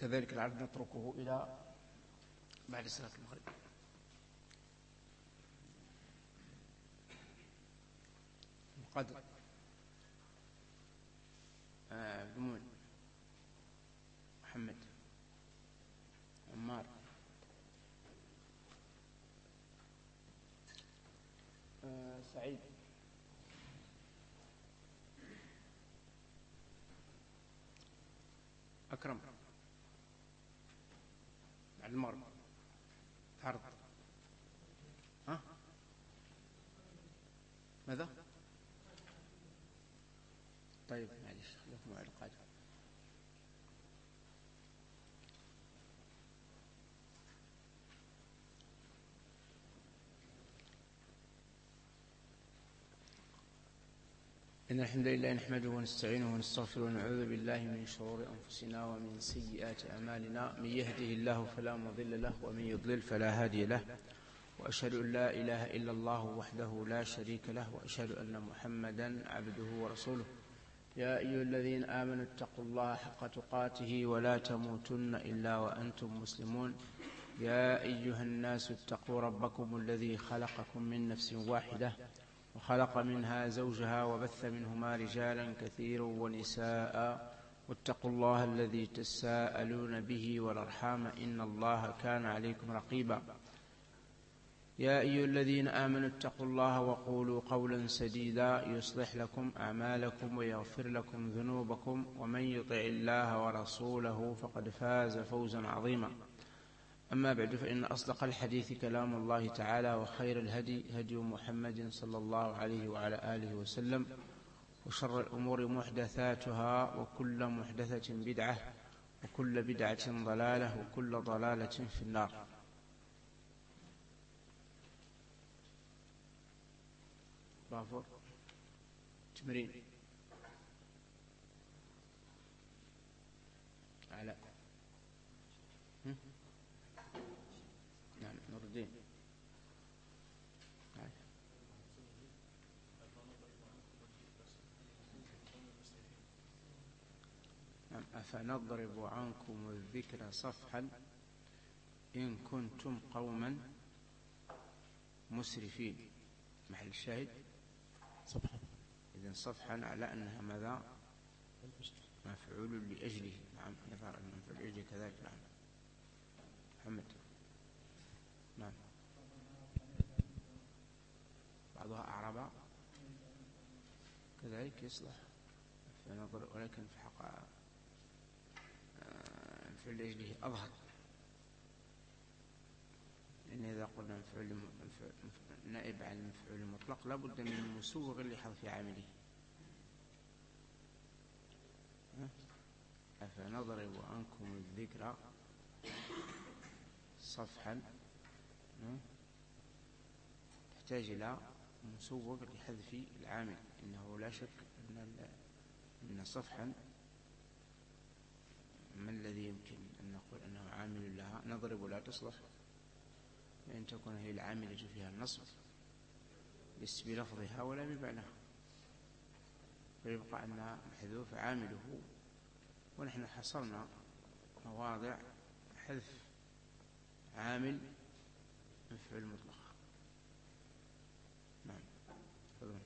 كذلك العدد نتركه إلى بعد صلاة المغرب. القدر بمون محمد عمار سعيد أكرم بعد المغرب عرض. ها ماذا؟ طيب معلش خليكم على القادم. إن الحمد لله نحمده ونستعينه ونستغفره ونعوذ بالله من شرور أنفسنا ومن سيئات أعمالنا. من يهده الله فلا مضل له ومن يضلل فلا هادي له، وأشهد أن لا إله إلا الله وحده لا شريك له، وأشهد أن محمدا عبده ورسوله. يا أيها الذين آمنوا اتقوا الله حق تقاته ولا تموتن إلا وأنتم مسلمون. يا أيها الناس اتقوا ربكم الذي خلقكم من نفس واحدة وخلق منها زوجها وبث منهما رجالا كثيرا ونساء، واتقوا الله الذي تساءلون به والأرحام إن الله كان عليكم رقيبا. يا أيها الذين آمنوا اتقوا الله وقولوا قولا سديدا يصلح لكم أعمالكم ويغفر لكم ذنوبكم، ومن يطع الله ورسوله فقد فاز فوزا عظيما. أما بعد، فإن أصدق الحديث كلام الله تعالى، وخير الهدي هدي محمد صلى الله عليه وعلى آله وسلم، وشر الأمور محدثاتها، وكل محدثة بدعة، وكل بدعة ضلالة، وكل ضلالة في النار. بافور تمرين علاء نعم نور الدين نعم. أفنضرب عنكم الذكر صفحا إن كنتم قوما مسرفين. محل الشاهد صفحا. إذن صفحا على أنها ماذا؟ مفعول لأجله. نعم يظهر أن مفعول لأجله كذلك. نعم محمد نعم. بعضها أعرب كذلك يصلح فنظر، ولكن في حق مفعول لأجله أظهر، لأن إذا قلنا مفعول نائب عن المفعول المطلق لا بد من مسوغ لحذف عامله. أفنضرب عنكم الذكر صفحا تحتاج إلى مسوغ لحذف العامل. إنه لا شك أن صفحا ما الذي يمكن أن نقول أنه عامل لها؟ نضرب لا تصلح لأن تكون هي العاملة فيها النصب ليس بلفظها ولا بمعناها، فيبقى أن محذوف عامله. ونحن حصلنا مواضع حذف عامل مفعول مطلق. نعم تفضل.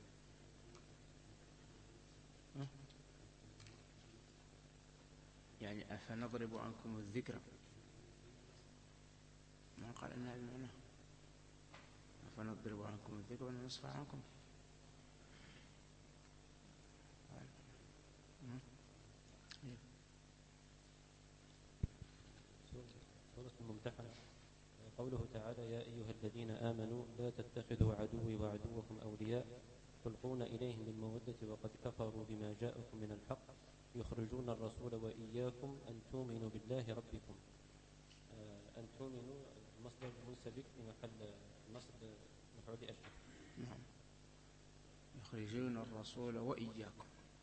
يعني أفنضرب عنكم الذكر، ما قال أنها بمعنى أفنضرب عنكم الذكر ونصفح عنكم. سورة الممتحنة قوله تعالى: يا أيها الذين آمنوا لا تتخذوا عدوي وعدوكم أولياء تلقون إليهم بالمودة وقد كفروا بما جاءكم من الحق يخرجون الرسول وإياكم أن تؤمنوا بالله ربكم. أن تؤمنوا المصدر منسبك في محل مصدر مفعول أجل. نعم. يخرجون الرسول وإياكم.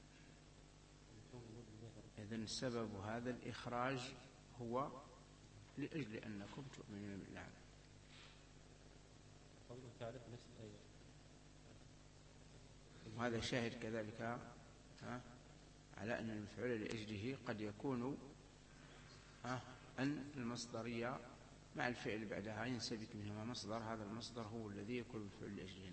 إذن سبب هذا الإخراج هو لأجل أنكم تؤمنون بالله. قوله تعالى في نفس الآية. وهذا شاهد كذلك على أن المفعول لأجله قد يكون أن المصدرية مع الفعل بعدها ينسبك منهما مصدر، هذا المصدر هو الذي يكون بالفعل لأجله.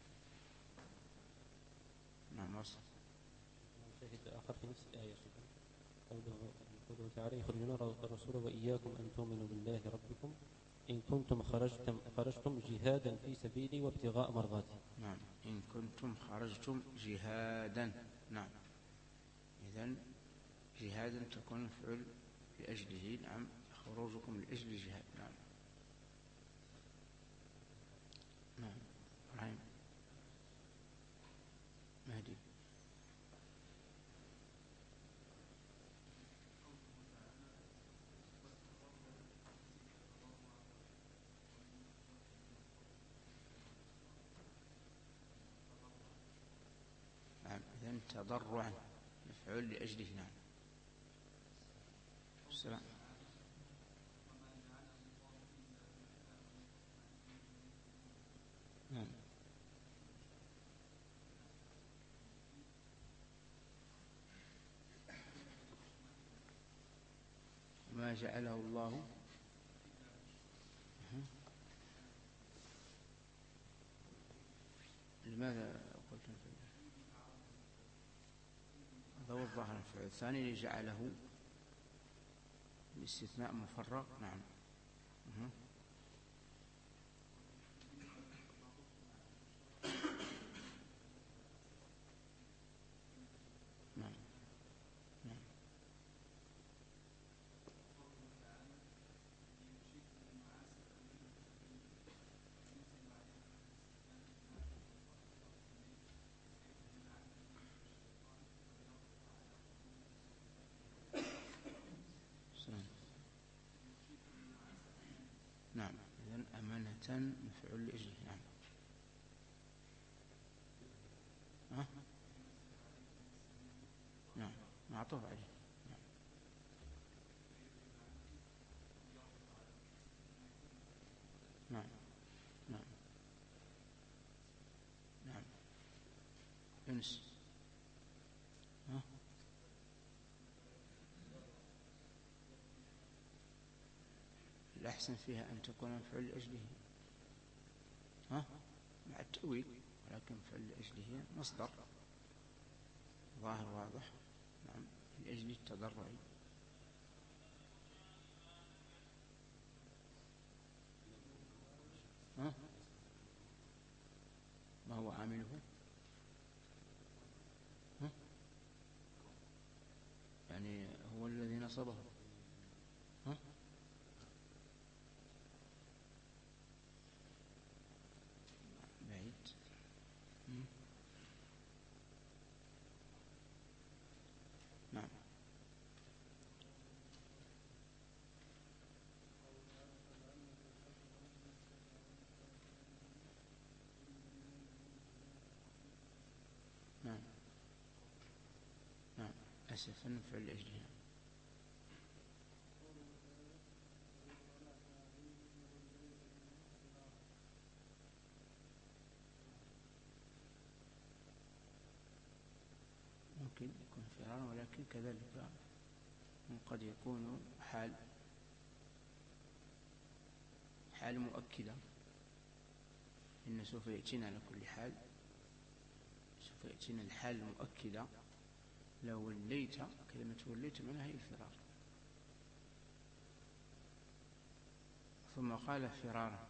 نعم. مصدر شاهد آخر في نفس الآية قوله تعالى يخرجون الرسول وإياكم أن تؤمنوا بالله ربكم إن كنتم خرجتم جهادا في سبيلي وابتغاء مرضاتي. نعم. إن كنتم خرجتم جهادا. نعم. إذن جهادا تكون الفعل لأجله. نعم. خروجكم لأجل الجهاد. نعم. نعم. رحيم مهدي. نعم. إذن تضرعا مفعول لأجله. نعم. السلام. نعم. ما جعله الله. لماذا قلت هذا هو الظاهر الفعل الثاني اللي جعله الاستثناء مفرغ. نعم. نعم. نعم. سلام. نعم. إذن أمانة مفعول لأجله. نعم. نعم. معطوف عليه. نعم. نعم. نعم. نعم. يونس. الأحسن فيها أن تكون مفعول لأجله مع التأويل، ولكن مفعول لأجله مصدر ظاهر واضح. نعم. لأجل التضرع. ما هو عامله؟ يعني هو الذي نصبه. بعيد. نعم. نعم. نعم. أسفا مفعول لأجله. ممكن يكون فرارا، ولكن كذلك قد يكون حال مؤكدة. إن سوف يأتينا على كل حال، سوف يأتينا الحال المؤكدة. لو وليت، كلمة وليت منها هي الفرار. ثم قال فرارا.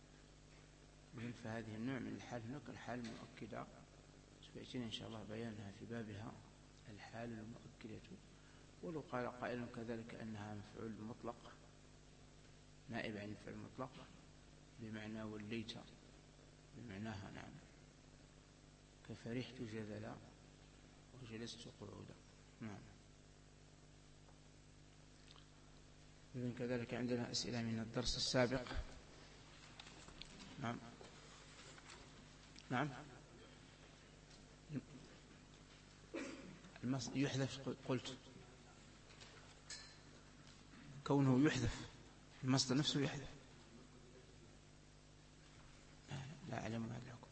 فهذه النوع من الحال هناك الحال المؤكدة، سوف يأتينا إن شاء الله بيانها في بابها الحال المؤكدة. ولو قال قائل كذلك أنها مفعول مطلق نائب عن الفعل المطلق بمعنى وليت بمعناها. نعم. كفرحت جذلا وجلست قعودا. نعم. إذن كذلك عندنا أسئلة من الدرس السابق. نعم. نعم. يحذف. قلت كونه يحذف المصدر نفسه يحذف. لا أعلم هذا الحكم.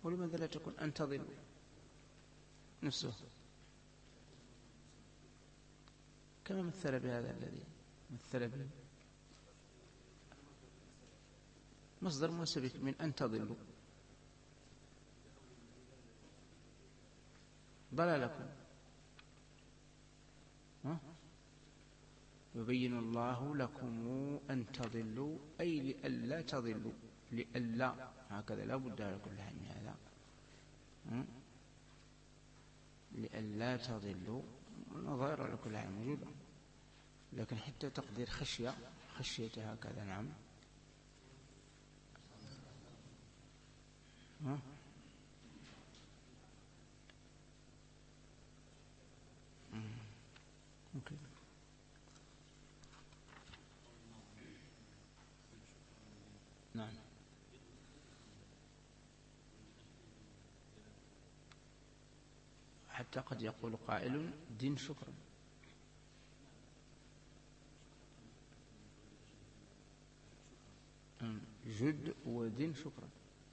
ولماذا لا تكون أن تضلوا نفسه كما مثل بهذا الذي مثل به مصدر مناسب من أن تضلوا ضلالكم يبين الله لكم أن تضلوا أي لئلا تضلوا لئلا هكذا لا بد على كل حال من هذا لئلا تضلوا النظائر على كل حال موجودة لكن حتى تقدير خشية هكذا نعم ممكن نعم حتى قد يقول قائل دين شكرا جد ودين شكرا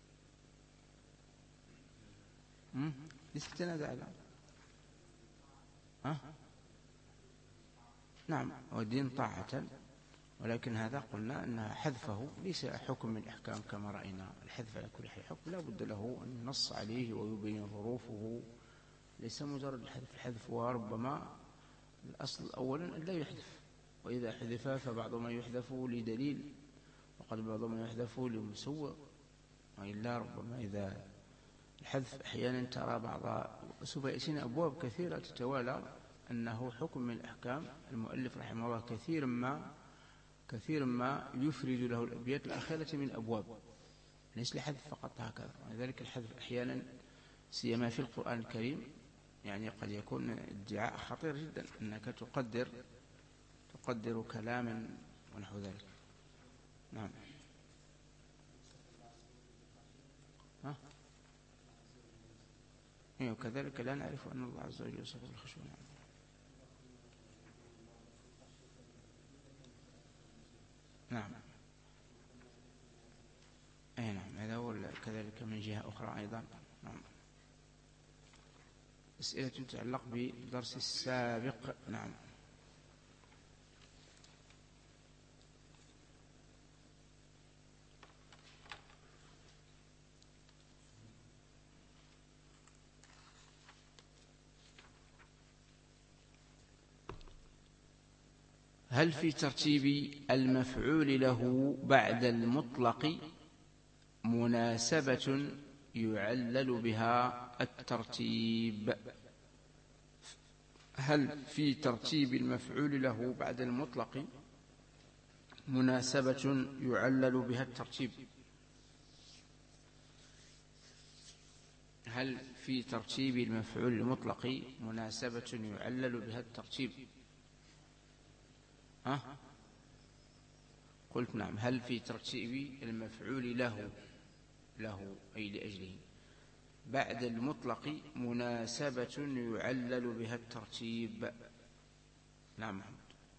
ليس تنازع نعم ودين طاعة ولكن هذا قلنا أن حذفه ليس حكم من الأحكام كما رأينا الحذف على كل حكم لا بد له أن ينص عليه ويبين ظروفه ليس مجرد الحذف وربما الأصل أولا لا يحذف وإذا حذف فبعض ما يحذف لدليل وقد بعض ما يحذف لمسوغ وإلا ربما إذا الحذف أحيانا ترى بعض سوف يأتينا أبواب كثيرة تتوالى أنه حكم من الأحكام المؤلف رحمه الله كثير ما يفرد له الأبيات الأخيرة من أبواب ليس الحذف فقط هكذا ولذلك الحذف أحيانا سيما في القرآن الكريم يعني قد يكون ادعاء خطير جدا أنك تقدر كلاما ونحو ذلك نعم وكذلك لا نعرف أن الله عز وجل يوصف بالخشوع نعم أي نعم هذا هو كذلك من جهة أخرى أيضا نعم أسئلة تتعلق بالدرس السابق نعم هل في ترتيب المفعول له بعد المطلق مناسبة يعلل بها الترتيب؟ هل في ترتيب المفعول له بعد المطلق مناسبة يعلل بها الترتيب؟ هل في ترتيب المفعول المطلق مناسبة يعلل بها الترتيب؟ قلت نعم. هل في ترتيب المفعول له أي لأجله بعد المطلق مناسبة يعلل بها الترتيب؟ نعم محمد.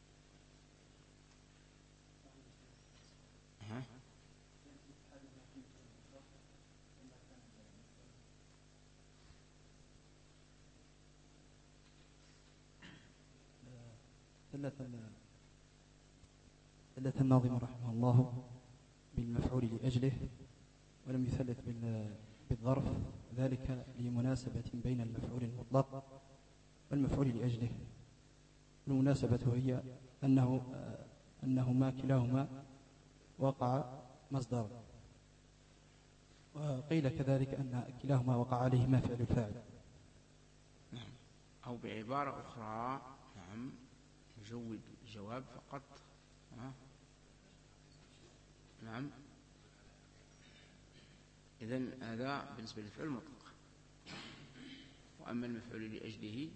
ثلث الناظم رحمه الله بالمفعول لأجله ولم يثلث بالظرف ذلك لمناسبة بين المفعول المطلق والمفعول لأجله. المناسبة هي أنهما كلاهما وقع مصدر وقيل كذلك أن كلاهما وقع عليهما فعل الفاعل. نعم. أو بعبارة أخرى نعم نجود الجواب فقط. نعم. إذن هذا بالنسبة للفعل المطلق. وأما المفعول لأجله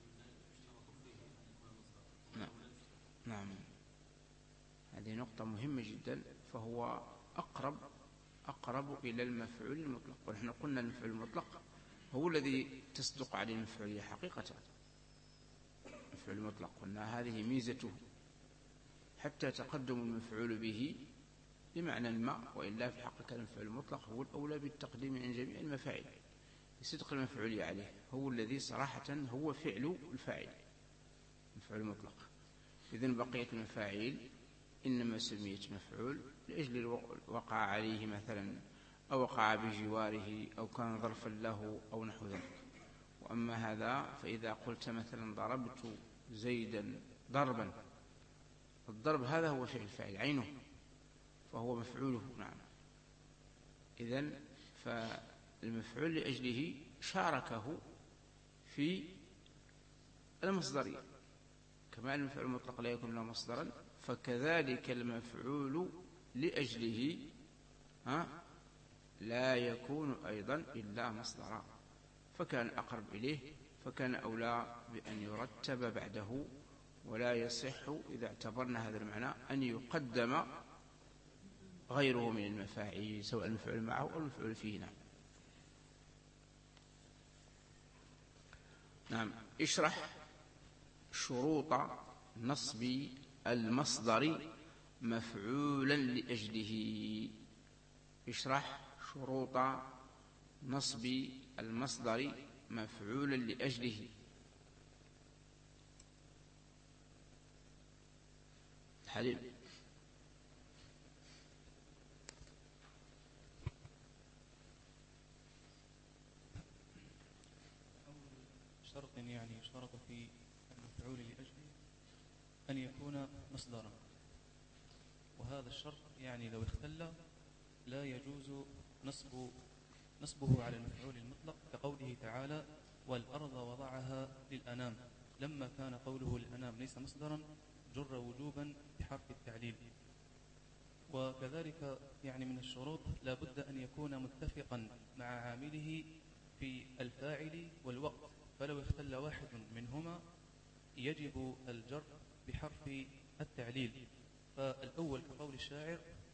نعم هذه نقطة مهمة جدا فهو أقرب إلى المفعول المطلق. ونحن قلنا المفعول المطلق هو الذي تصدق عليه المفعولية حقيقة. المفعول المطلق قلنا هذه ميزته حتى تقدم المفعول به بمعنى الماء، وإلا في حقيقة المفعول المطلق هو الأولى بالتقديم عن جميع المفاعل لصدق المفعول عليه، هو الذي صراحة هو فعل الفاعل المفعول المطلق. إذن بقية المفاعيل إنما سميت مفعول لأجل وقع عليه مثلا، أو وقع بجواره، أو كان ظرفا له، أو نحو ذلك. وأما هذا فإذا قلت مثلا ضربت زيدا ضربا، الضرب هذا هو فعل الفاعل عينه، فهو مفعوله. نعم. إذن فالمفعول لأجله شاركه في المصدرية، كما أن المفعول المطلق لا يكون له مصدرا، فكذلك المفعول لأجله لا يكون أيضا إلا مصدرا، فكان أقرب إليه، فكان أولى بأن يرتب بعده، ولا يصح إذا اعتبرنا هذا المعنى أن يقدم غيره من المفاعيل، سواء المفعول معه أو المفعول فيه. نعم. نعم. اشرح شروط نصب المصدر مفعولا لأجله. اشرح شروط نصب المصدر مفعولا لأجله. حليم. شرط يعني يشترط في المفعول لأجله أن يكون مصدرا، وهذا الشرط يعني لو اختل لا يجوز نصبه على المفعول المطلق، كقوله تعالى والأرض وضعها للأنام، لما كان قوله للأنام ليس مصدرا جر وجوبا بحرف التعليل. وكذلك يعني من الشروط لا بد أن يكون متفقا مع عامله في الفاعل والوقت، فلو اختل واحد منهما يجب الجر بحرف التعليل. فالأول كقول الشاعر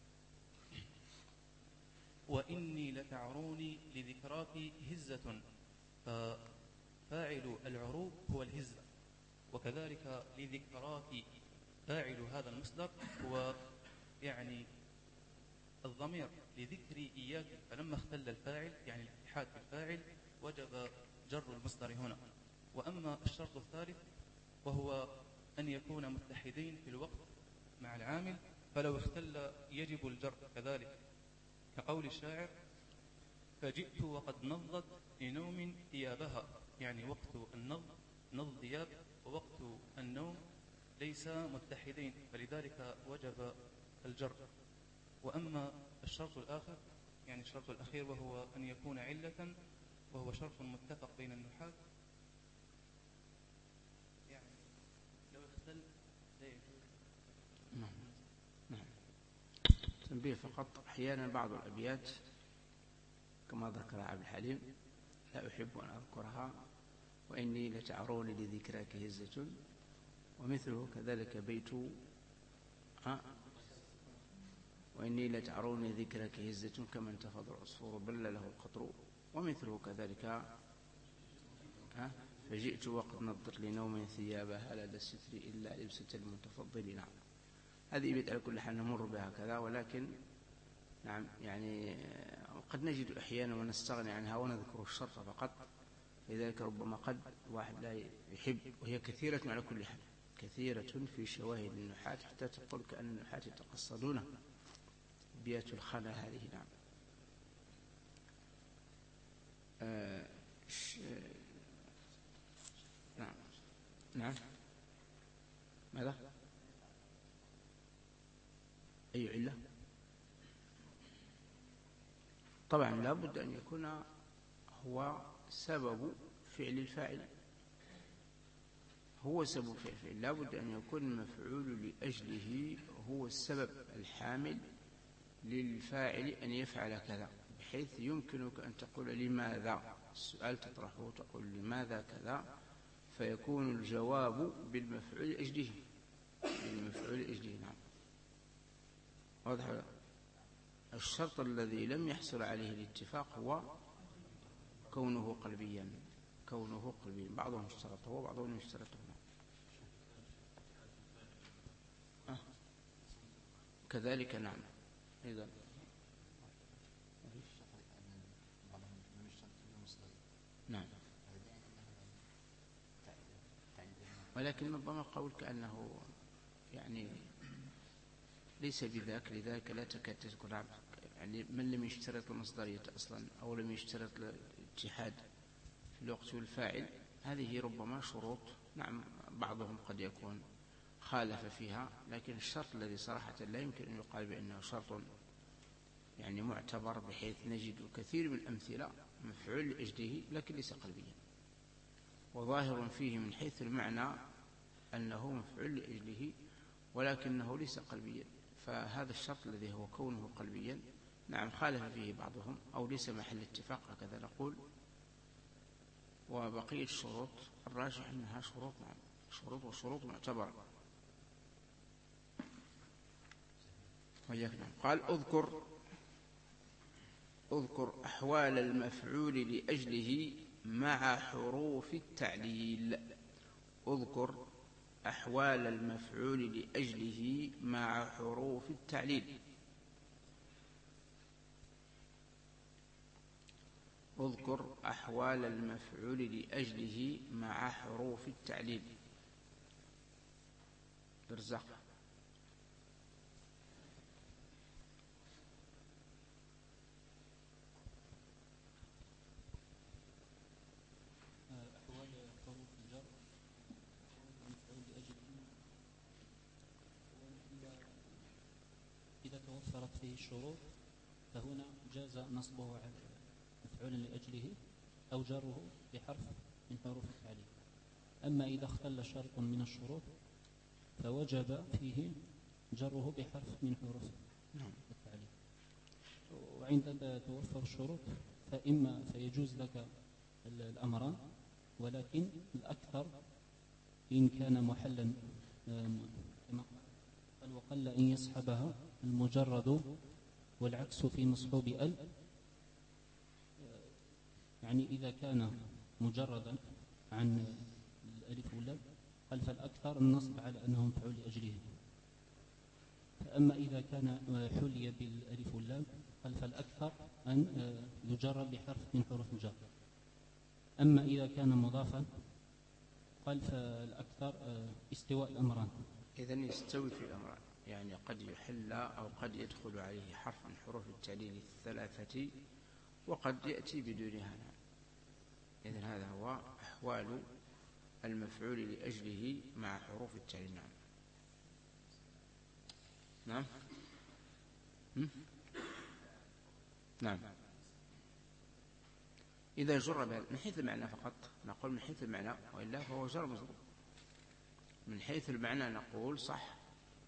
وإني لتعروني لذكراك هزة، ففاعل العروب هو الهزة، وكذلك لذكراك فاعل هذا المصدر هو يعني الضمير لذكري إياك، فلما اختل الفاعل يعني الاتحاد في الفاعل وجب جر المصدر هنا. وأما الشرط الثالث وهو أن يكون متحدين في الوقت مع العامل، فلو اختل يجب الجر كذلك، كقول الشاعر فجئت وقد نضت لنوم ثيابها، يعني وقت النض نض ثياب، ووقت النوم ليس متحدين، فلذلك وجب الجر. وأما الشرط الآخر يعني الشرط الأخير وهو أن يكون علة، وهو شرط متفق بين النحاة، يعني لو اختل لا يجوز. نعم. تنبيه فقط، أحيانا بعض الأبيات كما ذكر عبد الحليم لا أحب أن أذكرها، وإني لتعروني لذكراك هزة، ومثله كذلك بيت وإني لتعروني ذكرك هزة كما انتفض العصفور بل له القطر، ومثله كذلك فجئت وقد نضت لنوم ثيابها لدى الستر إلا لبسة المتفضل. نعم. هذه بيت على كل حال نمر بها كذا، ولكن نعم يعني قد نجد أحيانا ونستغني عنها ونذكر الشرط فقط، لذلك ربما قد واحد لا يحب، وهي كثيرة على كل حال، كثيرة في شواهد النحاة حتى تقول كأن النحاة يتقصدونها بيات الخلا هذه. نعم. نعم. نعم. ماذا؟ أي علة؟ طبعا لا بد أن يكون هو سبب فعل الفاعل، هو سبب فعل الفاعل، لا بد أن يكون المفعول لأجله هو السبب الحامل للفاعل أن يفعل كذا، بحيث يمكنك أن تقول لماذا، السؤال تطرحه تقول لماذا كذا، فيكون الجواب بالمفعول لأجله، بالمفعول لأجله. نعم. واضح. الشرط الذي لم يحصل عليه الاتفاق هو كونه قلبيا، كونه قلبيا، بعضهم اشترطه وبعضهم لم يشترطه. كذلك. نعم. أيضا. نعم، ولكن ربما قول كأنه يعني ليس بذاك، لذلك لا تكاد تذكر يعني من لم يشترط المصدرية أصلا أو لم يشترط الاتحاد في الوقت والفاعل، هذه ربما شروط. نعم، بعضهم قد يكون خالف فيها، لكن الشرط الذي صراحة لا يمكن أن يقال بأنه شرط يعني معتبر، بحيث نجد كثير من الأمثلة مفعول لأجله لكن ليس قلبيا، وظاهر فيه من حيث المعنى أنه مفعول لأجله ولكنه ليس قلبيا. فهذا الشرط الذي هو كونه قلبيا نعم خالف فيه بعضهم أو ليس محل اتفاق، هكذا نقول. وبقية الشروط الراجح أنها شروط، نعم شروط وشروط معتبرة. نعم. قال اذكر أحوال المفعول لأجله مع حروف التعليل. اذكر أحوال المفعول لأجله مع حروف التعليل. اذكر أحوال المفعول لأجله مع حروف التعليل. برزق. أحوال حروف الجر المفعول لأجله، إذا توفرت فيه الشروط فهنا جاز نصبه على مفعول لأجله أو جره بحرف من حروف التعليل. أما إذا اختل شرط من الشروط فوجب فيه جره بحرف من حروف التعليل. وعند توفر الشروط فإما فيجوز لك الأمران، ولكن الأكثر إن كان محلا كما قال وقل إن يصحبها المجرد والعكس في مصحوب ال، يعني إذا كان مجردا عن الألف واللام قال فالأكثر النصب على أنه مفعول لأجله. فأما إذا كان حلي بالألف واللام قال فالأكثر أن يجر بحرف من حروف الجر. أما إذا كان مضافا قال فالأكثر استواء الأمران. إذن يستوي في الأمران، يعني قد يحل أو قد يدخل عليه حرف من حروف التعليل الثلاثة وقد يأتي بدونها. إذن هذا هو أحوال المفعول لأجله مع حروف التعليل. نعم. نعم. إذا جر من حيث المعنى فقط نقول من حيث المعنى، وإلا فهو جر مجرور. من حيث المعنى نقول صح،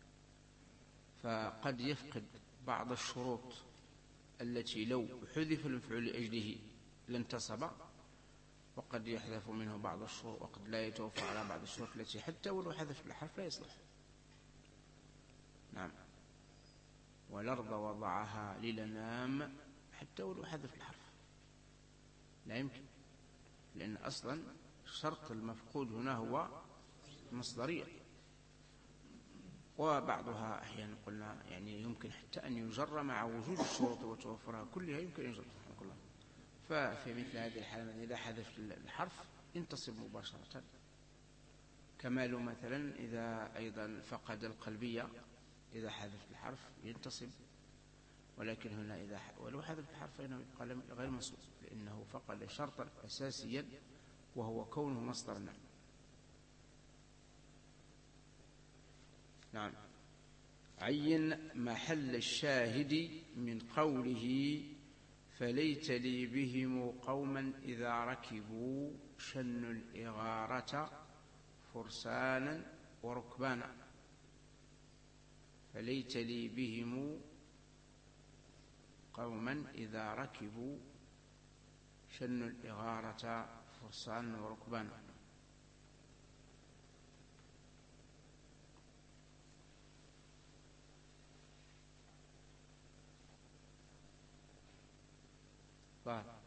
فقد يفقد بعض الشروط التي لو حذف المفعول لأجله لانتصب، وقد يحذف منه بعض الشروط، وقد لا يتوفر على بعض الشروط التي حتى ولو حذف الحرف لا يصلح. نعم. والأرض وضعها للأنام حتى ولو حذف الحرف لا يمكن، لأن أصلا شرط المفقود هنا هو مصدرية. وبعضها أحيانا قلنا يعني يمكن حتى أن يجر مع وجود الشروط وتوفرها كلها، يمكن أن يجر رحمه الله. ففي مثل هذه الحالة إذا حذف الحرف ينتصب مباشرة. كمال مثلا إذا أيضا فقد القلبية إذا حذف الحرف ينتصب، ولكن هنا إذا ولو حذف الحرف فإنه يبقى غير منصوب، لأنه فقد شرطا أساسيا وهو كونه مصدرا. نعم. عين محل الشاهد من قوله فليت لي بهم قوما إذا ركبوا شنوا الإغارة فرسانا وركبانا. فليت لي بهم قوما إذا ركبوا شنوا الإغارة فرسانا وركبانا. طيب.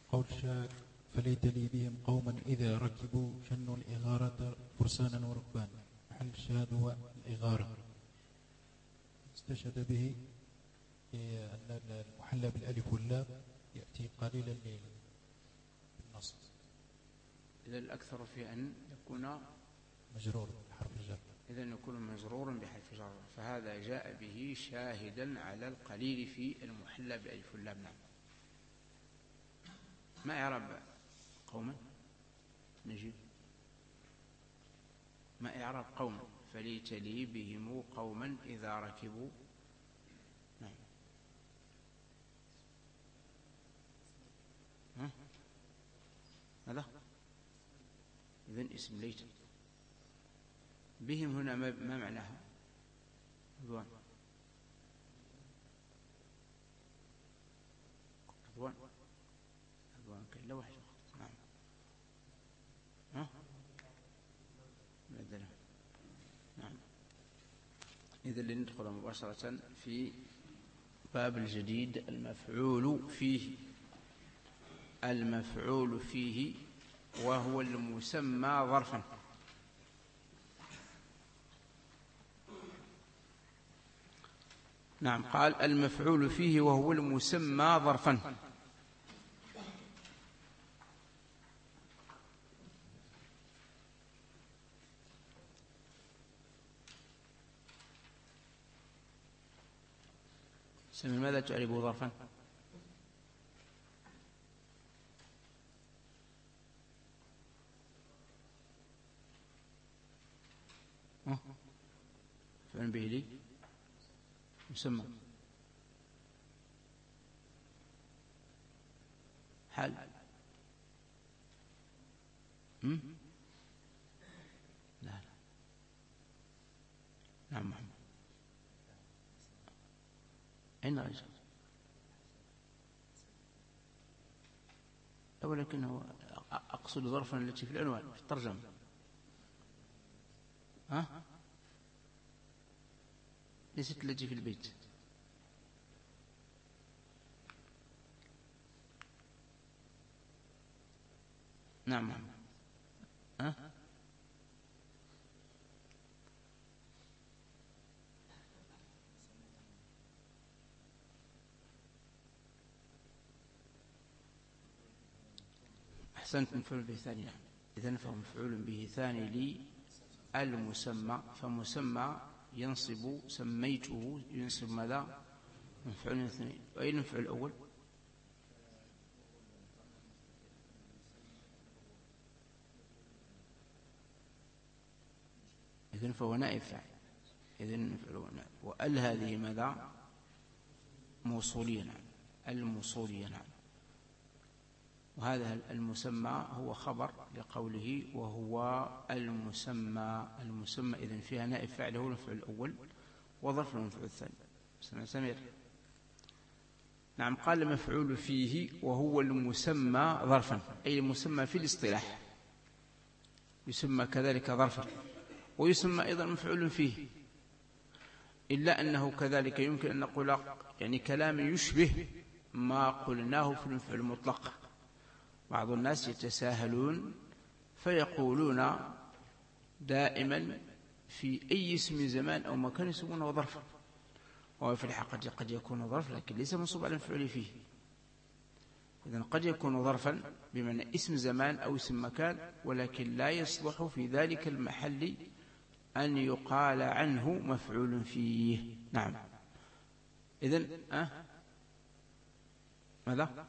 قول الشاعر فليت لي بهم قوما إذا ركبوا شنوا الإغارة فرسانا وركبانا. محل الشهاد هو الإغارة. استشهد به أن المحلى بالألف واللام يأتي قليلا بالنصب. إذا الأكثر في أن يكون مجرور بحرف الجر. إذا يكون مجرورا بحرف جر، فهذا جاء به شاهدا على القليل في المحلى بالألف واللام. نعم. ما إعراب قوما؟ نجيب ما إعراب قوما؟ فليت لي بهم قوما إذا ركبوا. نعم. هذا إذن اسم ليت. بهم هنا ما معناها؟ رضوان كلا واحد. نعم. نعم. إذن لندخل مباشرة في باب الجديد، المفعول فيه. المفعول فيه وهو المسمى ظرفا. نعم. قال المفعول فيه وهو المسمى ظرفا. سمي ماذا تعربه ظرفا؟ فعل به لي مسمى حال. لا لا. نعم محمد. أين رجل؟ ولكنه أقصد ظرفا التي في العنوان في الترجمة. ليست التي في البيت. نعم. أحسنت. مفعول به ثاني. إذن فهو مفعول به ثاني لي المسمى. فمسمى ينصب سميته ينصب ماذا؟ مفعول اثنين. وأين المفعول الأول؟ إذن فهو نائب فاعل. إذن مفعول نائب. وأل هذه ماذا؟ موصولية. نعم. الموصولية. نعم. وهذا المسمى هو خبر لقوله وهو المسمى. المسمى إذن فيها نائب فاعل هو المفعول الأول وظرف المفعول الثاني. سمير. نعم. قال مفعول فيه وهو المسمى ظرفا، أي المسمى في الاصطلاح يسمى كذلك ظرفا، ويسمى أيضا مفعول فيه، إلا أنه كذلك يمكن أن نقول يعني كلام يشبه ما قلناه في المفعول المطلق. بعض الناس يتساهلون فيقولون دائما في أي اسم زمان أو مكان يسمونه ظرفا، وفي الحقيقة قد يكون ظرف لكن ليس منصوب على المفعول فيه. إذن قد يكون ظرفا بمعنى اسم زمان أو اسم مكان، ولكن لا يصلح في ذلك المحل أن يقال عنه مفعول فيه. نعم. إذن ماذا؟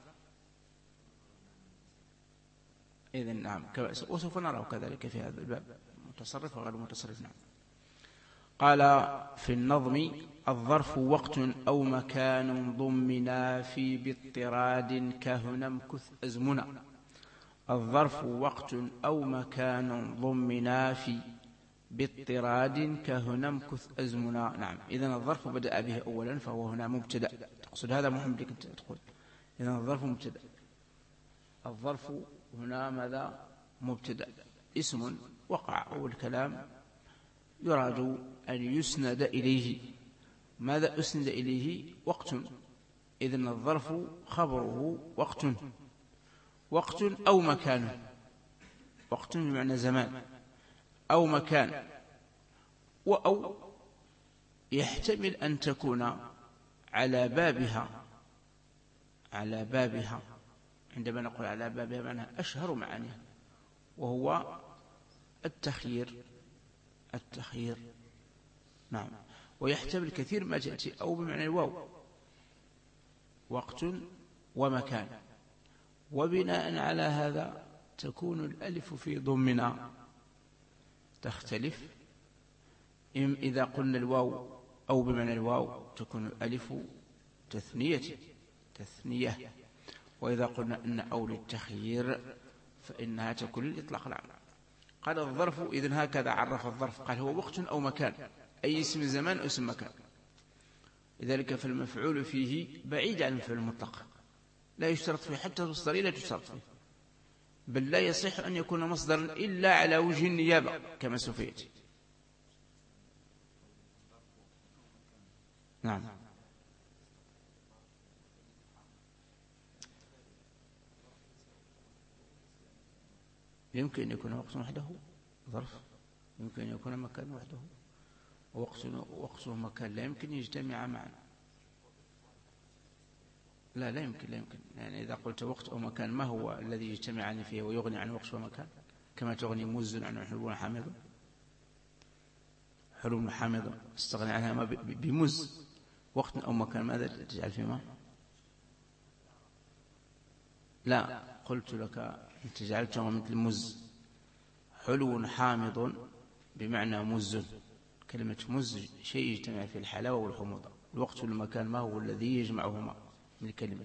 إذن نعم. وسوف نرى كذلك في هذا الباب متصرف وغير متصرف. نعم. قال في النظم الظرف وقت أو مكان ضمنا في باضطراد كهنا امكث أزمنا. الظرف وقت أو مكان ضمنا في باضطراد كهنا امكث أزمنا. نعم. إذن الظرف بدأ به أولا فهو هنا مبتدأ. تقصد هذا مهم لك أن تقول. إذن الظرف مبتدأ. الظرف هنا ماذا؟ مبتدأ اسم وقع أول كلام يراد أن يسند إليه. ماذا أسند إليه؟ وقت. إذن الظرف خبره وقت، وقت أو مكان. وقت بمعنى زمان أو مكان، أو يحتمل أن تكون على بابها. على بابها عندما نقول على بابها معناها أشهر معانيها، وهو التخيير. التخيير نعم. ويحتمل كثير ما تأتي أو بمعنى الواو، وقت ومكان. وبناء على هذا تكون الألف في ضمنا تختلف. إذا قلنا الواو أو بمعنى الواو تكون الألف تثنية. وإذا قلنا أن أو للتخيير فإنها تكون للإطلاق العام. قال الظرف، إذن هكذا عرف الظرف، قال هو وقت أو مكان، أي اسم زمان أو اسم مكان. لذلك فالمفعول فيه بعيد عن المفعول المطلق، لا يشترط فيه، حتى المصدرية لا تشترط فيه، بل لا يصح أن يكون مصدرا إلا على وجه النيابة كما سوف يأتي. نعم. يمكن أن يكون وقت وحده ظرف، يمكن أن يكون مكان وحده، ووقت ومكان لا يمكن يجتمع معا. لا يمكن. يعني إذا قلت وقت أو مكان، ما هو الذي يجتمعان فيه ويغني عن وقت ومكان؟ كما تغني مز عن حلو حامض. حلو حامض استغني عنها بمز. وقت أو مكان ماذا تجعل فيما؟ لا، قلت لك أنت جعلته مثل مز. حلو حامض بمعنى مز. كلمة مز شيء يجتمع في الحلاوة والحموضة. الوقت والمكان ما هو الذي يجمعهما من الكلمة؟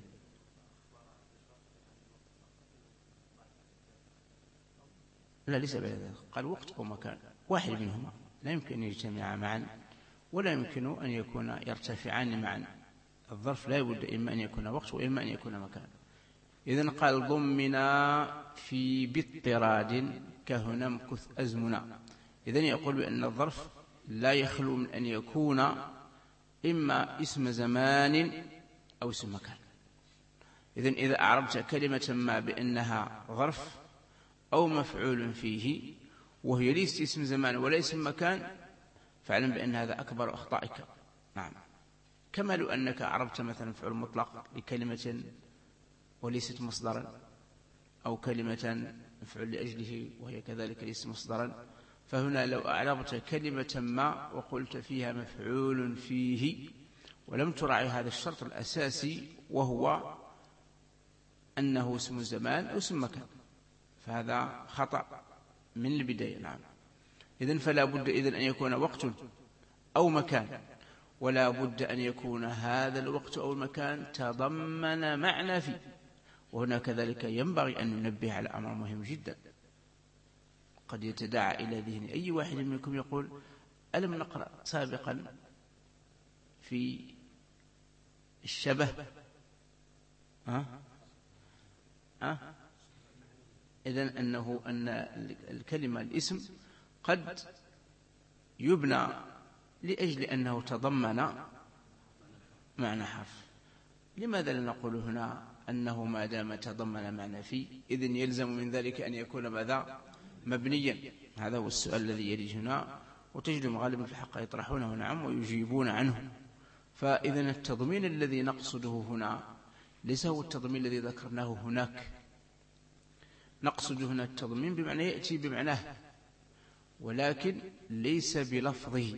لا، ليس بهذا. قال وقت أو مكان واحد منهما، لا يمكن أن يجتمع معا ولا يمكن أن يكون يرتفعان معا. الظرف لا يبد إما أن يكون وقت وإما أن يكون مكان. إذن قال ضمنا في باضطراد كهنا امكث أزمنا. إذن يقول بأن الظرف لا يخلو من أن يكون إما اسم زمان أو اسم مكان. إذن إذا أعربت كلمة ما بأنها ظرف أو مفعول فيه وهي ليست اسم زمان ولا اسم مكان، فاعلم بأن هذا أكبر أخطائك. نعم. كما لو أنك أعربت مثلا مفعول مطلق لكلمة وليست مصدرا، أو كلمة مفعول لأجله وهي كذلك ليست مصدرا. فهنا لو أعربت كلمة ما وقلت فيها مفعول فيه ولم تراعي هذا الشرط الأساسي وهو أنه اسم زمان أو اسم مكان، فهذا خطأ من البداية. نعم. إذن فلا بد إذن أن يكون وقت أو مكان، ولا بد أن يكون هذا الوقت أو المكان تضمن معنى فيه. وهنا كذلك ينبغي أن ننبه على أمر مهم جدا قد يتداعى إلى ذهن أي واحد منكم يقول ألم نقرأ سابقا في الشبه إذن أن الكلمة الاسم قد يبنى لأجل أنه تضمن معنى حرف. لماذا لا نقول هنا أنه ما دام تضمن معنى فيه إذن يلزم من ذلك أن يكون ماذا؟ مبنيا. هذا هو السؤال الذي يريد هنا، وتجد غالبا في الحق يطرحونه نعم ويجيبون عنه. فإذن التضمين الذي نقصده هنا ليس هو التضمين الذي ذكرناه هناك. نقصد هنا التضمين بمعنى يأتي بمعناه، ولكن ليس بلفظه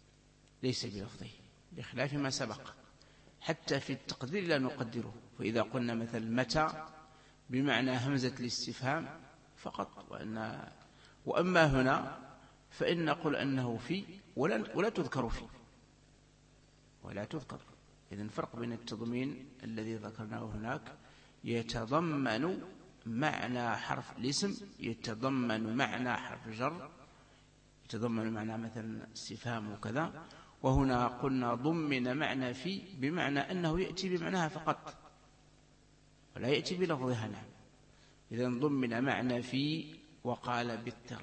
بخلاف ما سبق. حتى في التقدير لا نقدره. فإذا قلنا مثل متى بمعنى همزة الاستفهام فقط، وأما هنا فإن نقول أنه في ولا تذكر فيه ولا تذكر. إذن فرق بين التضمين الذي ذكرناه هناك يتضمن معنى حرف الاسم، يتضمن معنى حرف جر، يتضمن معنى مثلا استفهام وكذا. وهنا قلنا ضمن معنى في بمعنى أنه يأتي بمعناها فقط ولا يأتي بلفظها. نعم. إذن ضمن معنى في وقال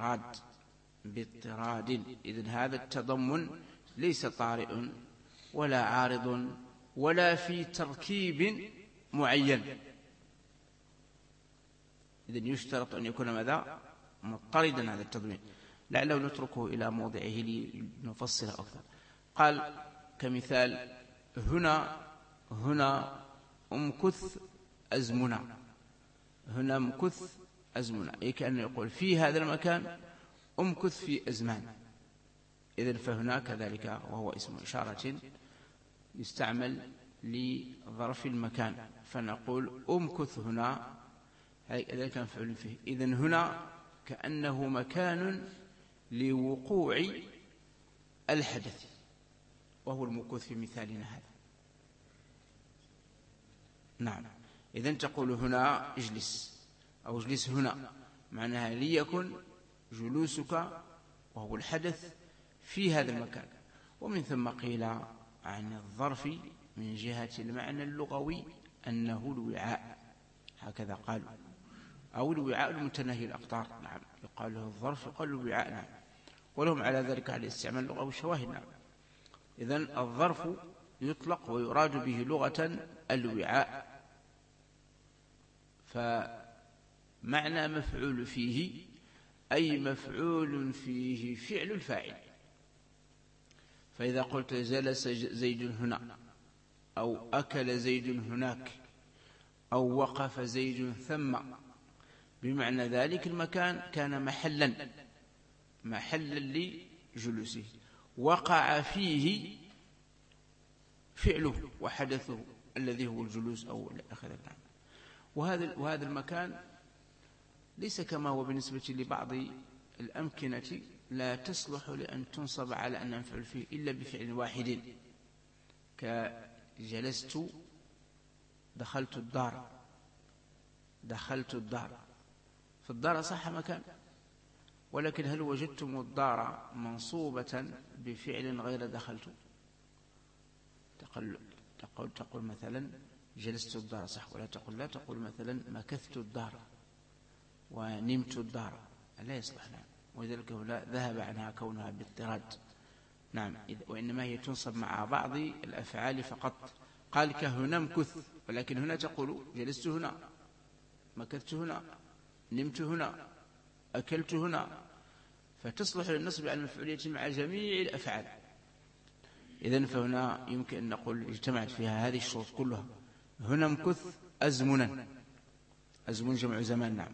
باضطراد. إذن هذا التضمن ليس طارئ ولا عارض ولا في تركيب معين، إذن يشترط أن يكون ماذا؟ مضطردا هذا التضمين. لعله نتركه إلى موضعه لنفصله أكثر. قال كمثال هنا أمكث أزمنا، هنا أمكث أزمنا، أي كأنه يقول في هذا المكان أمكث في أزمان. إذن فهنا كذلك وهو اسم إشارة يستعمل لظرف المكان، فنقول أمكث هنا هذا كان فعل فيه. إذن هنا كأنه مكان لوقوع الحدث، وهو المكث في مثالنا هذا. نعم. إذن تقول هنا اجلس أو اجلس هنا، معناها ليكن جلوسك وهو الحدث في هذا المكان. ومن ثم قيل عن الظرف من جهة المعنى اللغوي أنه الوعاء، هكذا قالوا، أو الوعاء المتناهي الأقطار. نعم، يقال له الظرف، يقال له الوعاء. نعم، ولهم على ذلك على استعمال اللغوي شواهد. نعم. إذن الظرف يطلق ويراد به لغة الوعاء. فمعنى مفعول فيه أي مفعول فيه فعل الفاعل. فإذا قلت جلس زيد هنا، أو أكل زيد هناك، أو وقف زيد ثم، بمعنى ذلك المكان كان محلا لجلوسه، وقع فيه فعله وحدثه الذي هو الجلوس أو الأخذ. وهذا المكان ليس كما هو بالنسبة لبعض الأمكنة لا تصلح لأن تنصب على أن نفعل فيه إلا بفعل واحد، كجلست دخلت الدار. فالدار صح مكان، ولكن هل وجدتم الدار منصوبة بفعل غير دخلت؟ تقول مثلا جلست الدار صح، ولا تقول مثلا مكثت الدار ونمت الدار، لا يصلح. نعم. ولذلك لا ذهب عنها كونها باضطراد. نعم. وإنما هي تنصب مع بعض الأفعال فقط. قال كهنا امكث، ولكن هنا تقول جلست هنا، مكثت هنا، نمت هنا، أكلت هنا، فتصلح للنصب على المفعولية مع جميع الأفعال. إذن فهنا يمكن أن نقول اجتمعت فيها هذه الشروط كلها. هنا امكث أزمنا، أزمن جمع زمان. نعم.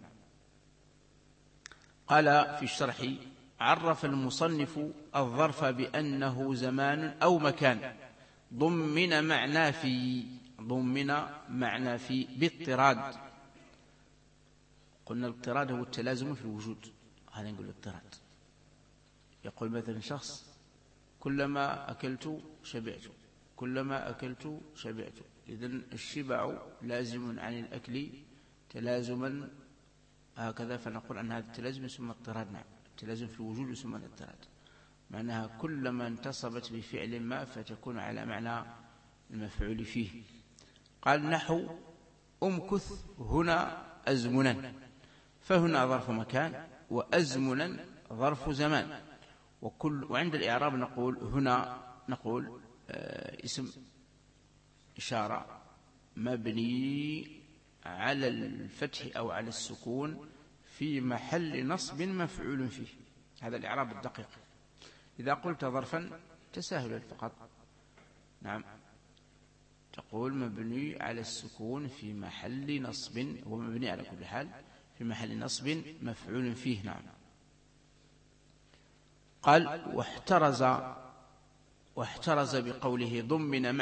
قال في الشرح عرف المصنف الظرف بأنه زمان أو مكان ضمن معنى في باضطراد. قلنا الاضطراد هو التلازم في الوجود، هذا نقول الاضطراد. يقول مثلا شخص كلما أكلت شبعت، كلما أكلت شبعت. إذن الشبع لازم عن الأكل تلازما هكذا، فنقول عن هذا التلازم يسمى اضطراد. نعم. التلازم في الوجود يسمى الاضطراد، معناها كلما انتصبت بفعل ما فتكون على معنى المفعول فيه. قال نحو أمكث هنا أزمنا، فهنا ظرف مكان وأزمنا ظرف زمان. وعند الإعراب نقول هنا اسم إشارة مبني على الفتح أو على السكون في محل نصب مفعول فيه. هذا الإعراب الدقيق. إذا قلت ظرفا تساهلا فقط. نعم. تقول مبني على السكون في محل نصب، هو مبني على كل حال في محل نصب مفعول فيه. نعم. قال واحترز بقوله ضمن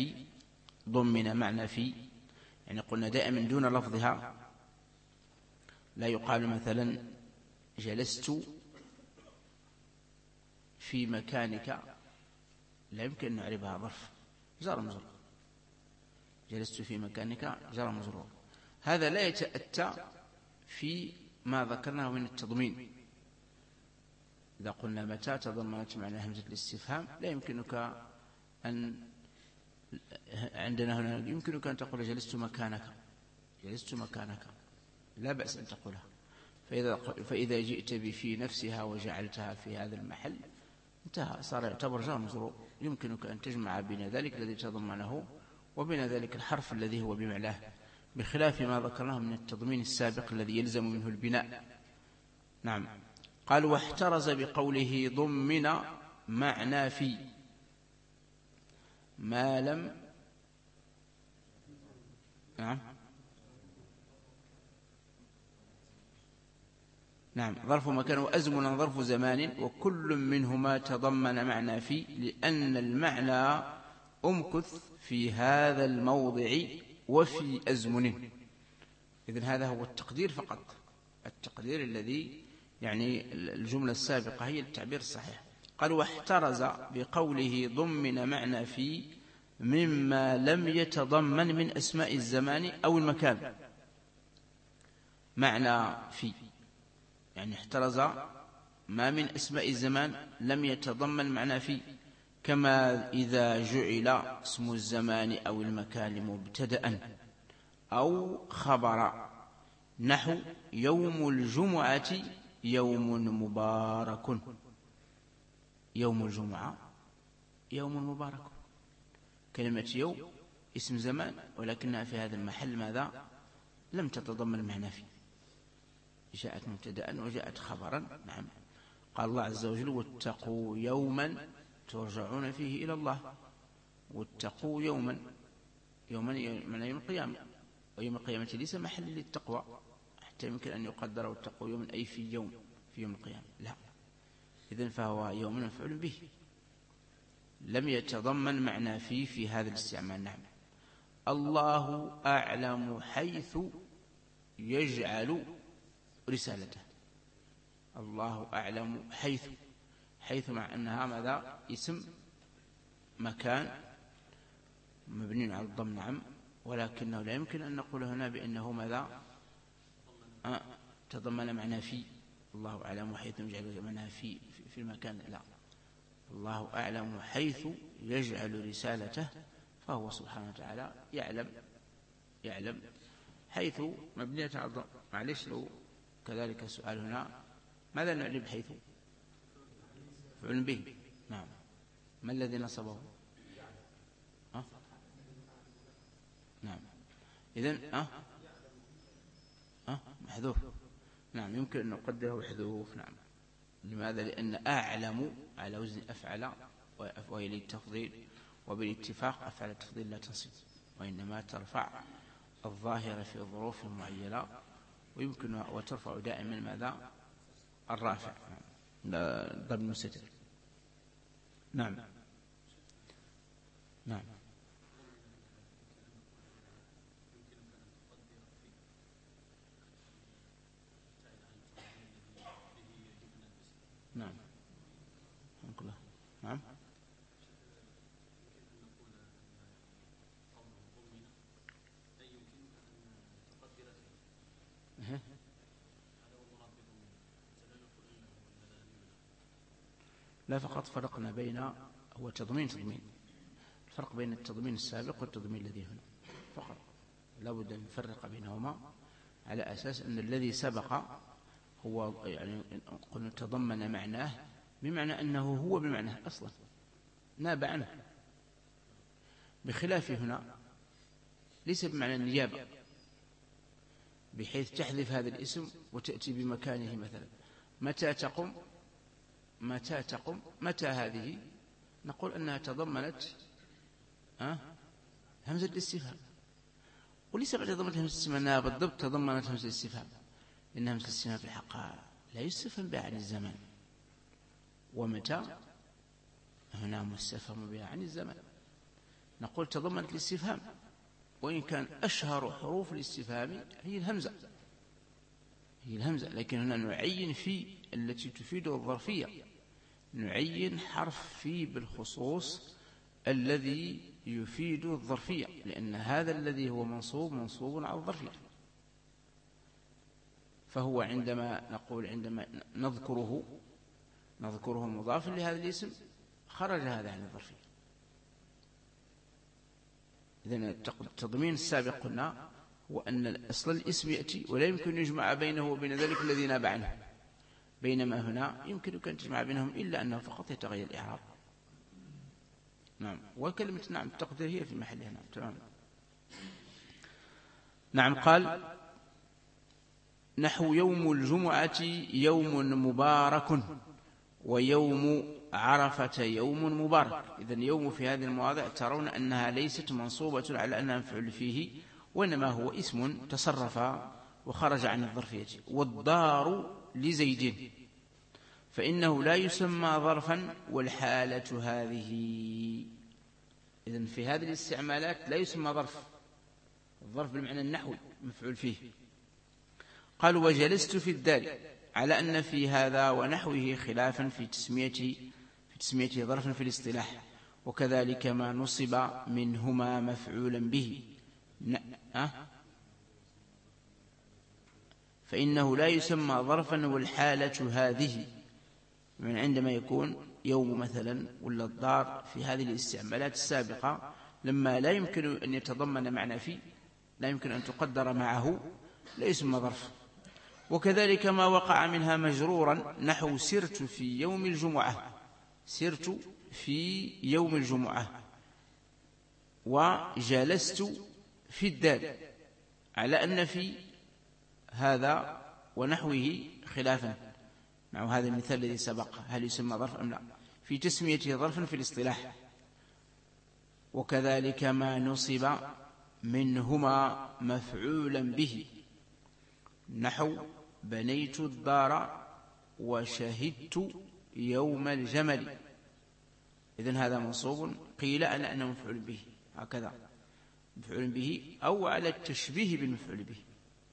معنى في، يعني قلنا دائما دون لفظها. لا يقال مثلا جلست في مكانك، لا يمكن أن نعربها ظرف جار مجرور. جلست في مكانك جار مجرور، هذا لا يتأتى في ما ذكرناه من التضمين. إذا قلنا متى تضمنت معنى همزة الاستفهام، لا يمكنك أن عندنا هنا يمكنك أن تقول جلست مكانك، لا بأس أن تقولها. فإذا جئت بفي نفسها وجعلتها في هذا المحل انتهى، صار يعتبر جار مجرور. يمكنك أن تجمع بين ذلك الذي تضمنه وبين ذلك الحرف الذي هو بمعناه. بخلاف ما ذكرناه من التضمين السابق الذي يلزم منه البناء. نعم. قال واحترز بقوله ضمن معنى في ما لم. نعم ظرف مكان وأزمن ظرف زمان وكل منهما تضمن معنى في لأن المعنى أمكث في هذا الموضع وفي أزمن. إذن هذا هو التقدير فقط، التقدير الذي يعني الجملة السابقة هي التعبير الصحيح. قال واحترز بقوله ضمن معنى في مما لم يتضمن من أسماء الزمان أو المكان. معنى في يعني احترز ما من أسماء الزمان لم يتضمن معنى في، كما إذا جعل اسم الزمان أو المكان مبتدأ أو خبر، نحو يوم الجمعة يوم مبارك. يوم الجمعة يوم مبارك، كلمة يوم اسم زمان ولكنها في هذا المحل ماذا؟ لم تتضمن معنى فيه، جاءت مبتدأ وجاءت خبرا. نعم. قال الله عز وجل واتقوا يوما ترجعون فيه إلى الله. واتقوا يوما، يوما من يوم القيامة، ويوم القيامة ليس محل للتقوى حتى يمكن أن يقدر واتقوا يوما أي في يوم القيامة، لا. إذن فهو يوم مفعول به لم يتضمن معنى فيه في هذا الاستعمال. نعم. الله أعلم حيث يجعل رسالته. الله أعلم حيث مع أنها ماذا؟ اسم مكان مبني على الضم. نعم. ولكنه لا يمكن أن نقول هنا بأنه ماذا؟ تضمن معنى في. الله أعلم حيث يجعل معنى في المكان، لا. الله أعلم حيث يجعل رسالته، فهو سبحانه وتعالى يعلم حيث مبنية على الضم. معلش لو كذلك السؤال هنا ماذا نعرب حيث؟ فعل به. نعم. ما الذي نصبه؟ نعم. إذن محذوف. نعم يمكن أن نقدره محذوف. نعم. لماذا؟ لأن أعلم على وزن أفعل وهي للتفضيل، وبالاتفاق أفعل التفضيل لا تنصب وإنما ترفع الظاهرة في ظروف معينة، ويمكن وترفع دائما ماذا؟ الرافع ضمن المستتر. نعم. نعم. نعم. نعم. لا، فقط فرقنا بين هو تضمين الفرق بين التضمين السابق والتضمين الذي هنا فقط. لا بد أن نفرق بينهما على أساس أن الذي سبق هو يعني قلنا تضمن معناه بمعنى أنه هو بمعنى أصلا ناب عنه، بخلاف هنا ليس بمعنى النيابة بحيث تحذف هذا الاسم وتأتي بمكانه. مثلا متى تقم متى هذه نقول أنها تضمنت همزة الاستفهام، وليس بعد تضمنت همزة الاستفهام أنها بالضبط تضمنت همزة الاستفهام، لأن همزة الاستفهام في الحقيقة لا يستفهم بها عن الزمان، ومتى هنا مستفهم بها عن الزمان. نقول تضمنت الاستفهام، وإن كان أشهر حروف الاستفهام هي الهمزة، لكن هنا نعين في التي تفيد الظرفية، نعين حرف في بالخصوص الذي يفيد الظرفية، لأن هذا الذي هو منصوب على الظرفية. فهو عندما نذكره مضافا لهذا الاسم خرج هذا عن الظرفية. إذن التضمين السابق قلنا هو أن أصل الاسم يأتي ولا يمكن يجمع بينه وبين ذلك الذي ناب عنه، بينما هنا يمكنك أن تجمع بينهم إلا أنه فقط يتغير الإعراب. نعم. وكلمة نعم التقدير هي في محلها. نعم. تمام. نعم. قال نحو يوم الجمعة يوم مبارك ويوم عرفة يوم مبارك. إذن يوم في هذه المواضع ترون أنها ليست منصوبة على أنها مفعول فيه، وإنما هو اسم تصرف وخرج عن الظرفية. والدار لزيد فإنه لا يسمى ظرفا والحالة هذه. إذن في هذه الاستعمالات لا يسمى ظرف، الظرف بالمعنى النحوي مفعول فيه. قال وجلست في الدار، على أن في هذا ونحوه خلافا في تسميته ظرفا في الاصطلاح، وكذلك ما نصب منهما مفعولا به فإنه لا يسمى ظرفا والحالة هذه، من عندما يكون يوم مثلا ولا الدار في هذه الاستعمالات السابقة لما لا يمكن أن يتضمن معنى فيه، لا يمكن أن تقدر معه، لا يسمى ظرف. وكذلك ما وقع منها مجرورا نحو سرت في يوم الجمعة، سرت في يوم الجمعة، وجلست في الدار، على أن في هذا ونحوه خلافا مع هذا المثال الذي سبق، هل يسمى ظرف أم لا، في تسميته ظرفا في الاصطلاح. وكذلك ما نصب منهما مفعولا به نحو بنيت الدار وشهدت يوم الجمل. إذن هذا منصوب قيل على أنه مفعول به، هكذا مفعول به أو على التشبيه بالمفعول به.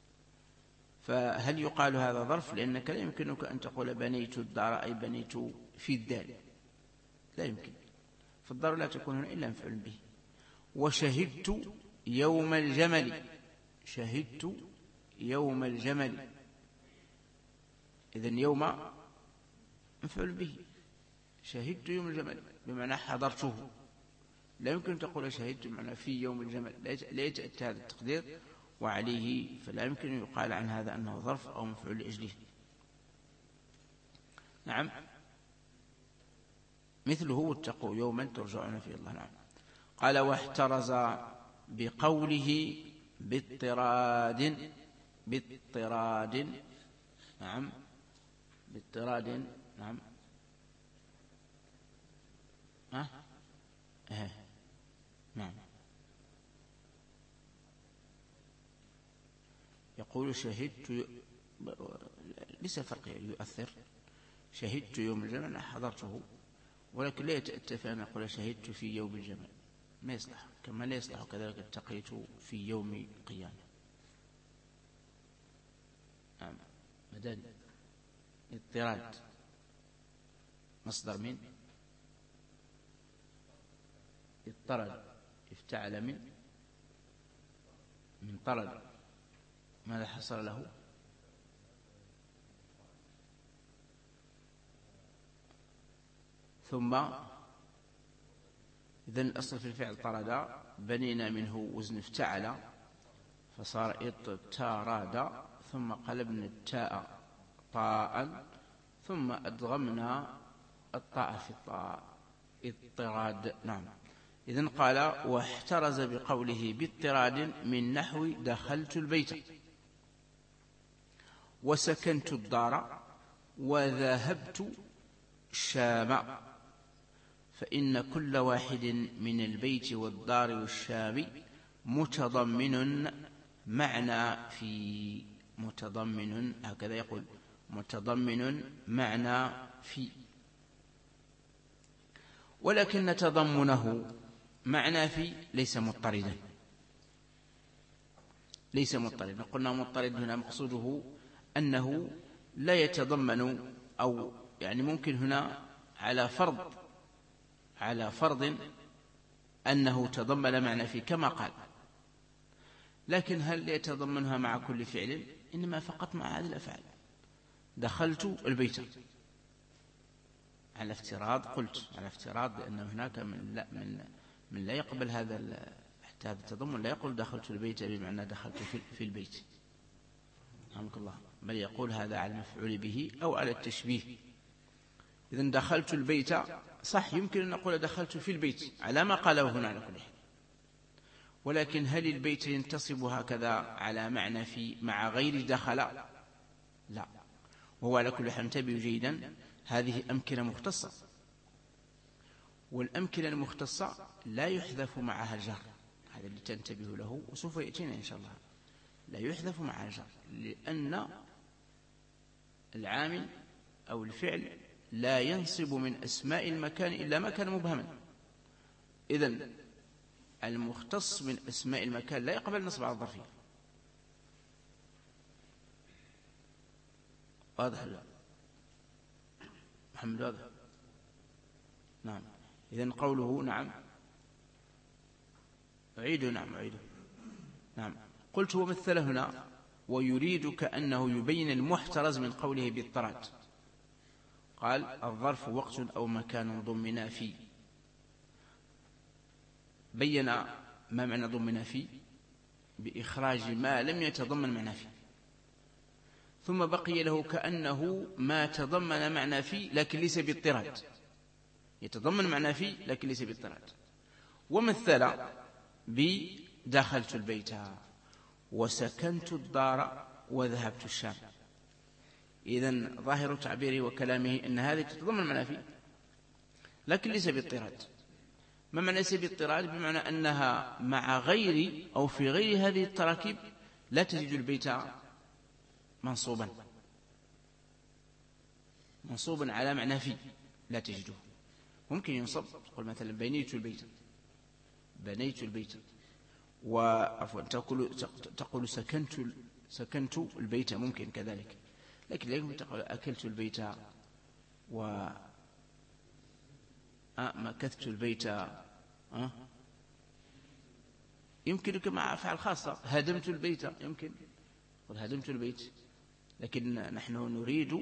فهل يقال هذا ظرف؟ لأنك لا يمكنك أن تقول بنيت الدار أي بنيت في الدار، لا يمكن، فالدار لا تكون هنا إلا مفعول به. وشهدت يوم الجمل، شهدت يوم الجمل، إذن يوم مفعول به، شهدت يوم الجمل بمعنى حضرته، لا يمكن أن تقول شهدت بمعنى في يوم الجمل، لا يتأتى هذا التقدير، وعليه فلا يمكن أن يقال عن هذا أنه ظرف أو مفعول لأجله. نعم. مثله واتقوا يوما ترجعون فيه الله. نعم. قال واحترز بقوله باضطراد نعم، باضطراد نعم نعم. يقول شهدت، ليس الفرق يؤثر، شهدت يوم الجمل حضرته، ولكن لا يتأتى أن أقول شهدت في يوم الجمل، ما يصلح، كما لا يصلح كذلك التقيت في يوم قيامة. نعم. مداد اضطراد مصدر من اضطرد، افتعل من طرد، ماذا حصل له؟ ثم إذن الأصل في الفعل طرد، بنينا منه وزن افتعل فصار اضطراد، ثم قلبنا التاء طاء، ثم أدغمنا الطاء في الطاء، اضطراد. نعم. إذن قال واحترز بقوله باضطراد من نحو دخلت البيت وسكنت الدار وذهبت الشام، فإن كل واحد من البيت والدار والشام متضمن معنى في، متضمن هكذا يقول، متضمن معنى في، ولكن تضمنه معنى في ليس مضطردا، ليس مضطردا. قلنا مضطرد هنا مقصوده أنه لا يتضمن، أو يعني ممكن هنا على فرض أنه تضمن معنى في كما قال، لكن هل يتضمنها مع كل فعل؟ إنما فقط مع هذه الأفعال. دخلت البيت على افتراض، قلت على افتراض لأن هناك من لا يقبل هذا، حتى هذا التضمن لا يقول دخلت البيت بمعنى دخلت في البيت، رحمك الله، بل يقول هذا على المفعول به أو على التشبيه. إذن دخلت البيت صح، يمكن أن نقول دخلت في البيت على ما قاله هنا على كل حال، ولكن هل البيت ينتصب هكذا على معنى في مع غير دخل؟ لا. وهو على كل حال انتبهوا جيدا، هذه أمكنة مختصة، والأمكنة المختصة لا يحذف معها الجر، هذا اللي تنتبهوا له وسوف يأتينا إن شاء الله. لا يحذف معها الجر لأن العامل أو الفعل لا ينصب من أسماء المكان إلا ما كان مبهما. إذن المختص من أسماء المكان لا يقبل نصب على الظرفية. واضح لا محمد؟ واضح. نعم. إذن قوله نعم أعيده. نعم أعيده. نعم. قلت ومثل هنا ويريد كأنه يبين المحترز من قوله بالطراد. قال الظرف وقت أو مكان ضمنا فيه. بين ما معنى ضمنا فيه بإخراج ما لم يتضمن معنى فيه، ثم بقي له كأنه ما تضمن معنى فيه لكن ليس بالطراد، يتضمن معنى فيه لكن ليس بالطراد. ومثل بدخلت البيت وسكنت الدار وذهبت الشام. إذن ظاهر تعبيره وكلامه أن هذه تتضمن معنى فيه لكن ليس بالطراد. ما معنى ليس بالطراد؟ بمعنى أنها مع غير أو في غير هذه التراكيب لا تجد البيت منصوبا على معنى فيه، لا تجده. ممكن ينصب، تقول مثلا بنيت البيت، وعفوا تقول سكنت البيت، ممكن كذلك، لكن لا يمكن تقول أكلت البيت مكثت البيت. يمكنك مع أفعال خاصة، هدمت البيت، يمكن قل هدمت البيت، لكن نحن نريد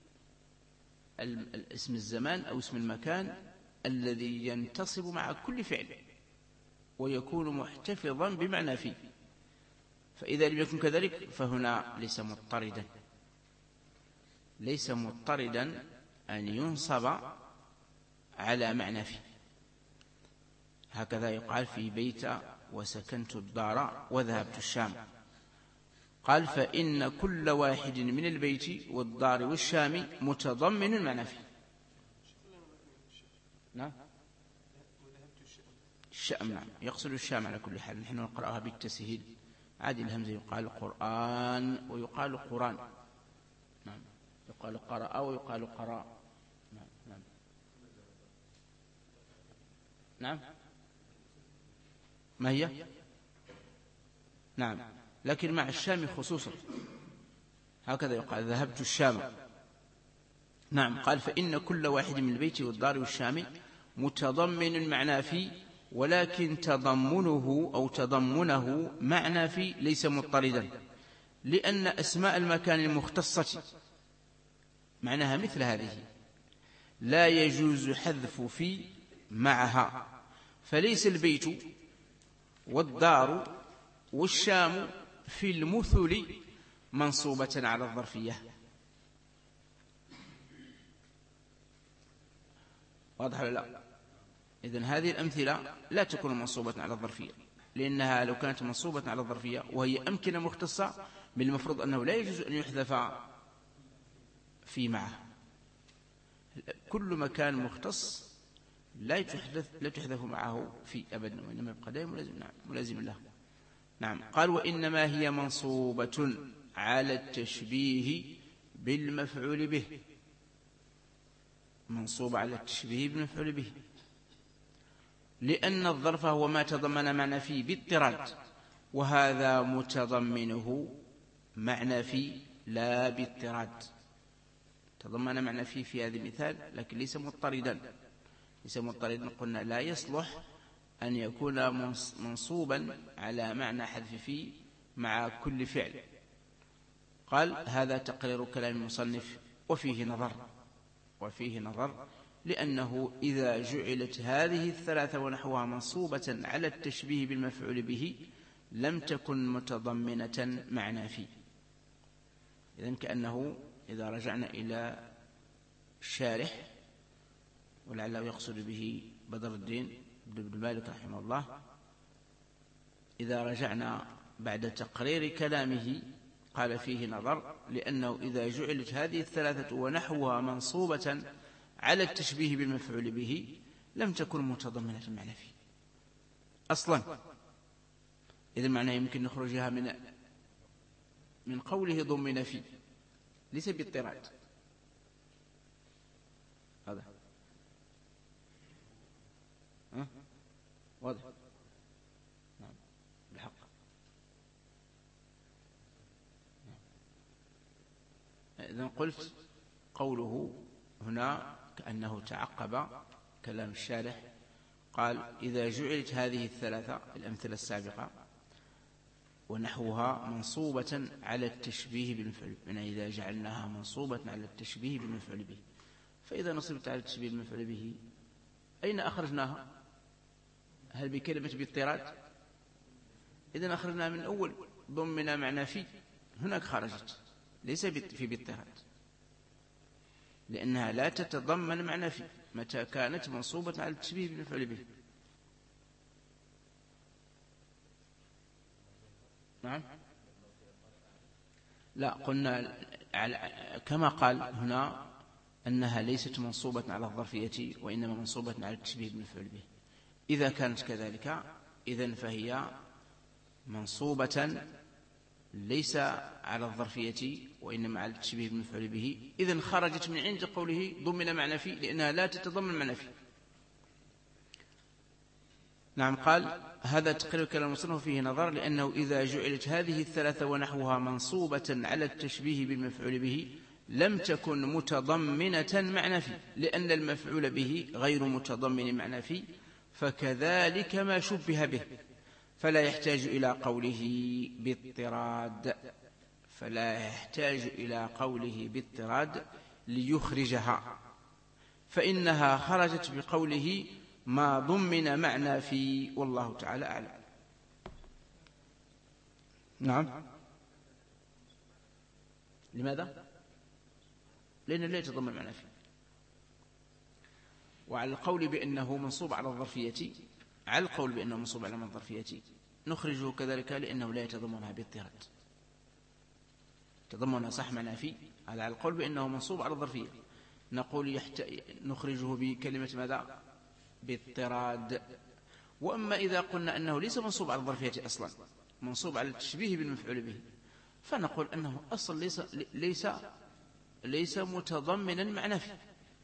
اسم الزمان أو اسم المكان الذي ينتصب مع كل فعل ويكون محتفظا بمعنى فيه. فإذا لم يكن كذلك فهنا ليس مضطردا أن ينصب على معنى فيه. هكذا يقال في بيت وسكنت الدار وذهبت الشام. قال فإن كل واحد من البيت والدار والشام متضمن معنى فيه. نعم الشام، نعم يقصد الشام على كل حال. نحن نقرأها بالتسهيل عادي، الهمزة يقال قرآن ويقال قرآن. نعم يقال قرأ ويقال قراء. نعم ما هي؟ نعم لكن مع الشام خصوصا هكذا يقال ذهبت الشام. نعم. قال فإن كل واحد من البيت والدار والشام متضمن معنى في، ولكن تضمنه معنى في ليس مضطردا، لأن أسماء المكان المختصة معناها مثل هذه لا يجوز حذف في معها، فليس البيت والدار والشام في المثل منصوبة على الظرفية. واضح ولا لا؟ إذن هذه الأمثلة لا تكون منصوبة على الظرفية، لأنها لو كانت منصوبة على الظرفية وهي أمكنة مختصة بالمفروض أنه لا يجوز أن يحذف في معه. كل مكان مختص لا تحذف معه في أبدا، وإنما يبقى دائما ملازم له. نعم. قال وإنما هي منصوبة على التشبيه بالمفعول به، منصوبة على التشبيه بالمفعول به، لأن الظرف هو ما تضمن معنى فيه باضطراد، وهذا متضمنه معنى فيه لا باضطراد. تضمن معنى فيه في هذا المثال لكن ليس مضطردا. قلنا لا يصلح أن يكون منصوبا على معنى حذف فيه مع كل فعل. قال هذا تقرير كلام المصنف وفيه نظر، لأنه إذا جعلت هذه الثلاثة ونحوها منصوبة على التشبيه بالمفعول به لم تكن متضمنة معنى فيه. إذن كأنه إذا رجعنا إلى الشارح ولعله يقصد به بدر الدين بن مالك رحمه الله، إذا رجعنا بعد تقرير كلامه قال فيه نظر، لأنه إذا جعلت هذه الثلاثة ونحوها منصوبة على التشبيه بالمفعول به لم تكن متضمنة المعنى فيه أصلا. إذا معنى يمكن نخرجها من قوله ضمن فيه، ليس باضطراد. هذا واضح؟ نعم بالحق. إذن قلت قوله هنا كأنه تعقب كلام الشارح، قال إذا جعلت هذه الثلاثة الأمثلة السابقة ونحوها منصوبة على التشبيه بالمفعول، يعني إذا جعلناها منصوبة على التشبيه بالمفعول به، فإذا نصبت على التشبيه بالمفعول به أين أخرجناها؟ هل بكلمة باضطراد؟ إذن أخرجناها من أول ضمن معنى فيه، هناك خرجت، ليس في باضطراد، لأنها لا تتضمن معنى فيه متى كانت منصوبة على التشبيه بالمفعول به. نعم لا، قلنا كما قال هنا أنها ليست منصوبة على الظرفية وإنما منصوبة على التشبيه بالمفعول به. إذا كانت كذلك إذن فهي منصوبة ليس على الظرفية وإنما على التشبيه بالمفعول به، إذن خرجت من عند قوله ضمن معنى فيه لأنها لا تتضمن معنى فيه. نعم قال هذا تقرير كلام المصنف فيه نظر، لأنه إذا جعلت هذه الثلاثة ونحوها منصوبة على التشبيه بالمفعول به لم تكن متضمنة معنى فيه، لأن المفعول به غير متضمن معنى فيه، فكذلك ما شبه به، فلا يحتاج إلى قوله باضطراد، فلا يحتاج إلى قوله باضطراد ليخرجها، فإنها خرجت بقوله ما ضمن معنى فيه، والله تعالى أعلم. نعم لماذا؟ لأنه لا يتضمن معنى فيه. وعلى القول بأنه منصوب على الظرفية، على القول بأنه منصوب على الظرفية نخرجه كذلك لأنه لا يتضمنها باضطراد، تضمنها صح معنى فيه، هذا على القول بأنه منصوب على الظرفية، نقول نخرجه بكلمة ماذا؟ باضطراد. وأما إذا قلنا أنه ليس منصوب على الظرفية أصلا، منصوب على التشبيه بالمفعول به، فنقول أنه أصلا ليس متضمنا معنى فيه.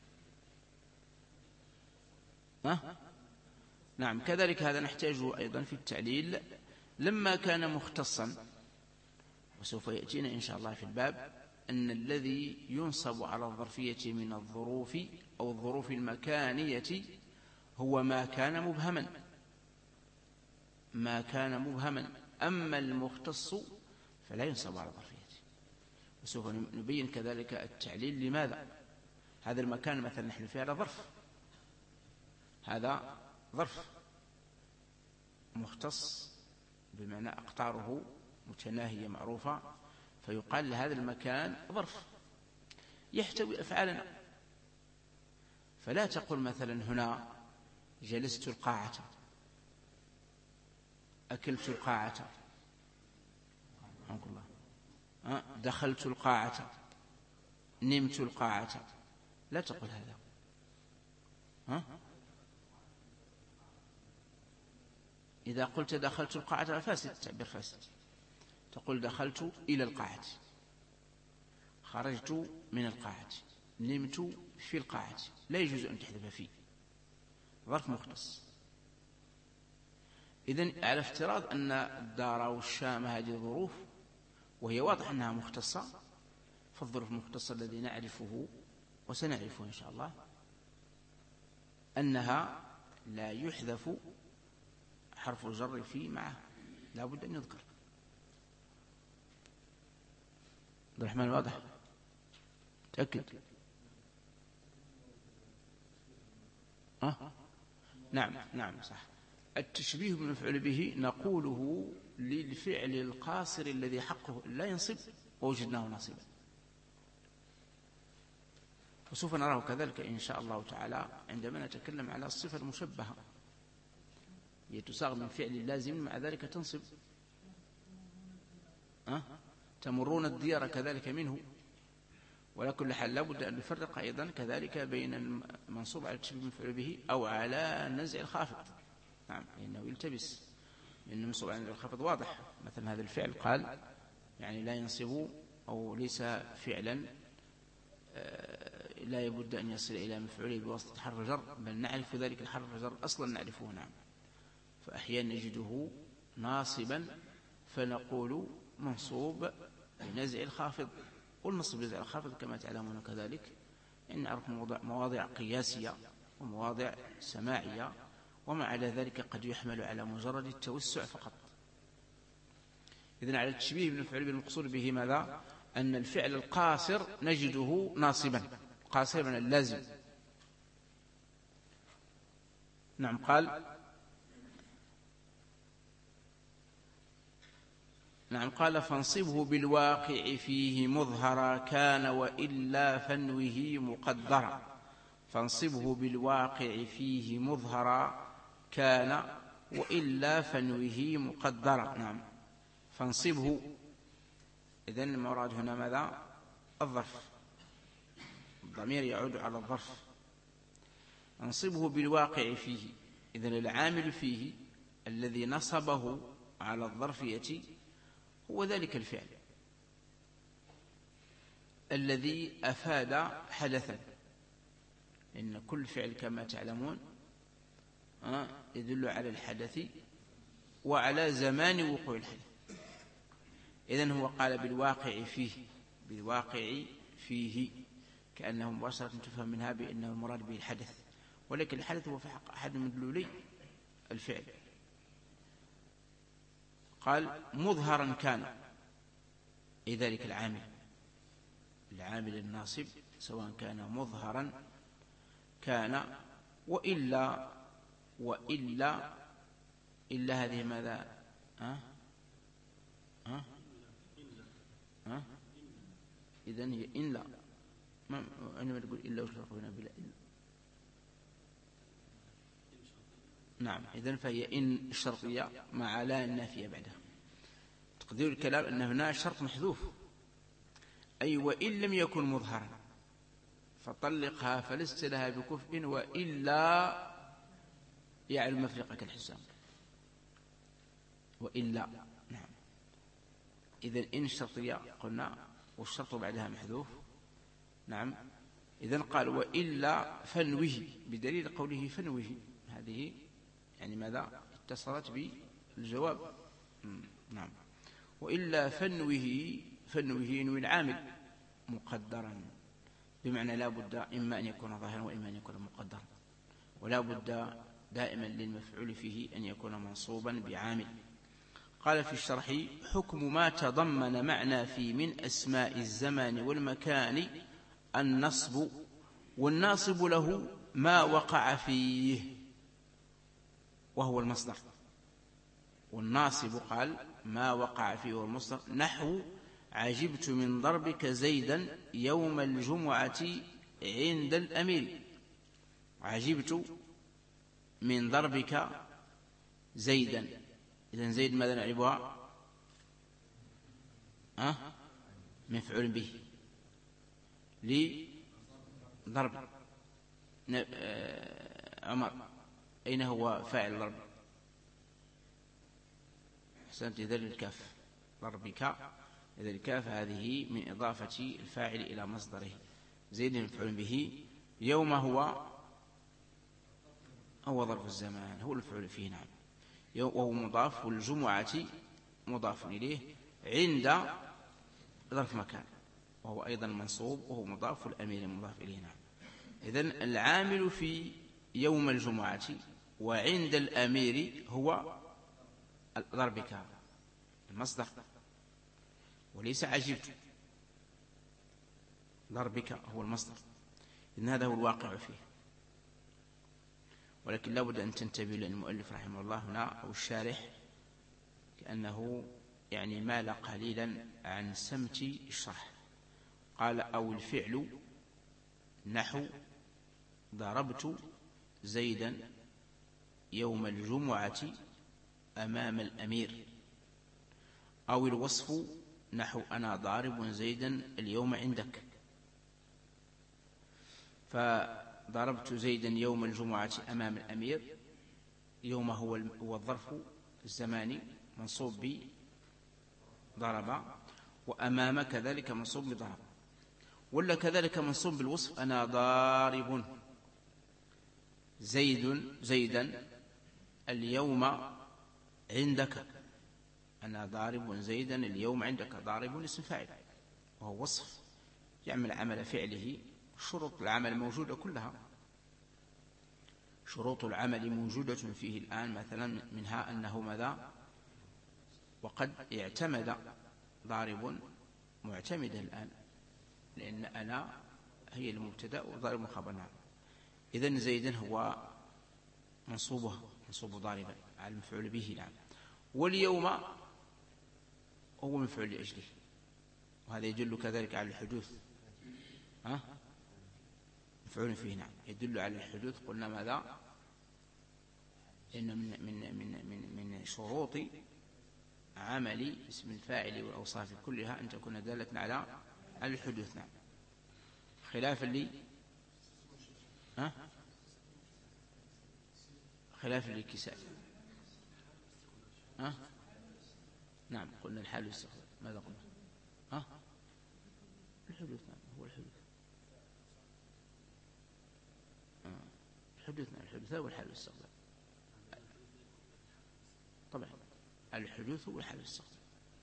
نعم كذلك هذا نحتاجه أيضا في التعليل لما كان مختصا، وسوف يأتينا إن شاء الله في الباب أن الذي ينصب على الظرفية من الظروف أو الظروف المكانية هو ما كان مبهما، أما المختص فلا ينصب على الظرفية. وسوف نبين كذلك التعليل لماذا هذا المكان مثلا نحن فيه هذا ظرف، هذا ظرف مختص بمعنى أقطاره متناهية معروفة، فيقال لهذا المكان ظرف يحتوي أفعالنا، فلا تقول مثلا هنا جلست القاعة، أكلت القاعة، دخلت القاعة، نمت القاعة، لا تقول هذا. إذا قلت دخلت القاعة فاسد، تعبير فاسد، تقول دخلت إلى القاعة، خرجت من القاعة، نمت في القاعة، لا يجوز أن تحذف فيه، ظرف مختص. إذن على افتراض أن الدار والشام هذه ظروف وهي واضح أنها مختصة، فالظروف المختصة الذي نعرفه وسنعرفه إن شاء الله أنها لا يحذف حرف الجر فيه معه، لا بد أن يذكر. عبد الرحمن واضح؟ تأكد. نعم صح. التشبيه بالمفعول به نقوله للفعل القاصر الذي حقه لا ينصب ووجدناه ناصبا، وسوف نراه كذلك إن شاء الله تعالى عندما نتكلم على الصفة المشبهة. هي تصاغ من فعل لازم مع ذلك تنصب. تمرون الديار كذلك منه. ولا كل حال لابد أن نفرق أيضا كذلك بين المنصوب على التشبيه المفعول به أو على نزع الخافض. نعم، لأنه يلتبس، لأن المنصوب على نزع الخافض واضح. مثلا هذا الفعل قال يعني لا ينصب أو ليس فعلا لا يبد أن يصل إلى مفعوله بواسطة حرف جر، بل نعرف ذلك الحرف جر أصلا نعرفه. نعم، فأحيانا نجده ناصبا فنقول منصوب بنزع الخافض. والنصب بنزع الخافض كما تعلمون كذلك إن نعرف مواضع قياسية ومواضع سماعية، وما على ذلك قد يحمل على مجرد التوسع فقط. إذن على التشبيه بالمفعول بالمقصود به ماذا؟ أن الفعل القاصر نجده ناصبا، قاصر من اللازم. نعم، قال فانصبه بالواقع فيه مظهرا كان وإلا فانوه مقدرا. فانصبه بالواقع فيه مظهرا كان وإلا فانوه مقدرا. نعم، فانصبه، إذن المراد هنا ماذا؟ الظرف، الضمير يعود على الظرف. انصبه بالواقع فيه، إذن العامل فيه الذي نصبه على الظرفية هو ذلك الفعل الذي أفاد حدثا، إن كل فعل كما تعلمون يدل على الحدث وعلى زمان وقوع الحدث. إذن هو قال بالواقع فيه، بالواقع فيه، كأنه مباشرة تفهم منها بأنه المراد به الحدث، ولكن الحدث هو في حق أحد مدلولي الفعل. قال مظهرا كان، أي ذلك العامل الناصب سواء كان مظهرا كان وإلا هذه ماذا؟ إذن هي إن لا، عندما تقول إلا وش الفرق هنا بلا إلا؟ نعم، إذن فهي إن الشرطية مع لا النافية بعدها. تقدير الكلام أن هنا شرط محذوف، أي وإن لم يكن مظهرا فطلقها فلست لها بكفء وإلا يعلم مفرقك الحسام، وإلا. نعم، إذن إن الشرطية قلنا والشرط بعدها محذوف. نعم، إذن قال وإلا فنوه، بدليل قوله فنوه، هذه يعني ماذا؟ اتصلت بالجواب. نعم، وإلا فنوه ينوي العامل مقدرا، بمعنى لا بد إما أن يكون ظاهرا وإما أن يكون مقدرا، ولا بد دائما للمفعول فيه أن يكون منصوبا بعامل. قال في الشرح حكم ما تضمن معنى في من أسماء الزمان والمكان النصب، والناصب له ما وقع فيه وهو المصدر. والناصب قال ما وقع فيه هو المصدر، نحو عجبت من ضربك زيدا يوم الجمعة عند الأمير. عجبت من ضربك زيدا، إذن زيد ماذا نعرفها؟ مفعول به لضرب عمر. أين هو فاعل ضرب؟ أحسنت، ذل الكاف، ضربك ذل الكاف، هذه من إضافة الفاعل إلى مصدره. زيد مفعول به، يوم هو ظرف الزمان، هو المفعول فيه. نعم، وهو مضاف، والجمعة مضاف إليه، عند ظرف مكان وهو أيضا منصوب وهو مضاف، والأمير مضاف إليه. نعم، إذن العامل في يوم الجمعة وعند الأمير هو ضربك المصدر، وليس عجبت، ضربك هو المصدر. إذن هذا هو الواقع فيه. ولكن لا بد أن تنتبه للمؤلف رحمه الله هنا أو الشارح، كأنه يعني مال قليلا عن سمت الشرح. قال أو الفعل نحو ضربت زيدا يوم الجمعة أمام الأمير، أو الوصف نحو أنا ضارب زيدا اليوم عندك، فضربت زيدا يوم الجمعة أمام الأمير، يوم هو الظرف الزماني منصوب بضرب، وأمام كذلك منصوب بضرب، ولا كذلك منصوب بالوصف أنا ضارب زيدا اليوم عندك، أنا ضارب زيدا اليوم عندك، ضارب اسم فاعل وهو وصف يعمل عمل فعله، شروط العمل موجودة كلها، شروط العمل موجودة فيه الآن، مثلا منها أنه ماذا؟ وقد اعتمد، ضارب معتمدا الآن، لأن أنا هي المبتدأ وضارب خبرنا. إذن زيدا هو منصوب ضاربا على المفعول به، نعم. واليوم هو مفعول لأجله، وهذا يدل كذلك على الحدوث، مفعول فيه، نعم، يدل على الحدوث. قلنا ماذا؟ إن من شروط عمل اسم الفاعل والأوصاف كلها أن تكون دالة على الحدوث، نعم، خلاف الكساء. نعم، قلنا الحال والاستقبال. ماذا قلنا؟ الحدوث، نعم، هو الحدوث. الحدوث هو الحال والاستقبال. طبعا الحدوث هو الحال والاستقبال.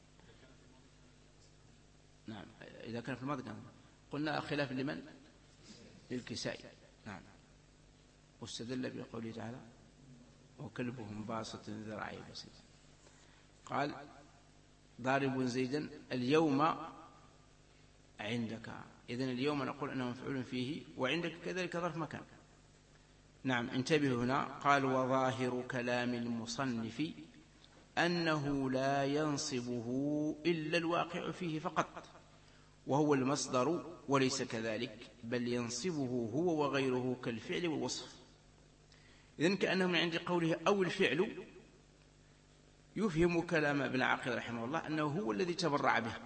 نعم، إذا كان في الماضي كان قلنا خلاف لمن؟ للكساء، نعم. واستدل بقوله تعالى وكلبهم باسط ذراعيه بسيط. قال ضارب زيدا اليوم عندك، إذن اليوم نقول أنه مفعول فيه، وعندك كذلك ظرف مكان. نعم، انتبهوا هنا. قال وظاهر كلام المصنف أنه لا ينصبه إلا الواقع فيه فقط، وهو المصدر، وليس كذلك، بل ينصبه هو وغيره كالفعل والوصف. إذن كأنه من عند قوله أو الفعل يفهم كلام ابن عقيل رحمه الله أنه هو الذي تبرع به،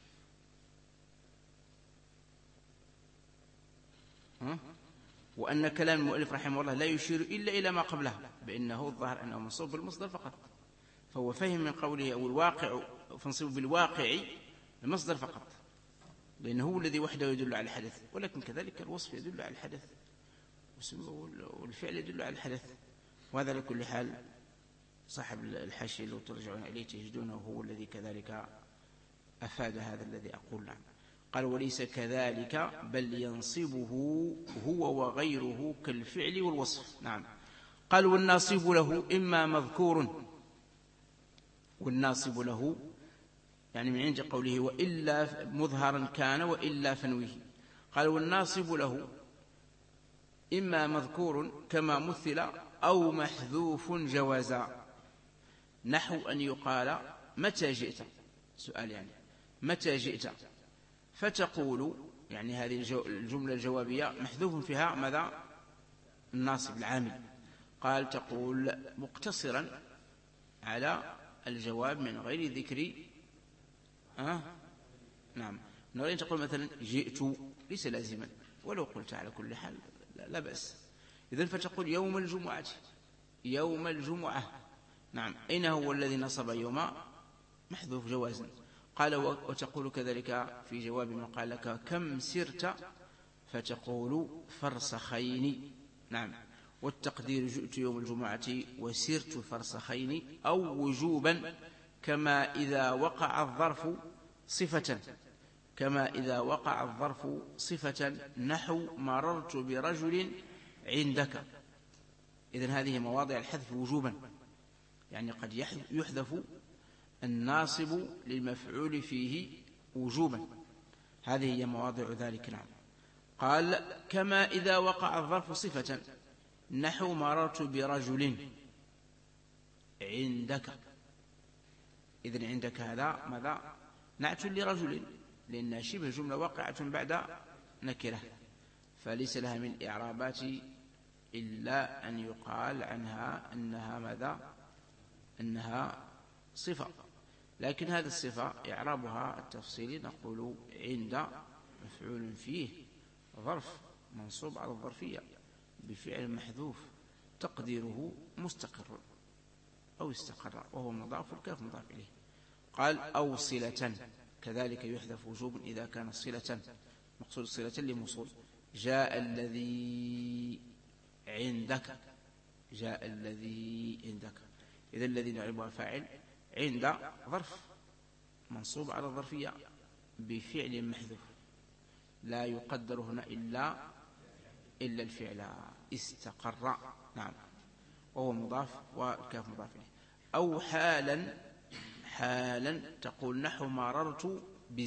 وأن كلام المؤلف رحمه الله لا يشير إلا إلى ما قبله، بأنه الظاهر أنه منصوب بالمصدر فقط، فهو فهم من قوله أو الواقع، فانصب بالواقع المصدر فقط، لأنه هو الذي وحده يدل على الحدث، ولكن كذلك الوصف يدل على الحدث، والفعل يدل على الحدث. وهذا لكل حال صاحب الحاشية لو ترجعون إليه تجدونه هو الذي كذلك أفاد هذا الذي أقول. نعم، قال وليس كذلك بل ينصبه هو وغيره كالفعل والوصف. نعم، قال والناصب له إما مذكور، والناصب له يعني من عند قوله وإلا مظهرا كان وإلا فنويه. قال والناصب له إما مذكور كما مثل أو محذوف جوازا، نحو أن يقال متى جئت، سؤال يعني متى جئت، فتقول يعني هذه الجملة الجوابية محذوف فيها ماذا؟ الناصب العامل. قال تقول مقتصرا على الجواب من غير ذكر نعم، من غير تقول مثلا جئت، ليس لازما، ولو قلت على كل حال لا بأس. إذن فتقول يوم الجمعة، يوم الجمعة. نعم، أين هو الذي نصب يوم؟ محذوف جوازا. قال وتقول كذلك في جواب ما قال لك كم سرت، فتقول فرسخين. نعم، والتقدير جئت يوم الجمعة وسرت فرسخين، أو وجوبا كما إذا وقع الظرف صفة، كما إذا وقع الظرف صفة، نحو مررت برجل عندك. إذن هذه مواضع الحذف وجوبا، يعني قد يحذف الناصب للمفعول فيه وجوبا، هذه هي مواضع ذلك. نعم، قال كما إذا وقع الظرف صفة، نحو مررت برجل عندك. إذن عندك هذا ماذا؟ نعت لرجل، لأنها شبه جملة واقعة بعد نكرة، فليس لها من إعرابات إلا أن يقال عنها أنها ماذا؟ أنها صفة. لكن هذه الصفة إعرابها التفصيلي نقول عند مفعول فيه ظرف منصوب على الظرفية بفعل محذوف تقديره مستقر أو استقر وهو مضاف والكاف مضاف إليه. قال أو صلة، كذلك يحذف وجوب إذا كانت صلة، مقصود صلة لموصول. جاء الذي عندك، جاء الذي عندك. إذا الذي نعربها فاعل عند ظرف منصوب على الظرفية بفعل محذوف لا يقدر هنا إلا الفعل استقر. نعم، وهو مضاف والكاف مضاف إليه. أو حالا تقول نحو مررت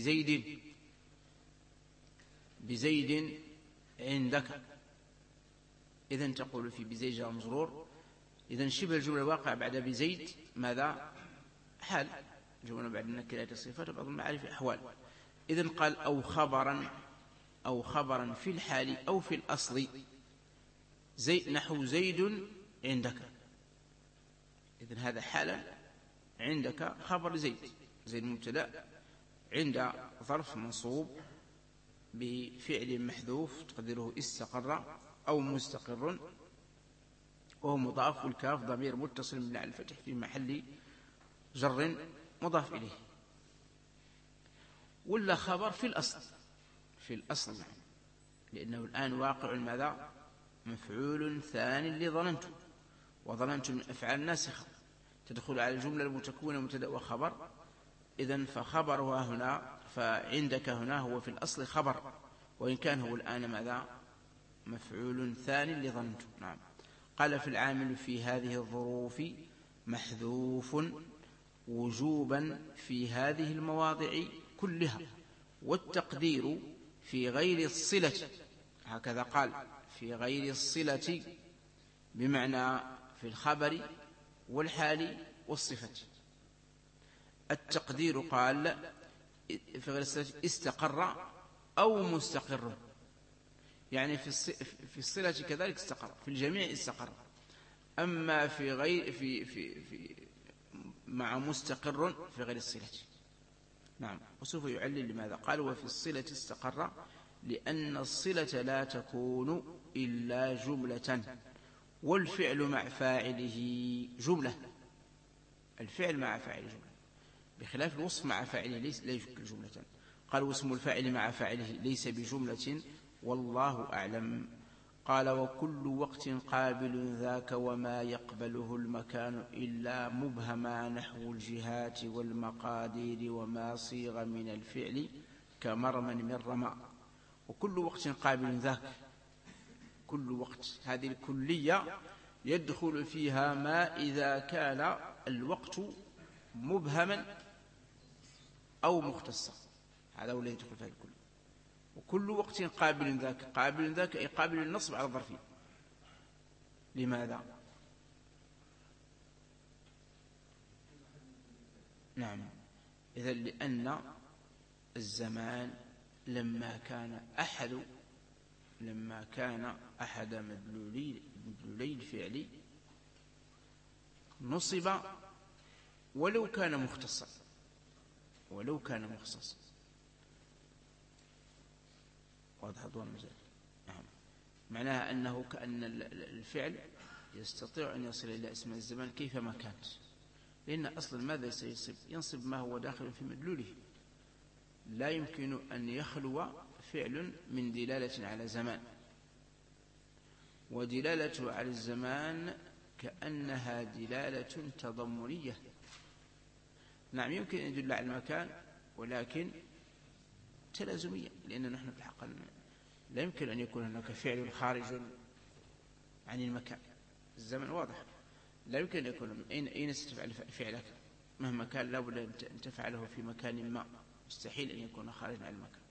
بزيد عندك. إذن تقول في بزيد جار مجرور، إذن شبه الجملة الواقع بعد بزيد ماذا؟ حال، جملة بعد النكرات الصفات وبعض المعارف أحوال. إذن قال أو خبرا في الحال أو في الأصل، نحو زيد عندك. إذن هذا حالا عندك خبر زيد مبتدأ، عند ظرف منصوب بفعل محذوف تقديره استقر أو مستقر وهو مضاف، والكاف ضمير متصل من على الفتح في محل جر مضاف إليه. ولا خبر في الأصل لأنه الآن واقع ماذا؟ مفعول ثاني لظننت، وظننت من أفعال ناسخة تدخل على الجملة المتكونة مبتدأ وخبر. إذن فخبرها هنا، فعندك هنا هو في الأصل خبر، وإن كان هو الآن ماذا؟ مفعول ثاني لظننت. نعم. قال في العامل في هذه الظروف محذوف وجوبا في هذه المواضع كلها، والتقدير في غير الصلة، هكذا قال في غير الصلة بمعنى في الخبر والحال والصفة. التقدير قال في غير الصلة استقر أو مستقر، يعني في الصلة كذلك استقر، في الجميع استقر. أما في غير في مع مستقر في غير الصلة. نعم. وسوف يعلل لماذا قال وفي الصلة استقر، لأن الصلة لا تكون إلا جملة، والفعل مع فاعله جملة. الفعل مع فاعله جملة، بخلاف الوصف مع فاعله لا يشكل جملة. قال واسم الفاعل مع فاعله ليس بجملة والله أعلم. قال وكل وقت قابل ذاك وما يقبله المكان إلا مبهما نحو الجهات والمقادير وما صيغ من الفعل كمرمى من رمى. وكل وقت قابل ذاك، كل وقت هذه الكلية يدخل فيها ما إذا كان الوقت مبهما أو مختصا، هذا هو الذي يدخل فيها الكل. وكل وقت قابل ذاك، قابل ذاك أي قابل النصب على الظرفية. لماذا؟ نعم. إذن لأن الزمان لما كان أحد مدلولي الفعل نصب ولو كان مختصا، واضح ضوء المزال. نعم. معناها أنه كأن الفعل يستطيع أن يصل إلى اسم الزمان كيفما كانت، لأن أصلا ماذا ينصب ما هو داخل في مدلوله. لا يمكن أن يخلو فعل من دلالة على زمان، ودلالته على الزمان كأنها دلالة تضمنية. نعم، يمكن أن يدل على المكان ولكن تلازمية، لأن نحن في الحق لا يمكن أن يكون هناك فعل خارج عن المكان. الزمن واضح، لا يمكن أن يكون أين ستفعل فعلك مهما كان، لا بد أن تفعله في مكان ما، مستحيل أن يكون خارج عن المكان.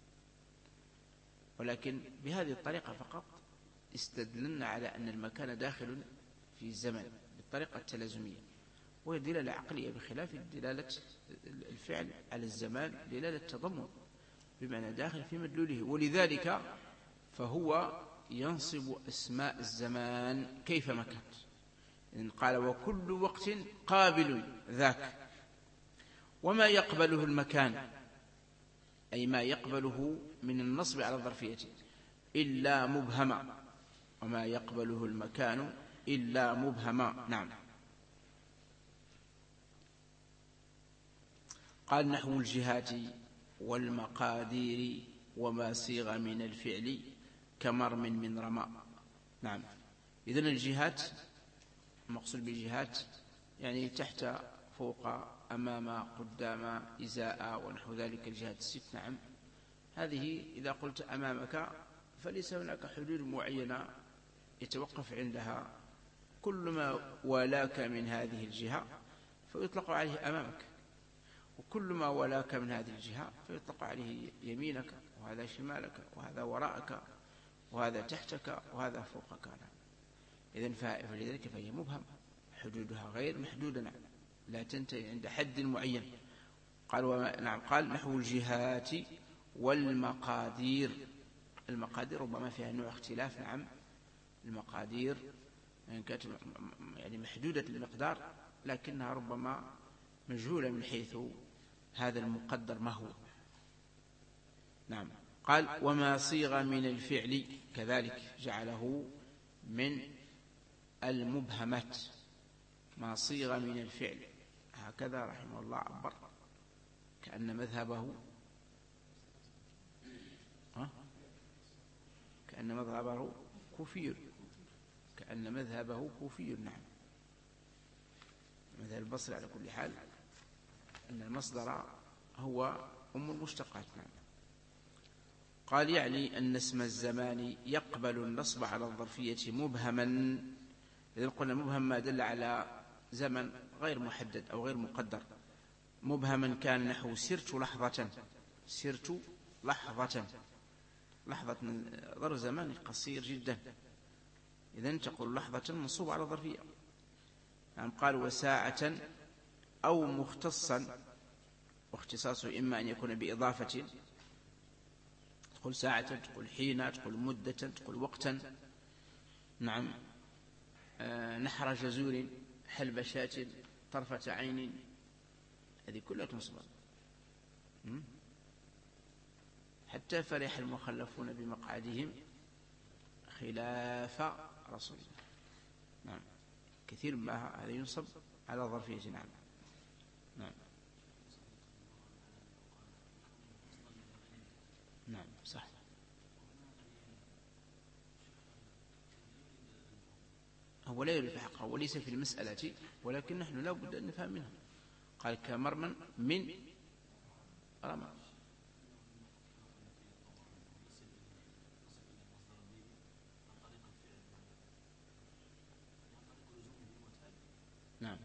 ولكن بهذه الطريقة فقط استدللنا على أن المكان داخل في الزمن بالطريقة التلازمية، وهي دلالة عقلية بخلاف دلالة الفعل على الزمان، دلالة تضمن بمعنى داخل في مدلوله. ولذلك فهو ينصب أسماء الزمان كيفما كانت. إذن قال وكل وقت قابل ذاك، وما يقبله المكان أي ما يقبله من النصب على الظرفية إلا مبهما، وما يقبله المكان إلا مبهما. نعم. قال نحو الجهات والمقادير وما صيغ من الفعل كمرم من رمى. نعم. إذن الجهات المقصود بالجهات يعني تحت، فوق، أمام، قدام، إزاء ونحو ذلك، الجهات الست. نعم. هذه إذا قلت أمامك فليس هناك حدود معينة يتوقف عندها، كل ما ولاك من هذه الجهة فيطلق عليه أمامك، وكل ما ولاك من هذه الجهة فيطلق عليه يمينك، وهذا شمالك، وهذا وراءك، وهذا تحتك، وهذا فوقك. إذن فلذلك فهي مبهم، حدودها غير محدودة. نعم. لا تنتهي عند حد معين. قال نعم. قال نحو الجهات والمقادير. المقادير ربما فيها نوع اختلاف. نعم. المقادير كانت يعني محدودة المقدار، لكنها ربما مجهولة من حيث هذا المقدر ما هو. نعم. قال وما صيغ من الفعل كذلك جعله من المبهمات، ما صيغ من الفعل. هكذا رحمه الله عبر، كأن مذهبه كوفي، كأن مذهبه كوفي. نعم. مذهب البصري على كل حال أن المصدر هو أم المشتقات. نعم. قال يعني أن اسم الزمان يقبل النصب على الظرفية مبهما. إذا قلنا مبهم ما دل على زمن غير محدد أو غير مقدر. مبهما كان نحو سرت لحظة، سرت لحظة، لحظة من ظرف زمان قصير جدا، إذن تقول لحظة منصوب على ظرفية. نعم. قال وساعة أو مختصا، واختصاصه إما أن يكون بإضافة، تقول ساعة، تقول حين، تقول مدة، تقول وقتا. نعم. نحر جزور، حلب شاة، طرفة عين، هذه كلها تنصب. حتى فرح المخلفون بمقعدهم خلاف رسول الله. نعم. كثير ما هذا ينصب على ظرفية. نعم. نعم. نعم صح. هو لا يريد حقه وليس في المسألة، ولكن نحن لا بد أن نفهم منها. قال كمرمى من رمى. نعم.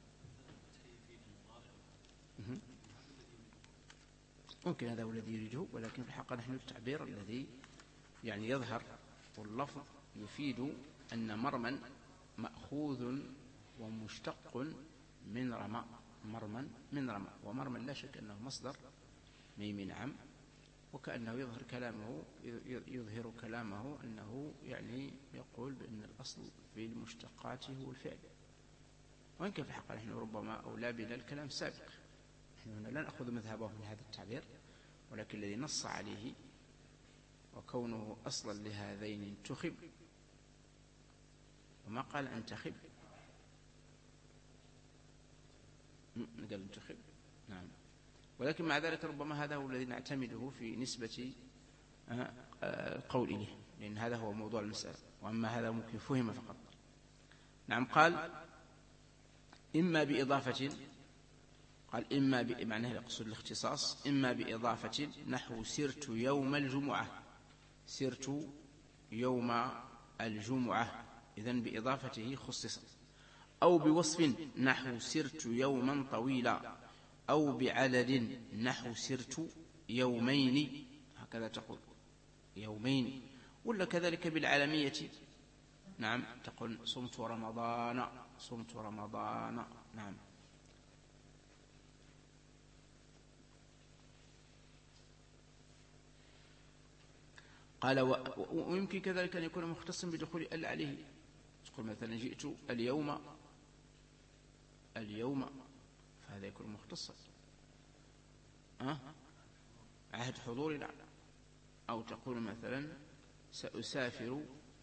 ممكن هذا هو الذي يريده، ولكن في الحقيقة نحن التعبير الذي يعني يظهر واللفظ يفيد أن مرما مأخوذ ومشتق من رمى. مرما من رمى، ومرما لا شك أنه مصدر ميم. نعم. وكأنه يظهر كلامه أنه يعني يقول بأن الأصل في المشتقات هو الفعل، وإن كان في الحقيقة نحن ربما أولى بنا الكلام السابق. نحن هنا لا نأخذ مذهبه من هذا التعبير، ولكن الذي نص عليه وكونه أصلا لهذين انتخب، وما قال انتخب، قال انتخب. نعم. ولكن مع ذلك ربما هذا هو الذي نعتمده في نسبة القول إليه، لأن هذا هو موضوع المسألة، وأما هذا ممكن فهم فقط. نعم. قال إما بإضافة، قال إما بمعنى يقصد الاختصاص، إما بإضافة نحو سرت يوم الجمعة، سرت يوم الجمعة، إذن بإضافته خصص. أو بوصف نحو سرت يوما طويلا، أو بعدد نحو سرت يومين، هكذا تقول يومين. ولا كذلك بالعالمية. نعم. تقول صمت رمضان، صمت رمضان. نعم. قال ويمكن كذلك أن يكون مختصا بدخول ال عليه. تقول مثلا جئت اليوم فهذا يكون مختصا عهد حضورنا. أو تقول مثلا سأسافر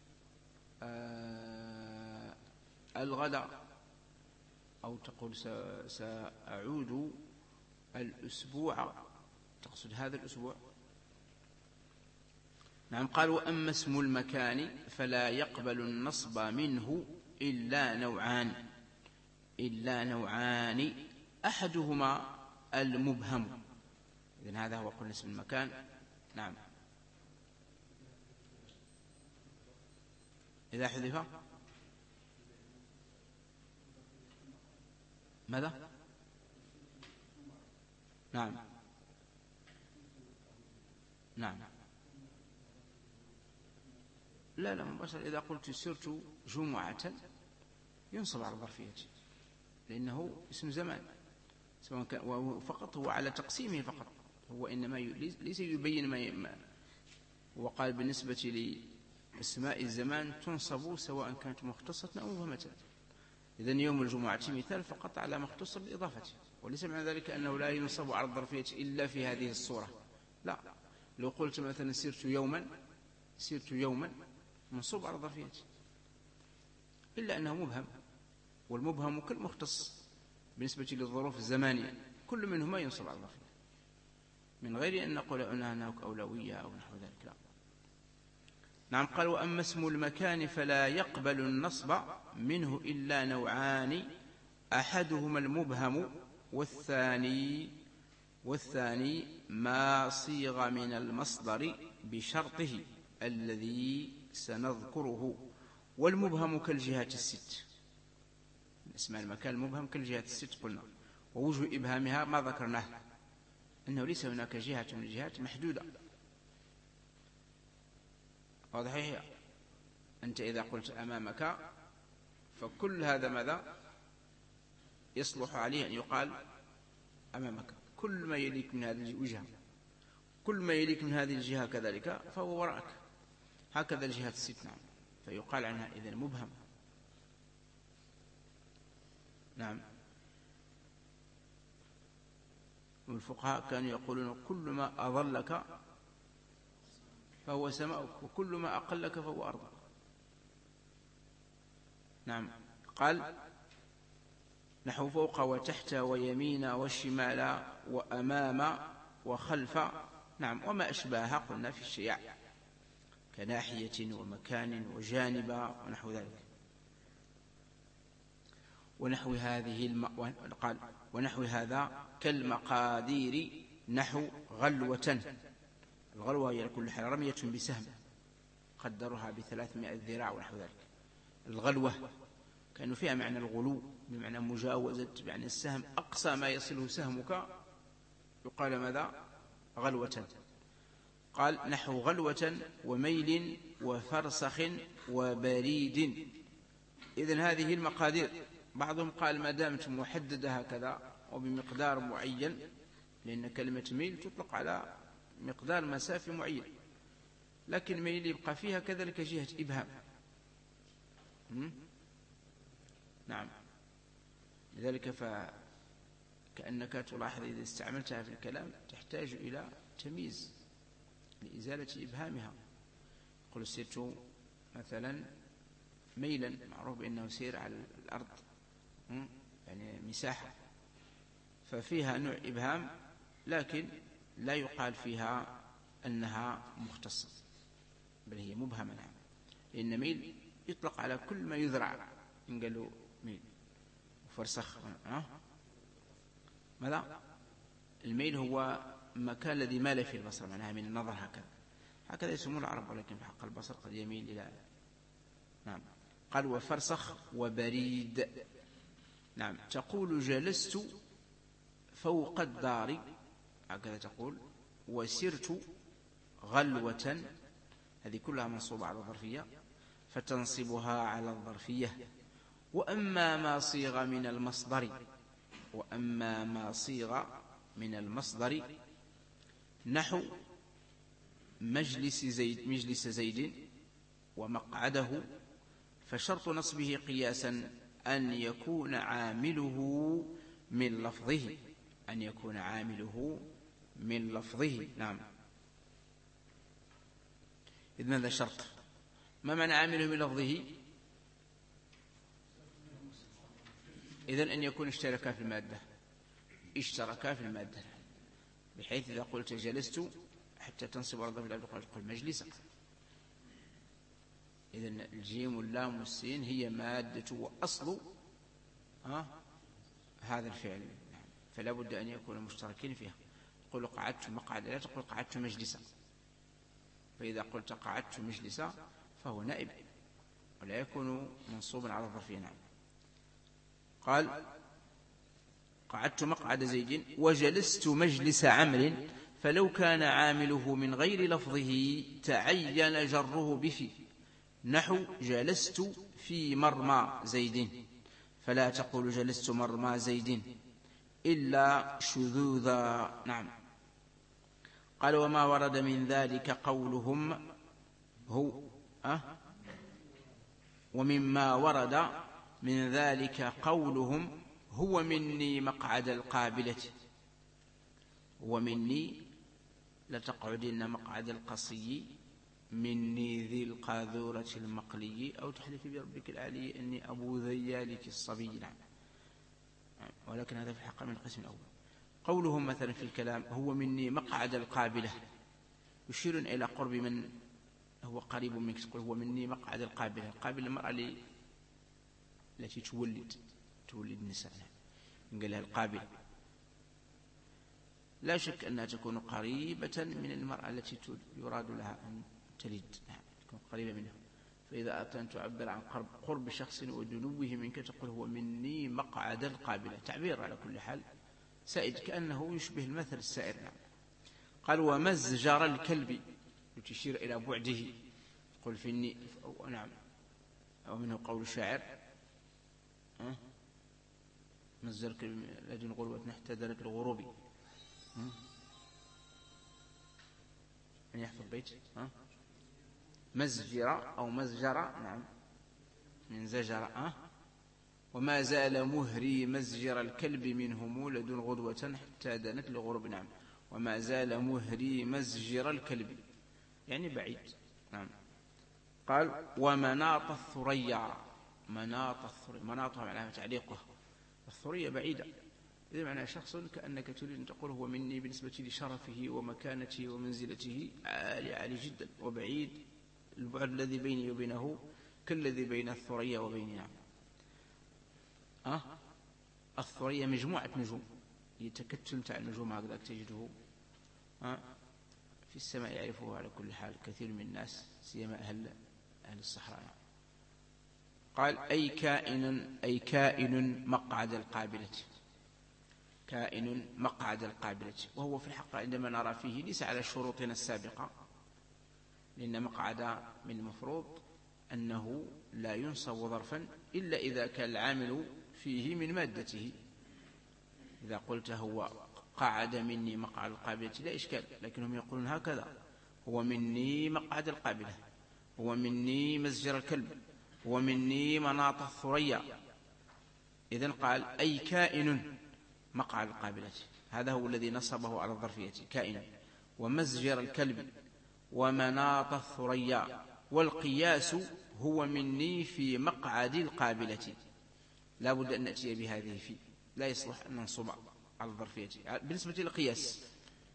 الغداء، أو تقول سأعود الأسبوع، تقصد هذا الأسبوع. نعم. قال وأما اسم المكان فلا يقبل النصب منه إلا نوعان أحدهما المبهم. إذن هذا هو قلنا اسم المكان. نعم. إذا حذف ماذا؟ نعم. لا مباشرة. إذا قلت سرت جمعة ينصب على الظرفية، لأنه اسم زمان سواء كان فقط هو على تقسيمه فقط، هو إنما ليس يبين ما وقال بالنسبة لأسماء الزمان تنصب سواء كانت مختصة أو مبهمة. إذن يوم الجمعة مثال فقط على مختص بالإضافة، وليس معنى ذلك أنه لا ينصب على الظرفية إلا في هذه الصورة. لا، لو قلت مثلا سرت يوما منصوب على الظرفية، إلا أنه مبهم، والمبهم كالمختص بالنسبة للظروف الزمانية، كل منهما ينصب على الظرفية من غير أن نقول أنها هناك أولوية أو نحو ذلك. لا. نعم. قال وأما اسم المكان فلا يقبل النصب منه إلا نوعان أحدهما المبهم والثاني ما صيغ من المصدر بشرطه الذي سنذكره. والمبهم كالجهات الست، اسم المكان المبهم كالجهات الست قلنا. ووجه إبهامها ما ذكرناه، أنه ليس هناك جهة من الجهات محدودة. واضح؟ أنت إذا قلت أمامك فكل هذا ماذا يصلح عليه أن يقال أمامك، كل ما يليك من هذه الوجهة، كل ما يليك من هذه الجهة كذلك فهو وراءك، هكذا الجهات الست. نعم. فيقال عنها إذن مبهم. نعم. والفقهاء كانوا يقولون كل ما أظلك فهو سماؤك، وكل ما أقلك فهو أرضك. نعم. قال نحو فوق وتحت ويمين والشمال وأمام وخلف. نعم. وما أشباهها قلنا في الشيع كناحية ومكان وجانب ونحو ذلك. قال ونحو هذا كالمقادير نحو غلوة. الغلوة هي كل حال رمية بسهم قدرها ب300 ذراع ونحو ذلك. الغلوة كانوا فيها معنى الغلو بمعنى مجاوزة، يعني السهم أقصى ما يصله سهمك يقال ماذا؟ غلوة. قال نحو غلوة وميل وفرسخ وبريد. إذن هذه المقادير بعضهم قال ما دامت محددة هكذا وبمقدار معين، لأن كلمة ميل تطلق على مقدار مسافة معين، لكن ميل يبقى فيها كذلك جهة إبهام. نعم. لذلك فكأنك تلاحظ إذا استعملتها في الكلام تحتاج إلى تمييز لإزالة إبهامها. قل سرت مثلا ميلا، معروف بأنه سير على الأرض، يعني مساحة، ففيها نوع إبهام لكن لا يقال فيها أنها مختصة، بل هي مبهمة. نعم. لأن ميل يطلق على كل ما يذرع، إن قالوا ميل وفرسخ. ماذا؟ الميل هو مكان الذي مال فيه البصر، معناها من النظر هكذا يسمون العرب، ولكن في حق البصر قد يميل إلى. نعم. قال وفرسخ وبريد. نعم. تقول جلست فوق الدار، هكذا تقول. وسرت غلوة، هذه كلها منصوبة على الظرفية فتنصبها على الظرفية. وأما ما صيغ من المصدر نحو مجلس زيد ومقعده، فشرط نصبه قياسا أن يكون عامله من لفظه، أن يكون عامله من لفظه. نعم. إذن هذا شرط. ما معنى عامله من لفظه؟ إذن أن يكون اشتركا في المادة، بحيث إذا قلت جلست حتى تنصب أرض في الأرض قل مجلسا. إذن الجيم واللام والسين هي مادة وأصل هذا الفعل، فلا بد أن يكون مشتركين فيها. تقول قعدت مقعدا، لا تقول قعدت مجلسا. فإذا قلت قعدت مجلسا فهو نائب ولا يكون منصوبا على الظرفية. نعم. قال قعدت مقعد زيد وجلست مجلس عمرو، فلو كان عامله من غير لفظه تعين جره بفي، نحو جلست في مرمى زيد، فلا تقول جلست مرمى زيد إلا شذوذا. نعم. قال وما ورد من ذلك قولهم هو ومما ورد من ذلك قولهم هو مني مقعد القابلة، ومني لتقعدن مقعد القصي، مني ذي القاذورة المقلي، أو تحلف بربك العلي إني أبو ذيالك الصبي. نعم. ولكن هذا في الحق من القسم الأول. قولهم مثلا في الكلام هو مني مقعد القابلة يشير إلى قرب من هو قريب منك. تقول هو مني مقعد القابلة. القابلة المرأة التي تولد النساء، قال لها القابلة. لا شك أنها تكون قريبة من المرأة التي يراد لها أن تلد، تكون قريبة منها. فإذا أردت أن تعبر عن قرب شخص ودنوه منك تقول هو مني مقعد القابلة. تعبير على كل حال سائد، كأنه يشبه المثل السائر. نعم. قال ومزجر الكلب، تشير إلى بعده. قل فيني. نعم. أو منه قول الشاعر مزجر الكلب لدن غربة احتدرت الغروب. من يحفظ بيت مزجر أو مزجر. نعم. من زجر. وما زال مهري مزجر الكلب منهم لدن غدوة حتى دنت الغروب. نعم. وما زال مهري مزجر الكلب يعني بعيد. نعم. قال ومناط الثريا. مناطها معناها تعليقها. الثريا بعيدة، إذا معنى شخص كأنك تريد أن تقول هو مني بالنسبة لشرفه ومكانته ومنزلته عالي جدا، وبعيد البعد الذي بيني وبينه كالذي بين الثريا وبيني. نعم. الثريا مجموعة نجوم، يتكتل تاع النجوم هكذا تجده في السماء، يعرفه على كل حال كثير من الناس سيما أهل الصحراء. قال أي كائن مقعد القابلة، كائن مقعد القابلة. وهو في الحق عندما نرى فيه ليس على شروطنا السابقة، لأن مقعد من المفروض أنه لا ينصب ظرفا إلا إذا كان العامل فيه من مادته. إذا قلت هو قعد مني مقعد القابلة لا إشكال، لكنهم يقولون هكذا هو مني مقعد القابلة، هو مني مزجر الكلب، هو مني مناط الثريا. إذن قال أي كائن مقعد القابلة، هذا هو الذي نصبه على الظرفية كائن، ومزجر الكلب ومناط الثريا. والقياس هو مني في مقعد القابلة. لا بد أن نأتي بهذه في، لا يصلح أن ننصب على الظرفية بالنسبة للقياس.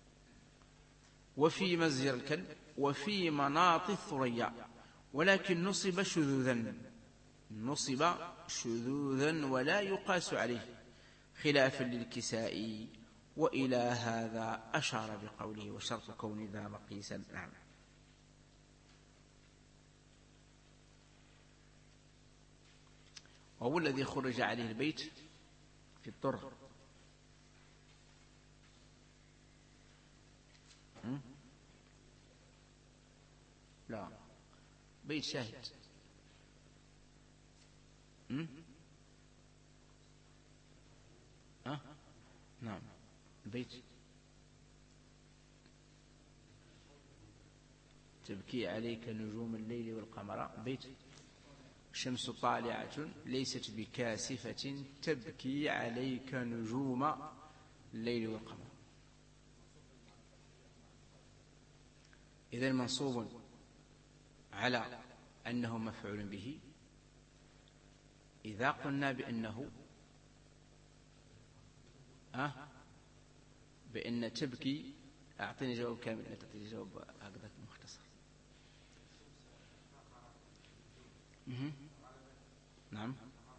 وفي مزجر الكلب وفي مناط الثريا، ولكن نصب شذوذا ولا يقاس عليه خلافا للكسائي. وإلى هذا أشار بقوله وشرط كون ذا مقيسا. نعم. وهو الذي خرج عليه البيت في الطر. لا، بيت شاهد. نعم. البيت تبكي عليك نجوم الليل والقمر. بيت: الشمس طالعة ليست بكاسفة تبكي عليك نجوم الليل والقمر. إذن منصوب على أنه مفعول به إذا قلنا بأن تبكي. أعطيني جواب كامل، لا تعطيني جواب هكذا مختصر. نعم.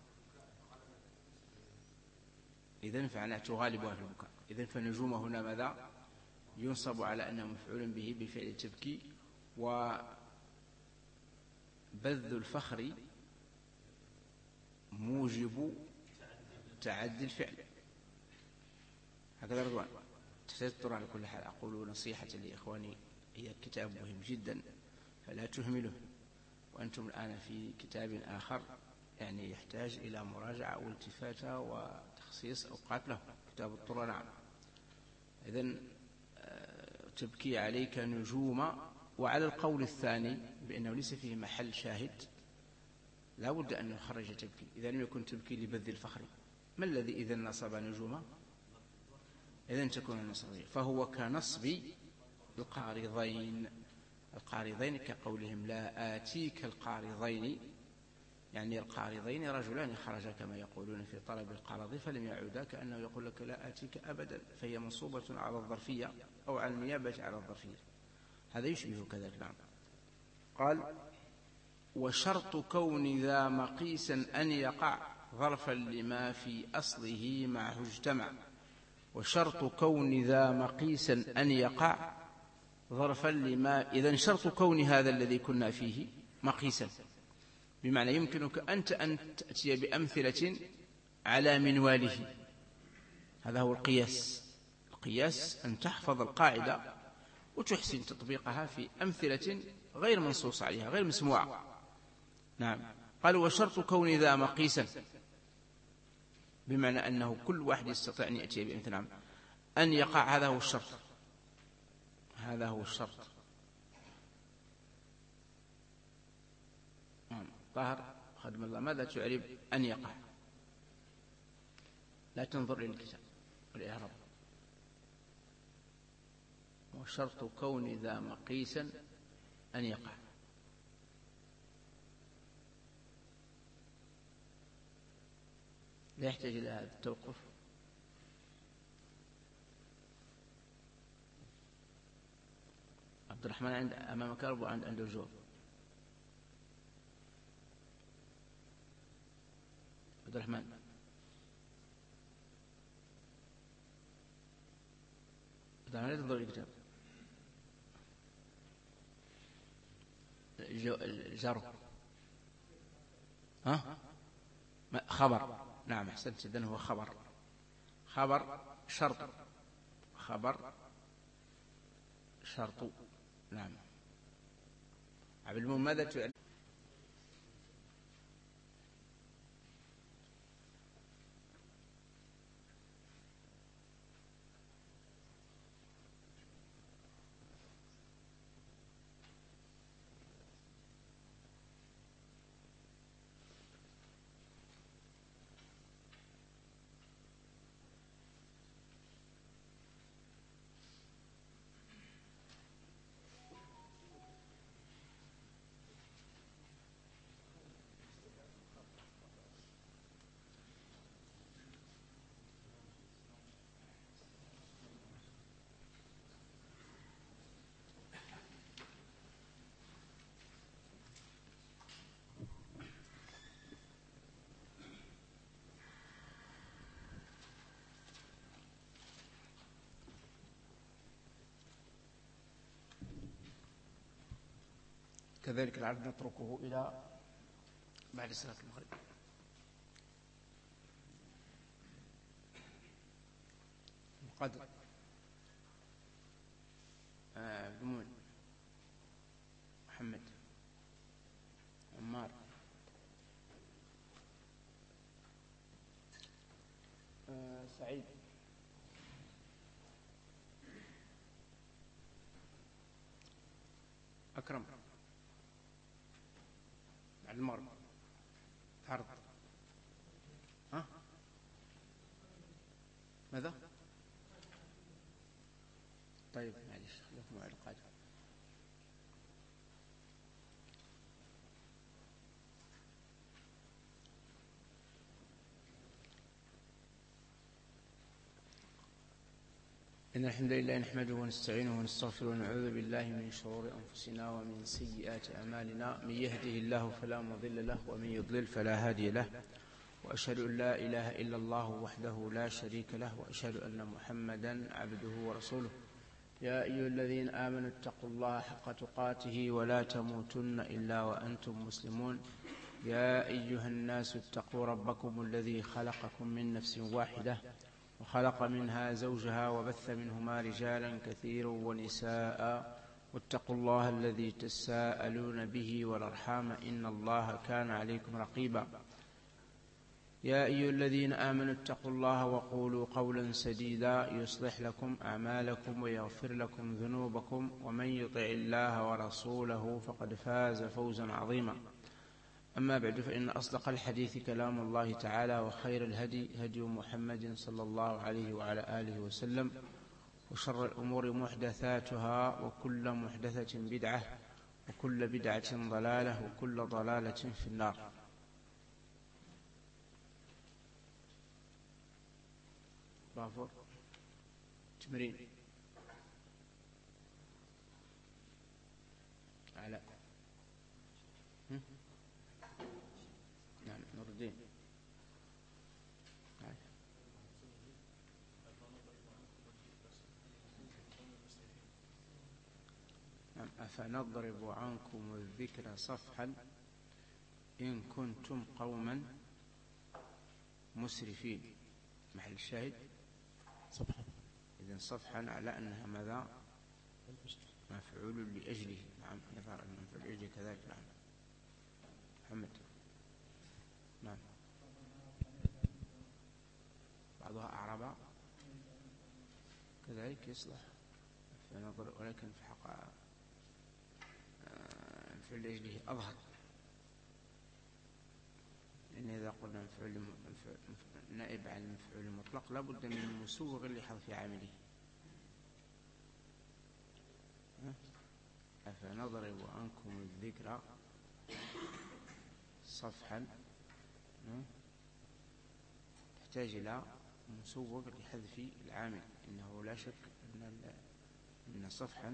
إذن فعلا تغالبها في البكاء. إذن فالنجوم هنا ماذا؟ ينصب على أنه مفعول به بفعل تبكي. وبذل الفخر موجب تعدي الفعل. هكذا رضوان تستر. على كل حال أقول نصيحة لإخواني، هي كتاب مهم جدا فلا تهمله، وأنتم الآن في كتاب آخر يعني يحتاج إلى مراجعة والتفاتة وتخصيص أوقات له، كتاب الطرة. نعم. إذن تبكي عليك نجوم. وعلى القول الثاني بأنه ليس فيه محل شاهد لا بد أن نخرج تبكي إذا لم يكن تبكي لبذل الفخر. ما الذي إذن نصب نجوم؟ إذن تكون النصبية، فهو كنصب القارضين. القارضين كقولهم لا آتيك القارضين، يعني القارضين رجلان خرجا كما يقولون في طلب القرض فلم يعودا، كأنه يقول لك لا آتيك أبدا، فهي منصوبة على الظرفية أو على النيابة على الظرفية. هذا يشبه كذلك. نعم. قال: وشرط كون ذا مقيسا أن يقع ظرفا لما في أصله معه اجتمع. وشرط كون ذا مقيسا أن يقع ظرفا لما. إذن شرط كون هذا الذي كنا فيه مقيسا، بمعنى يمكنك أنت أن تأتي بأمثلة على منواله. هذا هو القياس. القياس أن تحفظ القاعدة وتحسن تطبيقها في أمثلة غير منصوص عليها، غير مسموعة. نعم. قال: وشرط كون ذا مقيسا، بمعنى أنه كل واحد يستطيع أن يأتي بأمثلة. نعم. أن يقع، هذا هو الشرط. هذا هو الشرط. طاهر خدم الله، ماذا تعرب أن يقع؟ لا تنظر إلى الكتاب والإعراب. وشرط كون ذا مقيسا أن يقع. لا يحتاج إلى هذا التوقف. عبد الرحمن عند أمامك أربع عنده الجواب. عبد الرحمن. لا تنظر الكتاب. الجار خبر. نعم أحسنت. إذن هو خبر. خبر شرط. خبر شرط. نعم. عبد المؤمن ماذا تعلم؟ كذلك العبد نتركه إلى بعد صلاة المغرب. قدر بمون محمد عمار سعيد أكرم بعد المغرب تعرض. ها ماذا؟ طيب معلش خليكم مع القادم. إن الحمد لله نحمده ونستعينه ونستغفره ونعوذ بالله من شرور أنفسنا ومن سيئات أعمالنا. من يهده الله فلا مضل له ومن يضلل فلا هادي له، وأشهد أن لا إله إلا الله وحده لا شريك له، وأشهد أن محمدا عبده ورسوله. يا أيها الذين آمنوا اتقوا الله حق تقاته ولا تموتن إلا وأنتم مسلمون. يا أيها الناس اتقوا ربكم الذي خلقكم من نفس واحدة وخلق منها زوجها وبث منهما رجالا كثيرا ونساء، واتقوا الله الذي تساءلون به والأرحام إن الله كان عليكم رقيبا. يا أيها الذين آمنوا اتقوا الله وقولوا قولا سديدا يصلح لكم أعمالكم ويغفر لكم ذنوبكم، ومن يطع الله ورسوله فقد فاز فوزا عظيما. أما بعد، فإن أصدق الحديث كلام الله تعالى، وخير الهدي هدي محمد صلى الله عليه وعلى آله وسلم، وشر الأمور محدثاتها، وكل محدثة بدعة، وكل بدعة ضلالة، وكل ضلالة في النار. بافور تمرين علاء. نعم نور الدين. نعم. أفنضرب عنكم الذكر صفحا إن كنتم قوما مسرفين. محل الشاهد صفحا. إذن صفحا على أنها ماذا؟ مفعول لأجله. نعم يظهر أن مفعول لأجله كذلك. نعم محمد. نعم بعضها أعرب كذلك يصلح فنظر، ولكن في حق مفعول لأجله أظهر، لأن إذا قلنا مفعول نائب عن المفعول المطلق لا بد من مسوغ لحذف عامله. أفنضرب عنكم الذكر صفحا تحتاج إلى مسوغ لحذف العامل. إنه لا شك أن صفحا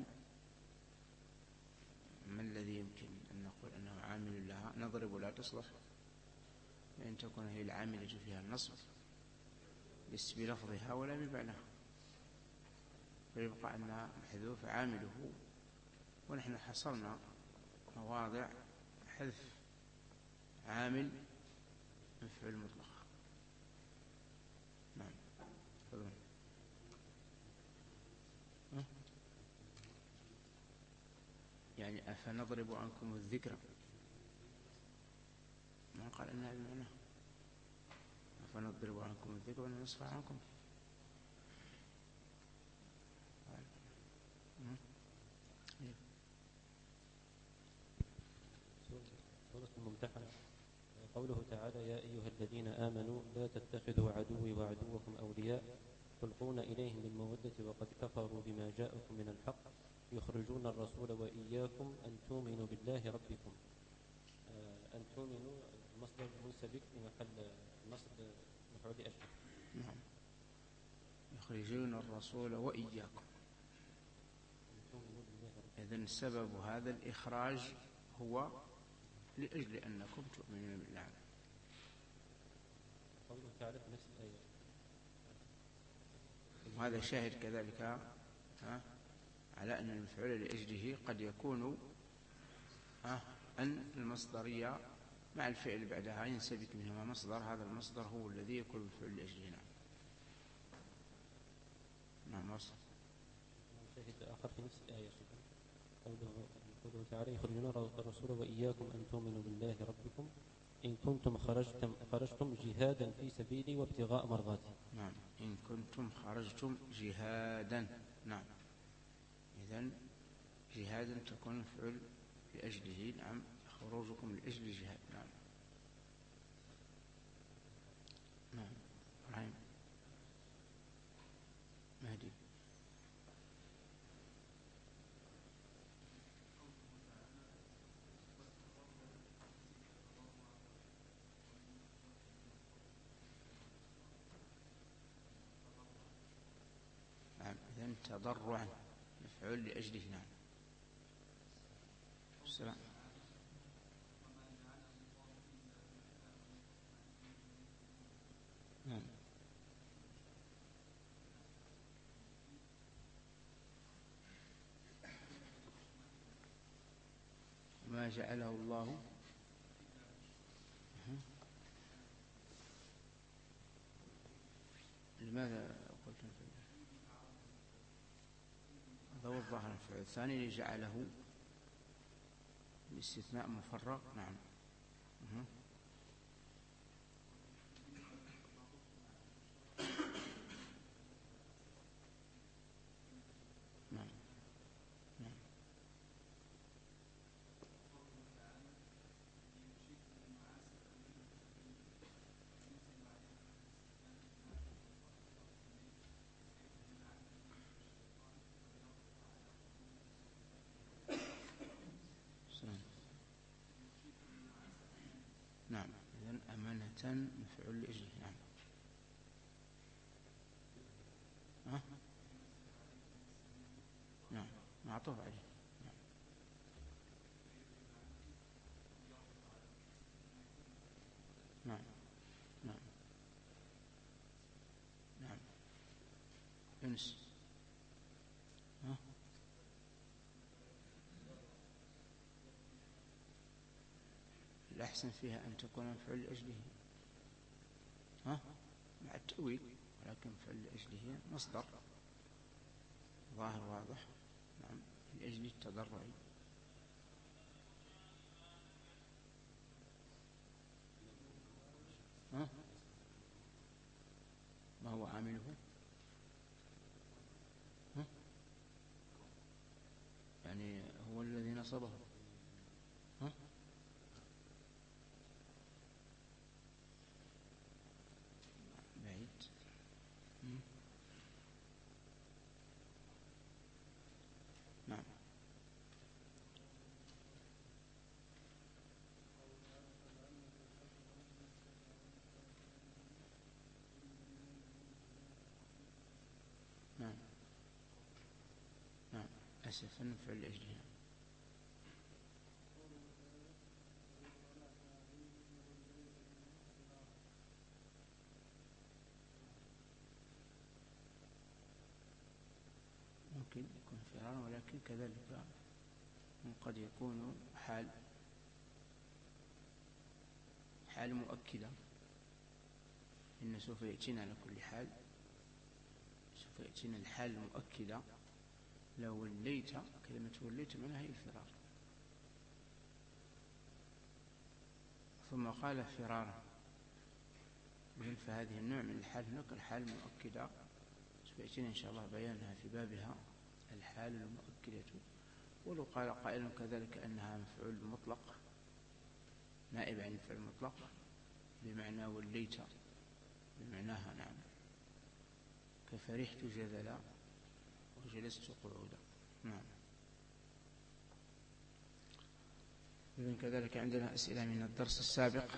ما الذي يمكن أن نقول أنه عامل لها؟ نضرب لا تصلح لأن تكون هي العاملة فيها النصب ليس بلفظها ولا بمعناها، فيبقى أنها محذوف عامله. ونحن حصرنا مواضع حذف عامل مفعول مطلق. نعم تفضل. يعني أفنضرب عنكم الذكر، ما قال أنها بمعنى أفنضرب عنكم الذكر ونصفح عنكم. سورة الممتحنة. قوله تعالى يا أيها الذين آمنوا لا تتخذوا عدوي وعدوكم أولياء تلقون إليهم بالمودة وقد كفروا بما جاءكم من الحق يخرجون الرسول وإياكم أن تؤمنوا بالله ربكم. أن تؤمنوا مصدر منسبك في محل نصب مفعول أجل. نعم يخرجون الرسول وإياكم. إذن سبب هذا الإخراج هو لأجل أنكم تؤمنون بالله. قوله تعالى في نفس الآية. وهذا شاهد كذلك على أن المفعول لأجله قد يكون أن المصدرية مع الفعل بعدها ينسبك منهما مصدر، هذا المصدر هو الذي يكون المفعول لأجله. نعم مصدر. شاهد آخر في نفس الآية قوله تعالى يخرجون الرسول وإياكم أن تؤمنوا بالله ربكم إن كنتم خرجتم جهادا في سبيلي وابتغاء مرضاتي. نعم إن كنتم خرجتم جهادا. نعم إذن جهادا تكون مفعول لأجله. نعم، خروجكم لأجل الجهاد. نعم. نعم. رحيم مهدي. نعم، إذن تضرعا مفعول لأجله. نعم. السلام. نعم. ما جعله الله. لماذا قلت هذا هو الظاهر؟ الفعل الثاني اللي جعله الاستثناء مفرغ. نعم. نعم. نعم. سلام. نعم، إذن أمانة مفعول لأجله. نعم. نعم، معطوف عليه. نعم. نعم. نعم. نعم. يونس. الأحسن فيها أن تكون مفعول لأجله مع التأويل، ولكن مفعول لأجله مصدر ظاهر واضح. نعم، لأجل التضرع. ما هو عامله؟ يعني هو الذي نصبه. بعيد. نعم. نعم. نعم، أسفا مفعول لأجلها. ممكن يكون فرارا، ولكن كذلك قد يكون حال مؤكدة. إن سوف يأتينا على كل حال، سوف يأتينا الحال المؤكدة. لو وليت، كلمة وليت منها هي الفرار. ثم قال فرارا، فهذه النوع من الحال هناك الحال المؤكدة، سوف يأتينا إن شاء الله بيانها في بابها، الحال المؤكدة. ولو قال قائل كذلك أنها مفعول مطلق، نائب عن الفعل المطلق، بمعنى وليت بمعناها. نعم، كفرحت جذلا وجلست قعودا. نعم. إذن كذلك عندنا أسئلة من الدرس السابق.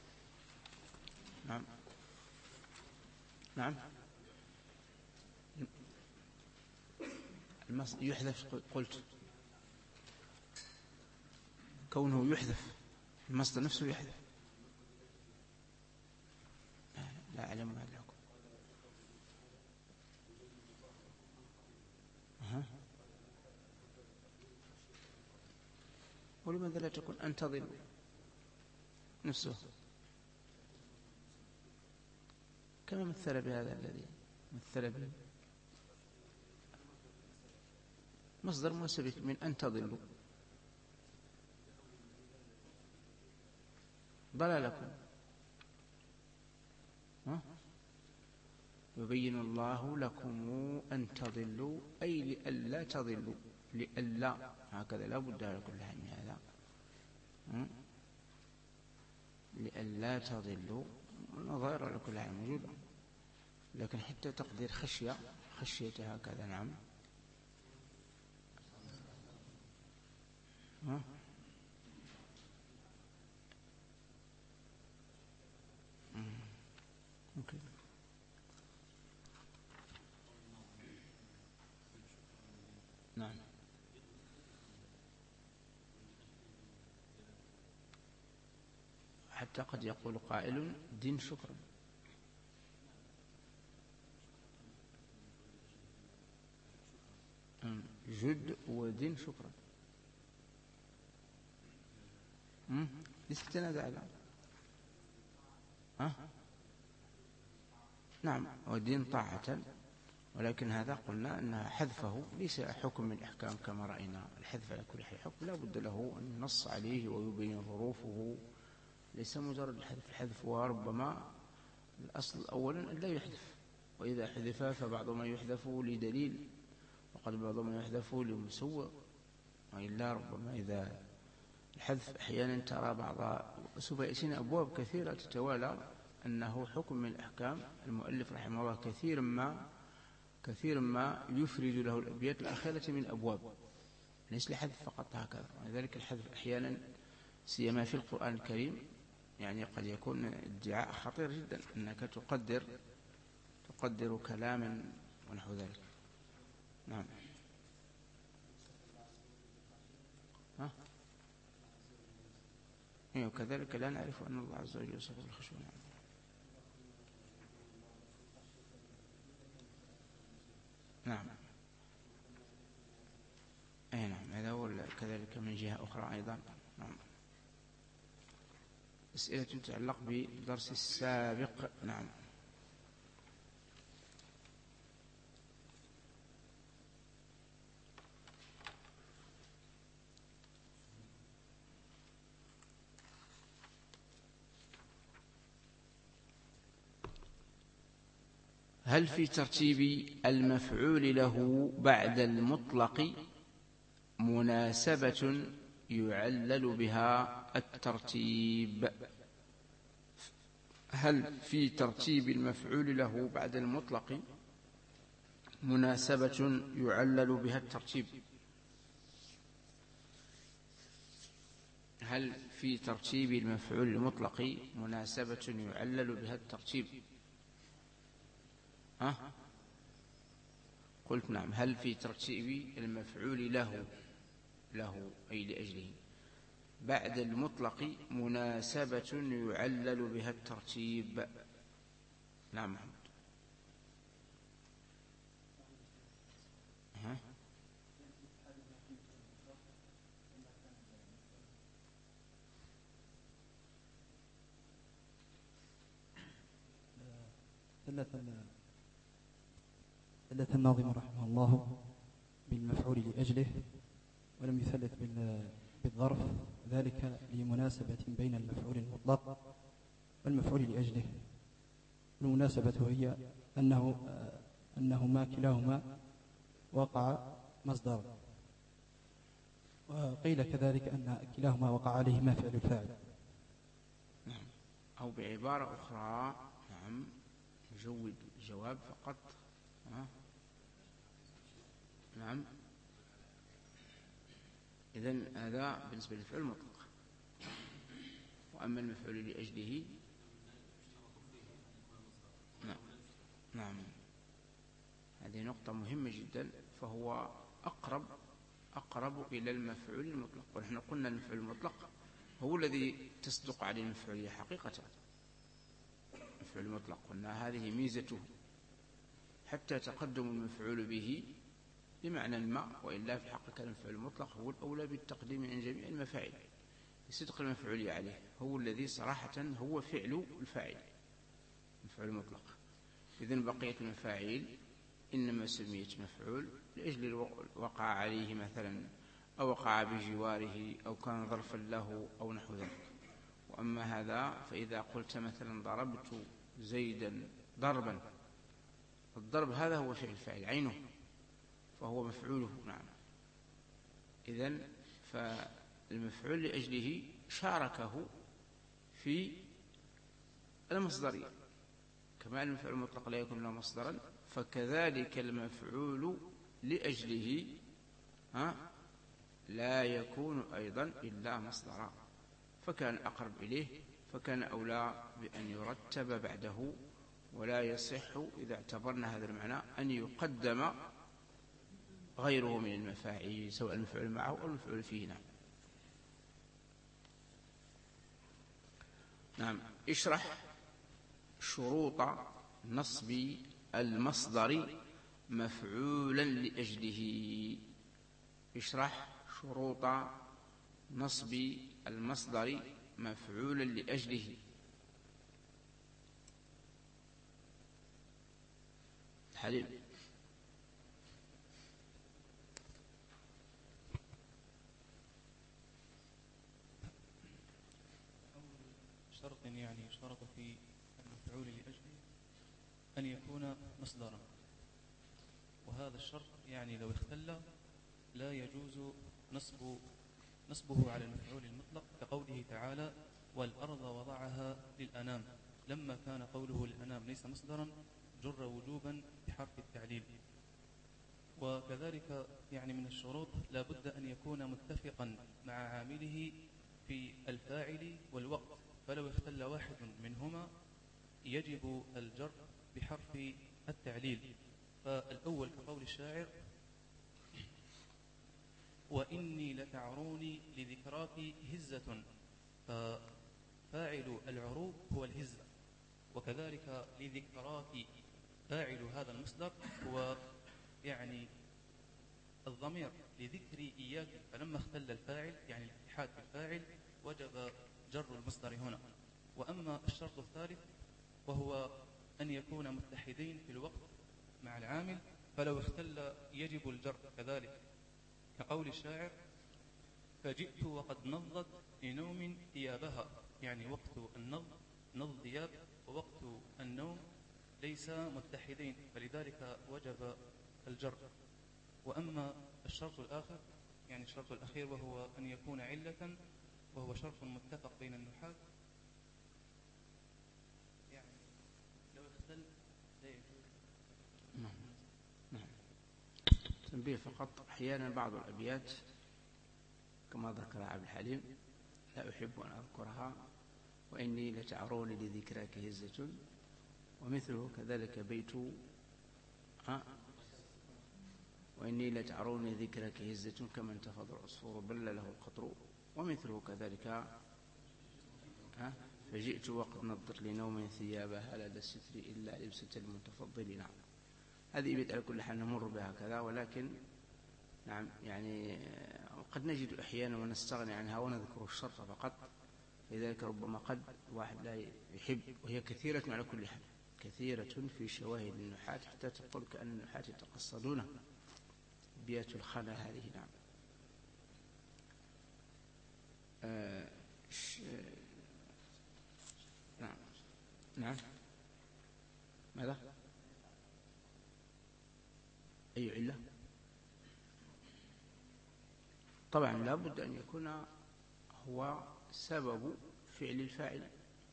نعم. نعم. يحذف، قلت كونه يحذف، المصدر نفسه يحذف. لا أعلم هذا الحكم. ولماذا لا تكون أنتظر نفسه كما مثل بهذا الذي مثل به؟ مصدر مناسب من أن تضلوا، ضلالكم. يبين الله لكم أن تضلوا، أي لئلا تضلوا. لئلا، هكذا لا بد على كل حال من هذا، لئلا تضلوا. النظائر على كل حال موجودة، لكن حتى تقدير خشية هكذا. نعم. أوكي. نعم. حتى قد يقول قائل دين شكرا. جد ودين شكرا لستنازع له. نعم، ودين طاعة، ولكن هذا قلنا أن حذفه ليس حكم من الأحكام كما رأينا. الحذف على كل حكم لا بد له أن ينص عليه ويبين ظروفه، ليس مجرد الحذف. وربما الأصل أولا لا يحذف، وإذا حذف فبعض ما يحذف لدليل، وقد بعض ما يحذف لمسوغ، وإلا ربما إذا الحذف أحيانا ترى بعض، سوف يأتينا أبواب كثيرة تتوالى أنه حكم من الأحكام. المؤلف رحمه الله كثيرا ما يفرد له الأبيات الأخيرة من أبواب، ليس لحذف فقط هكذا. ولذلك الحذف أحيانا سيما في القرآن الكريم يعني قد يكون ادعاء خطير جدا، أنك تقدر كلاما ونحو ذلك. نعم. وكذلك لا نعرف أن الله عز وجل يوصف بالخشوع. نعم. أي نعم، هذا هو كذلك من جهة أخرى أيضا. نعم. أسئلة تتعلق بالدرس السابق. نعم. هل في ترتيب المفعول له بعد المطلق مناسبة يعلل بها الترتيب؟ هل في ترتيب المفعول له بعد المطلق مناسبة يعلل بها الترتيب؟ هل في ترتيب المفعول المطلق مناسبة يعلل بها الترتيب؟ قلت نعم. هل في ترتيب المفعول له أي لأجله بعد المطلق مناسبة يعلل بها الترتيب؟ نعم محمد. ثلث الناظم رحمه الله بالمفعول لأجله، ولم يثلث بالظرف، ذلك لمناسبة بين المفعول المطلق والمفعول لأجله. المناسبة هي أنهما كلاهما وقع مصدر، وقيل كذلك أن كلاهما وقع عليهما فعل الفاعل. نعم. أو بعبارة أخرى، نعم، نجود الجواب فقط. نعم. إذن هذا بالنسبة للفعل المطلق. وأما المفعول لأجله، نعم، هذه نقطة مهمة جدا، فهو أقرب إلى المفعول المطلق. ونحن قلنا المفعول المطلق هو الذي تصدق عليه المفعولية حقيقة. المفعول المطلق قلنا هذه ميزته، حتى تقدم المفعول به بمعنى ما، وإلا في حقيقة المفعول المطلق هو الأولى بالتقديم عن جميع المفاعل لصدق المفعول عليه، هو الذي صراحة هو فعل الفاعل، المفعول المطلق. إذن بقية المفاعيل إنما سميت مفعول لأجل وقع عليه مثلا، أو وقع بجواره، أو كان ظرفا له، أو نحو ذلك. وأما هذا فإذا قلت مثلا ضربت زيدا ضربا، الضرب هذا هو فعل الفاعل عينه، فهو مفعوله. نعم. إذن فالمفعول لأجله شاركه في المصدرية، كما المفعول المطلق لا يكون له مصدرا، فكذلك المفعول لأجله لا يكون أيضا إلا مصدرا، فكان أقرب إليه، فكان أولى بأن يرتب بعده، ولا يصح إذا اعتبرنا هذا المعنى أن يقدم غيره من المفاعيل، سواء المفعول معه أو المفعول فيه. نعم. اشرح شروط نصب المصدر مفعولا لأجله. اشرح شروط نصب المصدر مفعولا لأجله. حليم. شرط يعني يشترط في المفعول لأجله أن يكون مصدرا، وهذا الشرط يعني لو اختل لا يجوز نصبه على المفعول المطلق، كقوله تعالى والأرض وضعها للأنام، لما كان قوله للأنام ليس مصدرا جر وجوبا بحرف التعليل. وكذلك يعني من الشروط لا بد أن يكون متفقا مع عامله في الفاعل والوقت، فلو اختل واحد منهما يجب الجر بحرف التعليل. فالأول كقول الشاعر وإني لتعروني لذكراك هزة، ففاعل العروب هو الهزة، وكذلك لذكراك فاعل هذا المصدر هو يعني الضمير لذكري إياك، فلما اختل الفاعل يعني الاتحاد في الفاعل وجب جر المصدر هنا. وأما الشرط الثالث وهو أن يكون متحدين في الوقت مع العامل، فلو اختل يجب الجر كذلك، كقول الشاعر فجئت وقد نضت لنوم ثيابها، يعني وقت النض نض ثياب، ووقت النوم ليس متحدين، فلذلك وجب الجر. وأما الشرط الآخر يعني الشرط الأخير وهو أن يكون علة، وهو شرط متفق بين النحاة، يعني لو اختل لا يجوز. نعم. تنبيه فقط، أحيانا بعض الأبيات كما ذكر عبد الحليم لا أحب أن أذكرها، وإني لتعروني لذكراك هزة، ومثله كذلك بيت وإني لتعروني ذكرك هزة كما انتفض العصفور بل له القطر، ومثله كذلك فجئت وقد نضت لنوم ثيابها لدى الستر إلا لبسة المتفضل. نعم. هذه بيت على كل حال نمر بها كذا، ولكن نعم يعني قد نجد أحيانا ونستغني عنها ونذكر الشرط فقط، لذلك ربما قد واحد لا يحب، وهي كثيرة على كل حال، كثيرة في شواهد النحاة حتى تقول كأن النحاة يتقصدونها بيات الخلا هذه. نعم. نعم. نعم. ماذا؟ أي علة؟ طبعا لا بد أن يكون هو سبب فعل الفاعل،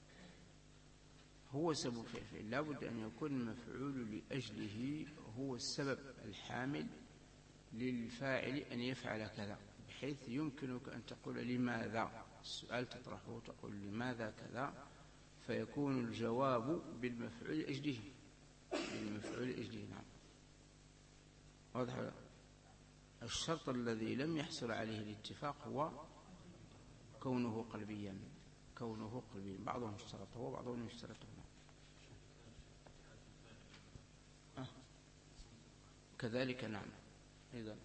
هو سبب فعل الفاعل، لا بد أن يكون المفعول لأجله هو السبب الحامل للفاعل أن يفعل كذا، بحيث يمكنك أن تقول لماذا، السؤال تطرحه تقول لماذا كذا، فيكون الجواب بالمفعول لأجله، بالمفعول لأجله. نعم. واضح. الشرط الذي لم يحصل عليه الاتفاق هو كونه قلبيا، كونه قلبيا، بعضهم اشترطه وبعضهم يشترطه. كذلك. نعم. أيضا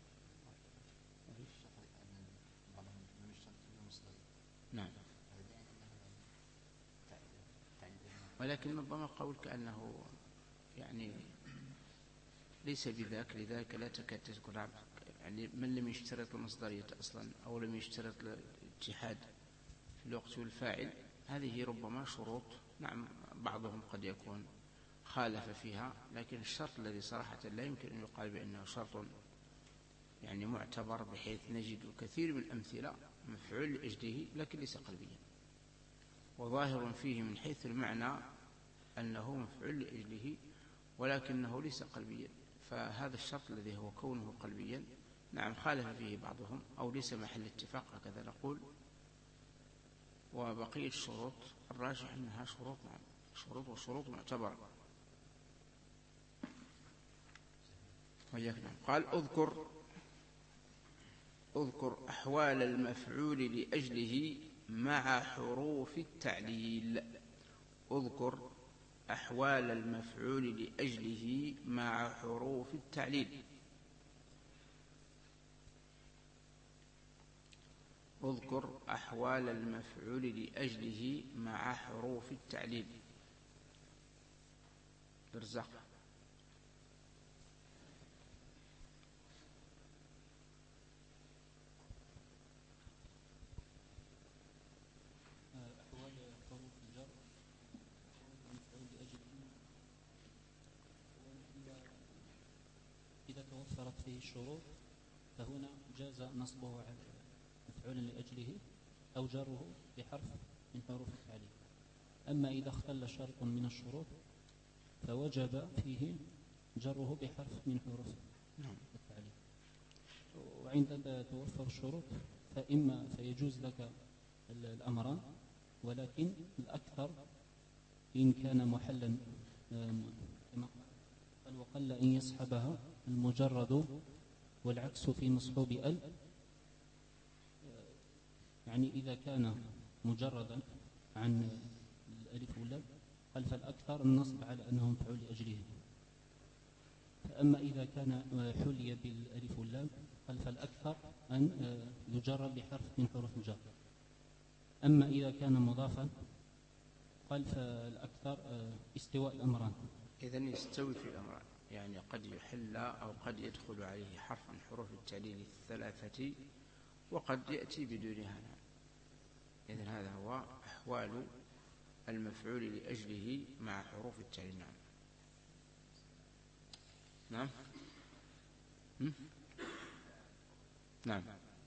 نعم. ولكن ربما قول كأنه يعني ليس بذاك، لذلك لا تكاد تذكر يعني من لم يشترط المصدرية أصلا أو لم يشترط الاتحاد في الوقت والفاعل، هذه ربما شروط. نعم. بعضهم قد يكون خالف فيها، لكن الشرط الذي صراحة لا يمكن أن يقال بأنه شرط يعني معتبر، بحيث نجد كثير من الأمثلة مفعول لأجله لكن ليس قلبيا، وظاهر فيه من حيث المعنى أنه مفعول لأجله ولكنه ليس قلبيا. فهذا الشرط الذي هو كونه قلبيا نعم خالف فيه بعضهم أو ليس محل اتفاق، هكذا نقول. وبقية الشروط الراجح أنها شروط، نعم شروط وشروط معتبرة. نعم. قال اذكر أحوال المفعول لأجله مع حروف التعليل. اذكر أحوال المفعول لأجله مع حروف التعليل. اذكر أحوال المفعول لأجله مع حروف التعليل. برزق. أحوال حروف الجر المفعول لأجله إذا توفرت فيه الشروط فهنا جاز نصبه على مفعول لأجله أو جره بحرف من حروف التعليل. أما إذا اختل شرط من الشروط فوجب فيه جره بحرف من حروف التعليل. وعند توفر الشروط فإما فيجوز لك الأمران، ولكن الأكثر إن كان محلا كما قال وقل إن يصحبها المجرد والعكس في مصحوب ال، يعني إذا كان مجردا عن الألف واللام قال فالأكثر النصب على أنه مفعول لأجله. فأما إذا كان حلي بالألف واللام قال فالأكثر أن يجر بحرف من حروف الجر. أما إذا كان مضافا قال فالأكثر استواء الأمران. إذن يستوي في الأمران، يعني قد يحل أو قد يدخل عليه حرف من حروف التعليل الثلاثة وقد يأتي بدونها. إذن هذا هو أحوال المفعول لأجله مع حروف التعليل. نعم. نعم.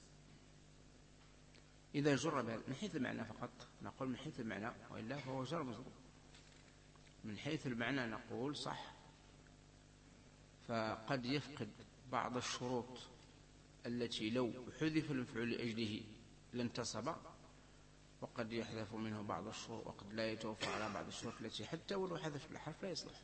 إذا جر من حيث المعنى فقط نقول من حيث المعنى، وإلا فهو جر مجرور. من حيث المعنى نقول صح، فقد يفقد بعض الشروط التي لو حذف المفعول لأجله لانتصب، وقد يحذف منه بعض الشروط، وقد لا يتوفر على بعض الشروط التي حتى ولو حذف الحرف لا يصلح.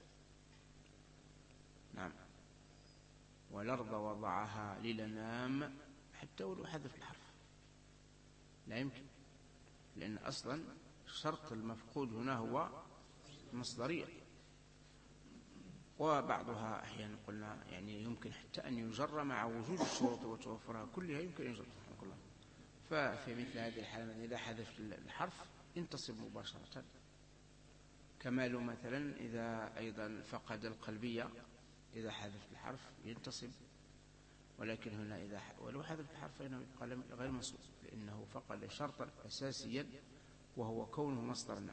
نعم. والأرض وضعها للأنام حتى ولو حذف الحرف لا يمكن، لأن أصلا شرط المفقود هنا هو مصدرية. وبعضها أحيانا قلنا يعني يمكن حتى أن يجر مع وجود الشروط وتوفرها كلها، يمكن أن يجر. ففي مثل هذه الحالة إذا حذف الحرف ينتصب مباشرة. كما لو مثلا إذا أيضا فقد القلبية إذا حذف الحرف ينتصب، ولكن هنا إذا ولو حذف الحرف فإنه يبقى غير منصوب، لأنه فقد شرطا أساسيا وهو كونه مصدرا.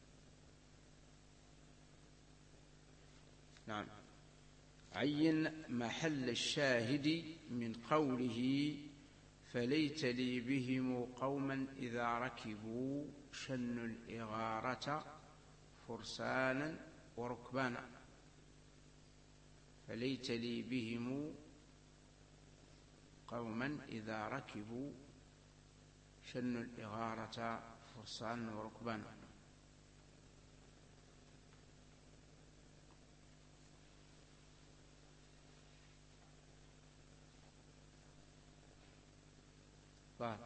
نعم. عين محل الشاهد من قوله فليت لي بهم قوما إذا ركبوا شنوا الإغارة فرسانا وركبانا. فليت لي بهم قوما إذا ركبوا شنوا الإغارة فرسانا وركبانا. طيب.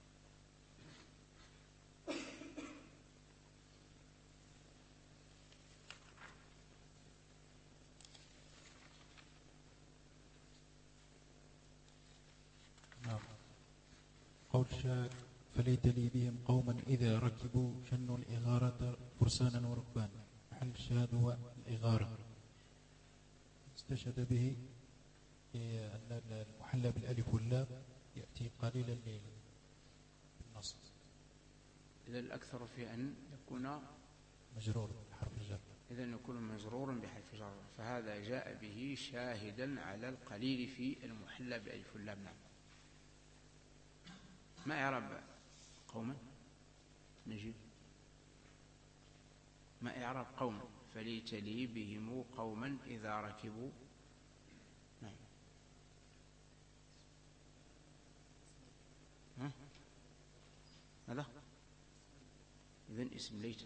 قول الشاعر فليت لي بهم قوما إذا ركبوا شنوا الإغارة فرسانا وركبانا. محل الشاهد هو الإغارة، استشهد به أن المحلى بالألف واللام يأتي قليلا للنصب. إذا الأكثر في أن يكون مجرور بحرف الجر. إذن يكون مجرورا بحرف جر، فهذا جاء به شاهدا على القليل في المحلى بألف واللام. نعم. ما إعراب قوما؟ نجيب ما إعراب قوم؟ فليت لي بهم قوما إذا ركبوا. نعم. هذا إذن اسم ليت.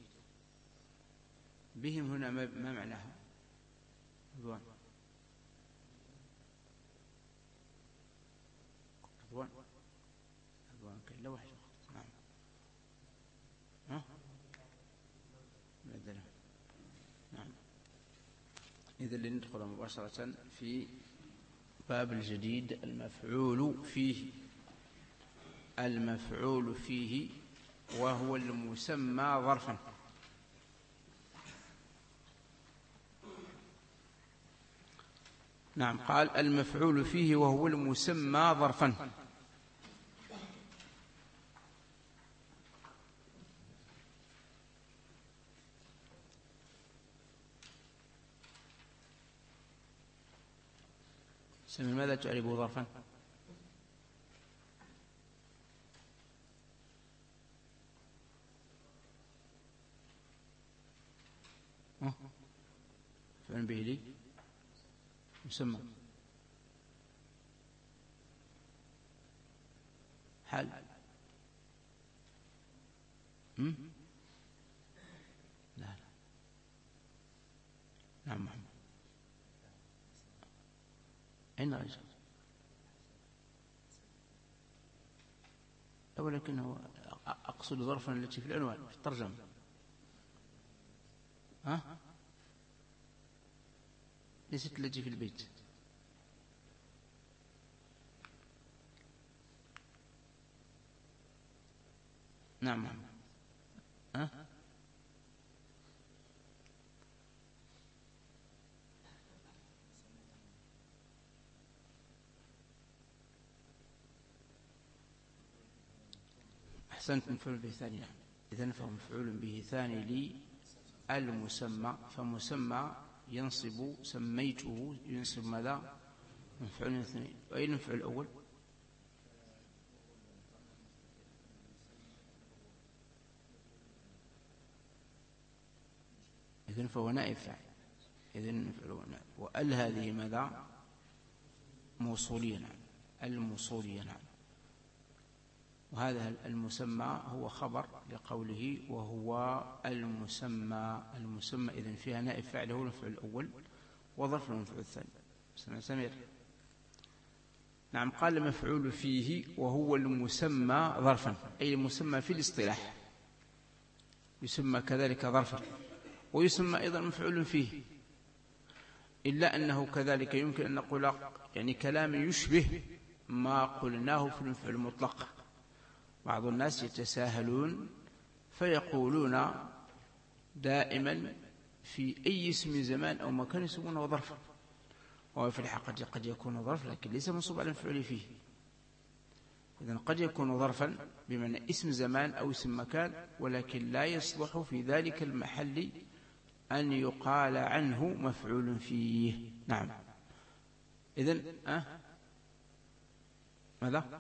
بهم هنا ما معناها؟ رضوان رضوان رضوان كلا واحد. نعم. بدنا. نعم. إذن لندخل مباشرة في باب الجديد، المفعول فيه. المفعول فيه وهو المسمى ظرفا. نعم. قال المفعول فيه وهو المسمى ظرفا. سمي ماذا تعرف ظرفا؟ فعل به لي مسمى حال. لا لا. نعم محمد. أين رجل؟ ولكنه أقصد ظرفا التي في العنوان في الترجمة. ليست التي في البيت. نعم. أحسنت. مفعول به ثاني. نعم. إذن فهو مفعول به ثاني لي المسمى. فمسمى ينصب سميته ينصب ماذا؟ مفعول اثنين. وأين المفعول الأول؟ إذن فهو نائب فاعل. إذن مفعول نائب. وأل هذه ماذا؟ موصولية. نعم. الموصولية. نعم. وهذا المسمى هو خبر لقوله وهو المسمى. المسمى إذن فيها نائب فاعل هو المفعول الأول وظرف المفعول الثاني. سمير. نعم. قال مفعول فيه وهو المسمى ظرفا، أي المسمى في الاصطلاح يسمى كذلك ظرفا، ويسمى أيضا مفعول فيه، إلا أنه كذلك يمكن أن نقول يعني كلام يشبه ما قلناه في المفعول المطلق. بعض الناس يتساهلون فيقولون دائما في أي اسم زمان أو مكان يسمونه ظرفا، وفي الحقيقة قد يكون ظرف لكن ليس منصوب على المفعول فيه. إذن قد يكون ظرفا بمعنى اسم زمان أو اسم مكان، ولكن لا يصلح في ذلك المحل أن يقال عنه مفعول فيه. نعم. إذن ماذا؟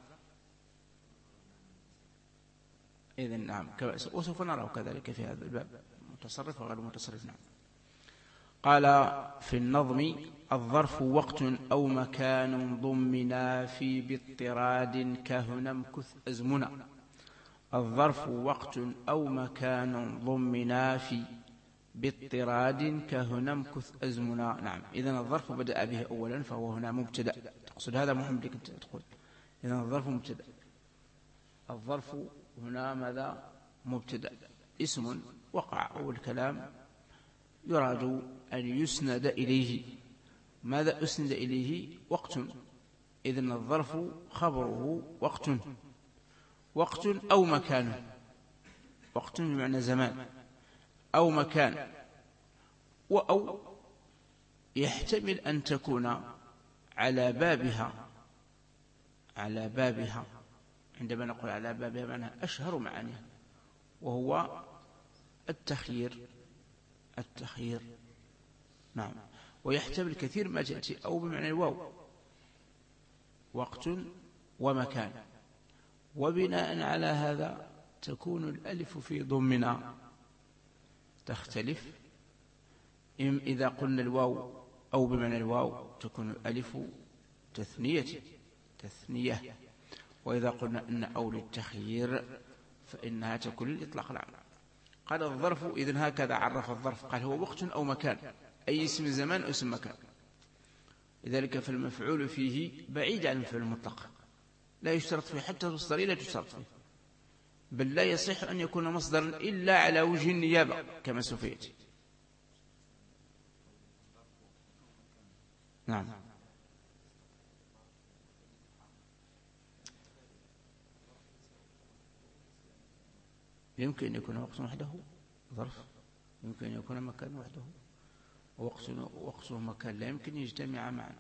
إذن نعم. وسوف نرى كذلك في هذا الباب متصرف وغير متصرف. نعم. قال في النظم الظرف وقت أو مكان ضمنا في باضطراد كهنا امكث أزمنا. الظرف وقت أو مكان ضمنا في باضطراد كهنا امكث أزمنا. نعم. إذن الظرف بدأ به أولا فهو هنا مبتدأ. تقصد هذا محمد كنت تقول. إذن الظرف مبتدأ. الظرف هنا ماذا؟ مبتدأ اسم وقع أول كلام يراد أن يسند إليه. ماذا أسند إليه؟ وقت. إذن الظرف خبره وقت. وقت أو مكان. وقت بمعنى زمان أو مكان. وأو يحتمل أن تكون على بابها. على بابها عندما نقول على بابها معناها أشهر معانيها، وهو التخيير التخيير. نعم. ويحتمل كثير ما تأتي أو بمعنى الواو، وقت ومكان. وبناء على هذا تكون الألف في ضمنا تختلف. إذا قلنا الواو أو بمعنى الواو تكون الألف تثنية، وإذا قلنا أن أو للتخيير فإنها تكون للإطلاق العام. قال الظرف، إذن هكذا عرف الظرف، قال هو وقت أو مكان، أي اسم زمان أو اسم مكان. لذلك فالمفعول فيه بعيد عن المفعول المطلق، لا يشترط فيه حتى المصدرية لا تشترط فيه، بل لا يصح أن يكون مصدرا إلا على وجه النيابة كما سوف يأتي. نعم. يمكن أن يكون وقت وحده ظرف، يمكن أن يكون مكان وحده، ووقت ومكان لا يمكن يجتمع معا.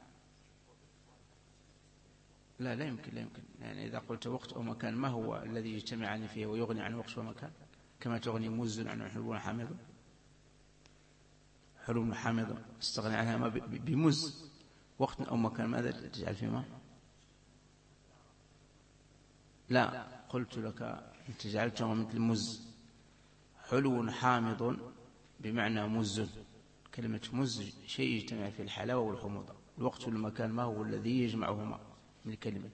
لا يمكن. يعني إذا قلت وقت أو مكان، ما هو الذي يجتمعان فيه ويغني عن وقت ومكان؟ كما تغني مز عن حلو حامض. حلو حامض استغنى عنها بمز. وقت أو مكان ماذا تجعل فيما؟ لا، قلت لك أنت جعلتهما مثل مز. حلو حامض بمعنى مز. كلمة مز شيء يجتمع في الحلاوة والحموضة. الوقت والمكان ما هو الذي يجمعهما من الكلمة؟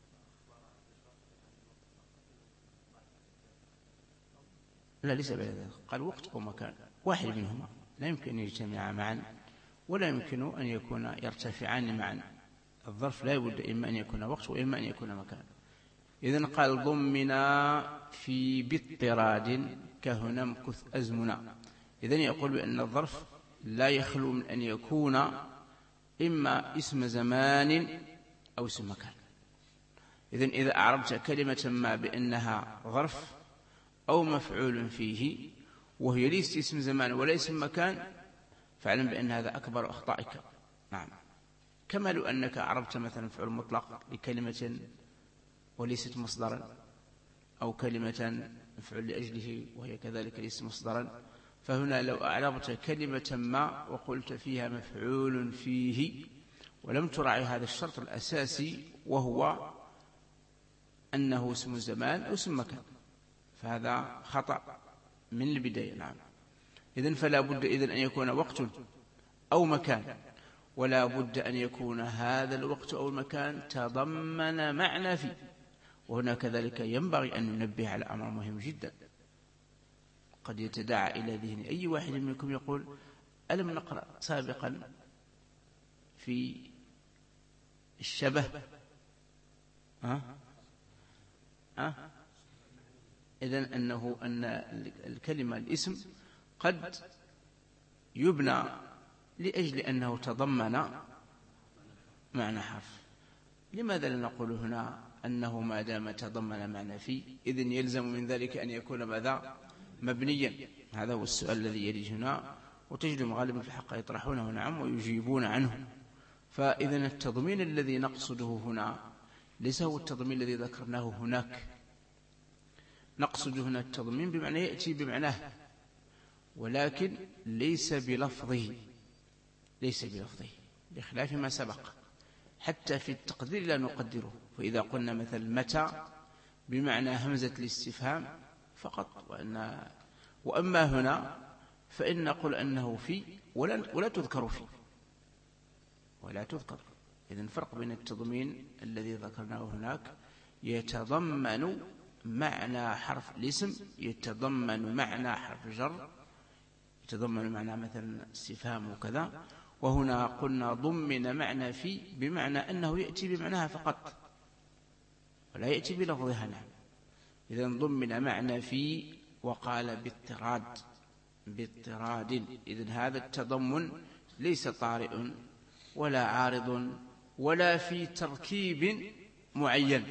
لا، ليس بهذا. قال وقت أو مكان واحد منهما، لا يمكن أن يجتمعا معا ولا يمكن أن يكون يرتفعان معا. الظرف لا يبد إما أن يكون وقت وإما أن يكون مكان. إذن قال ضمنا في باضطراد كهنا مكث أزمنا. إذن يقول بأن الظرف لا يخلو من أن يكون إما اسم زمان أو اسم مكان. إذن إذا أعربت كلمة ما بأنها ظرف أو مفعول فيه وهي ليست اسم زمان ولا اسم مكان، فاعلم بأن هذا أكبر أخطائك. نعم. كما لو أنك أعربت مثلا مفعول مطلق لكلمة وليست مصدرا، أو كلمة مفعول لأجله وهي كذلك ليست مصدرا. فهنا لو أعربت كلمة ما وقلت فيها مفعول فيه ولم تراعي هذا الشرط الأساسي وهو أنه اسم زمان أو اسم مكان، فهذا خطأ من البداية. نعم. إذن فلا بد إذن أن يكون وقت أو مكان، ولا بد أن يكون هذا الوقت أو المكان تضمن معنى فيه. وهنا كذلك ينبغي أن ننبه على أمر مهم جدا قد يتداعى إلى ذهن أي واحد منكم يقول ألم نقرأ سابقا في الشبه إذن أن الكلمة الاسم قد يبنى لأجل أنه تضمن معنى حرف. لماذا لا نقول هنا أنه ما دام تضمن معنى فيه إذن يلزم من ذلك أن يكون ماذا؟ مبنيا. هذا هو السؤال الذي يلي هنا، وتجدهم غالبا في الحق يطرحونه نعم ويجيبون عنه. فإذن التضمين الذي نقصده هنا ليس هو التضمين الذي ذكرناه هناك. نقصد هنا التضمين بمعنى يأتي بمعناه، ولكن ليس بلفظه بخلاف ما سبق. حتى في التقدير لا نقدره. فإذا قلنا مثل متى بمعنى همزة الاستفهام فقط، وأما هنا فإن نقول أنه في ولا تذكر فيه ولا تذكر. إذن فرق بين التضمين الذي ذكرناه هناك يتضمن معنى حرف الاسم، يتضمن معنى حرف جر، يتضمن معنى مثلا استفهام وكذا. وهنا قلنا ضمن معنى في بمعنى أنه يأتي بمعناها فقط ولا يأتي بلفظها. نعم. إذن ضمن معنى في وقال باضطراد. إذن هذا التضمن ليس طارئ ولا عارض ولا في تركيب معين.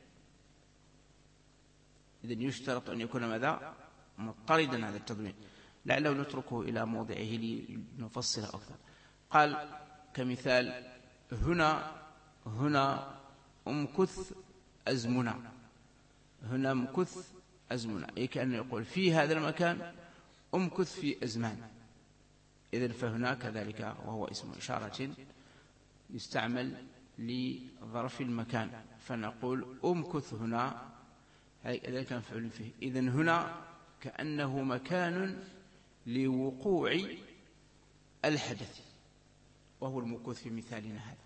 إذن يشترط أن يكون ماذا؟ مضطردا هذا التضمين. لعله نتركه إلى موضعه لنفصله أكثر. قال كمثال هنا أمكث أزمنا. هنا أمكث أزمنا، أي كأنه يقول في هذا المكان أمكث في أزمان. إذن فهنا كذلك وهو اسم إشارة يستعمل لظرف المكان، فنقول أمكث هنا ذلك مفعول فيه. إذن هنا كأنه مكان لوقوع الحدث، وهو المكوث في مثالنا هذا.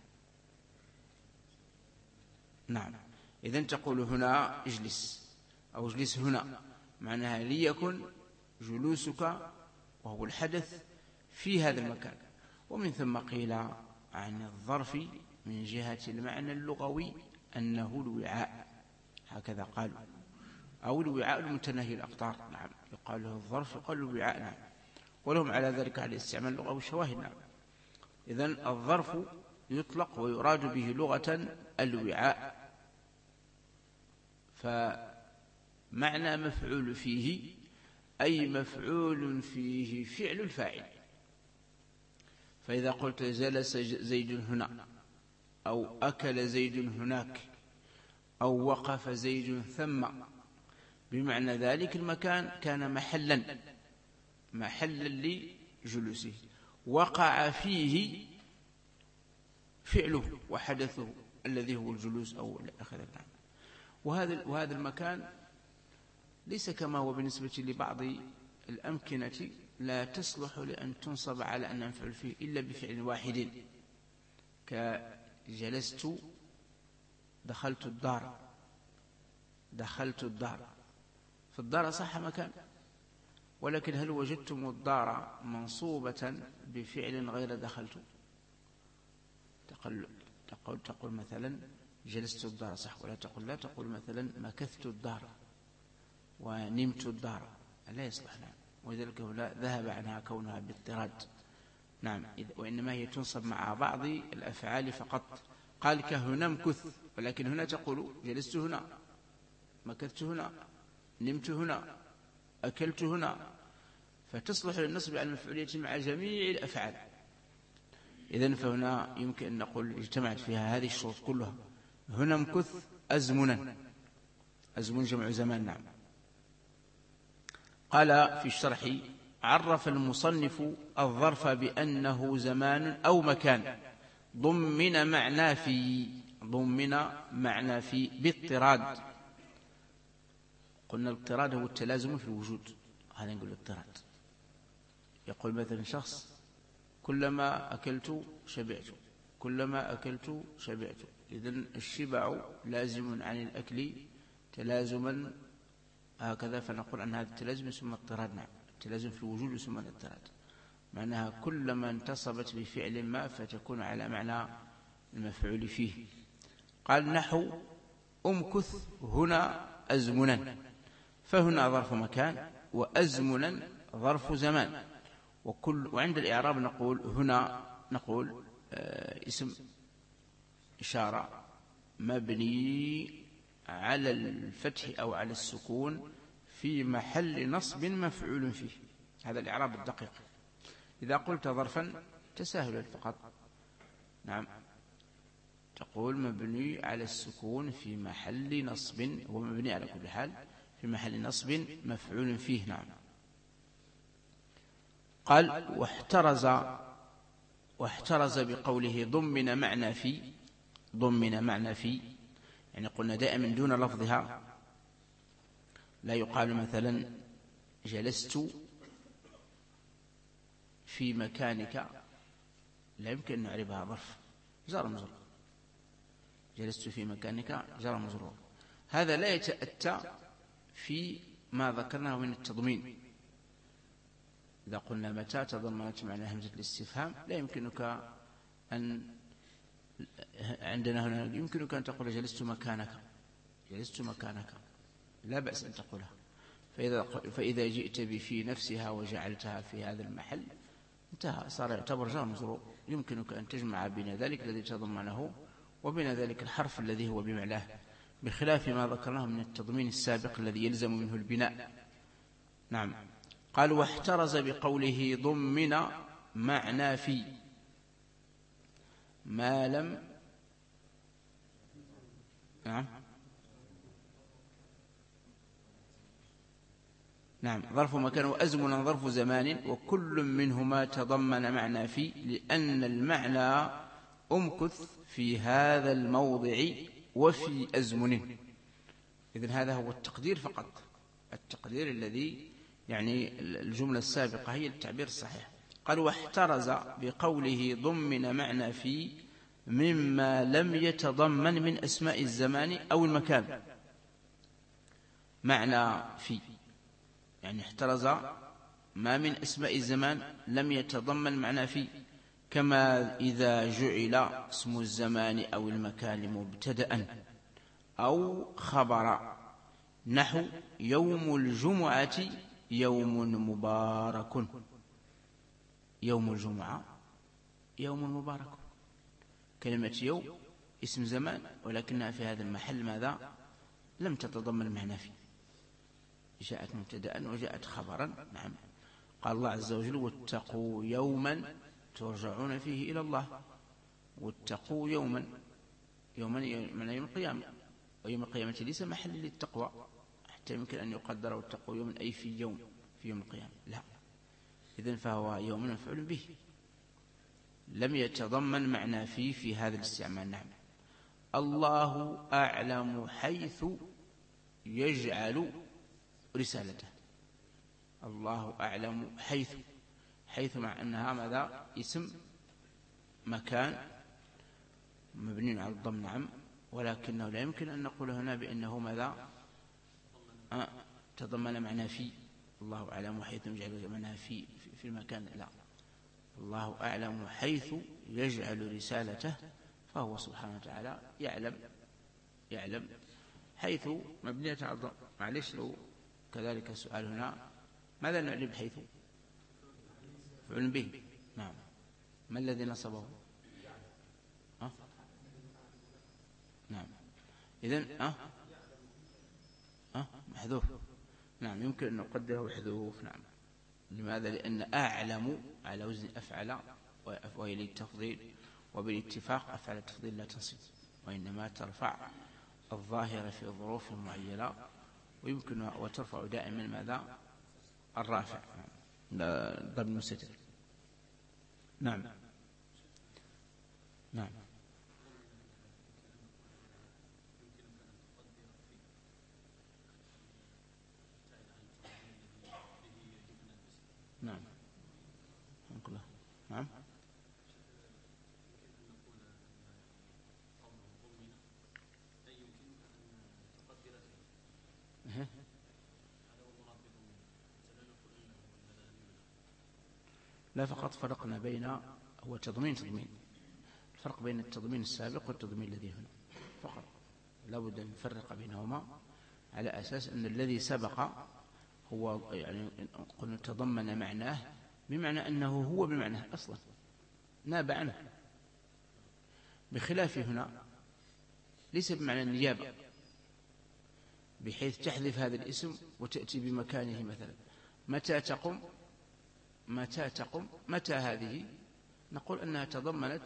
نعم. إذن تقول هنا اجلس أو اجلس هنا، معناها ليكن جلوسك وهو الحدث في هذا المكان. ومن ثم قيل عن الظرف من جهة المعنى اللغوي أنه الوعاء، هكذا قالوا، أو الوعاء المتناهي الأقطار. نعم، يقال له الظرف، يقال له الوعاء. نعم، ولهم على ذلك على استعمال اللغة والشواهد. نعم. إذن الظرف يطلق ويراد به لغة الوعاء. فمعنى مفعول فيه أي مفعول فيه فعل الفاعل. فإذا قلت جلس زيد هنا، أو أكل زيد هناك، أو وقف زيد ثم، بمعنى ذلك المكان كان محلا لجلوسه، وقع فيه فعله وحدثه الذي هو الجلوس أو الأخذ. وهذا المكان ليس كما هو بالنسبة لبعض الأمكنة لا تصلح لأن تنصب على أن نفعل فيه إلا بفعل واحد، كجلست، دخلت الدار. فالدار صح مكان، ولكن هل وجدتم الدار منصوبة بفعل غير دخلت؟ تقول مثلا جلست الدار صح، ولا تقول مثلا مكثت الدار ونمت الدار، لا يصلح. نعم. ولذلك ذهب عنها كونها باضطراد. نعم. وإنما هي تنصب مع بعض الأفعال فقط. قال كهنا مكث، ولكن هنا تقول جلست هنا، مكثت هنا، نمت هنا، أكلت هنا، فتصلح للنصب على المفعولية مع جميع الأفعال. إذن فهنا يمكن أن نقول اجتمعت فيها هذه الشروط كلها. هنا مكث أزمنا، أزمن جمع زمان. نعم. قال في الشرح: عرف المصنف الظرف بأنه زمان أو مكان ضمن معنى في باضطراد. قلنا الاضطراد هو التلازم في الوجود، هذا نقول الاضطراد. يقول مثلا شخص: كلما أكلت شبعت، كلما أكلت شبعت. إذن الشبع لازم عن الأكل تلازما هكذا، فنقول أن هذا التلازم يسمى اضطراد. نعم، التلازم في الوجود يسمى الاضطراد، معناها كلما انتصبت بفعل ما فتكون على معنى المفعول فيه. قال نحو أمكث هنا أزمنا، فهنا ظرف مكان، وأزمنا ظرف زمان. وعند الإعراب نقول اسم إشارة مبني على الفتح أو على السكون في محل نصب مفعول فيه. هذا الإعراب الدقيق. إذا قلت ظرفا تساهلا فقط، نعم، تقول مبني على السكون في محل نصب، هو مبني على كل حال في محل نصب مفعول فيه. نعم. قال واحترز بقوله ضمن معنى في، يعني قلنا دائما دون لفظها. لا يقال مثلا جلست في مكانك، لا يمكن أن نعربها ظرف جار مجرور. جلست في مكانك جار مجرور، هذا لا يتأتى في ما ذكرناه من التضمين. إذا قلنا متى تضمنت معنى همزة الاستفهام، لا يمكنك أن عندنا هنا يمكنك أن تقول جلست مكانك، لا بأس أن تقولها. فإذا جئت بفي نفسها وجعلتها في هذا المحل انتهى، صار يعتبر جار مجرور. يمكنك أن تجمع بين ذلك الذي تضمنه وبين ذلك الحرف الذي هو بمعناه، بخلاف ما ذكرناه من التضمين السابق الذي يلزم منه البناء. نعم. قال واحترز بقوله ضمن معنى في ما لم، نعم، نعم ظرف مكان وأزمن ظرف زمان، وكل منهما تضمن معنى في، لأن المعنى أمكث في هذا الموضع وفي أزمن. إذن هذا هو التقدير فقط، التقدير الذي يعني الجملة السابقة هي التعبير الصحيح. قال واحترز بقوله ضمن معنى في مما لم يتضمن من أسماء الزمان أو المكان. معنى في يعني احترز ما من أسماء الزمان لم يتضمن معنى في، كما إذا جعل اسم الزمان أو المكان مبتدأ أو خبر، نحو يوم الجمعة يوم مبارك. يوم الجمعة يوم مبارك، كلمة يوم اسم زمان ولكنها في هذا المحل ماذا؟ لم تتضمن معنى فيه، جاءت مبتدأ وجاءت خبرا. نعم قال الله عز وجل واتقوا يوما ترجعون فيه إلى الله. واتقوا يوما، يوما من يوم القيامة، ويوم القيامة ليس محل للتقوى، حتى يمكن أن يقدر واتقوا يوما أي في يوم، في يوم القيامة، لا. إذن فهو يوم مفعول به، لم يتضمن معنى فيه في هذا الاستعمال. نعم الله أعلم حيث يجعل رسالته. الله أعلم حيث، حيث مع أنها ماذا؟ اسم مكان مبني على الضم. نعم ولكنه لا يمكن أن نقول هنا بأنه ماذا؟ تضمن معنى في. الله أعلم حيث يجعل معنى في المكان، لا. الله أعلم حيث يجعل رسالته، فهو سبحانه وتعالى يعلم حيث مبنية على الضم. معلش لو كذلك السؤال هنا ماذا نعلم حيث؟ فعل به. نعم ما الذي نصبه؟ نعم إذن محذوف. نعم يمكن أن نقدره محذوف. نعم لماذا؟ لأن أعلم على وزن أفعل، وهي للتفضيل، وبالاتفاق أفعل التفضيل لا تنصب، وإنما ترفع الظاهرة في ظروف معينة، ويمكن وترفع دائما ماذا؟ الرافع ضمن المستتر. نعم نعم نعم نعم لا، فقط فرقنا بين هو تضمين. الفرق بين التضمين السابق والتضمين الذي هنا فقط، لا بد أن نفرق بينهما على أساس أن الذي سبق هو يعني قلنا تضمن معناه بمعنى أنه هو بمعناه أصلا ناب عنه، بخلاف هنا ليس بمعنى النيابة بحيث تحذف هذا الاسم وتأتي بمكانه. مثلا متى تقم متى هذه نقول أنها تضمنت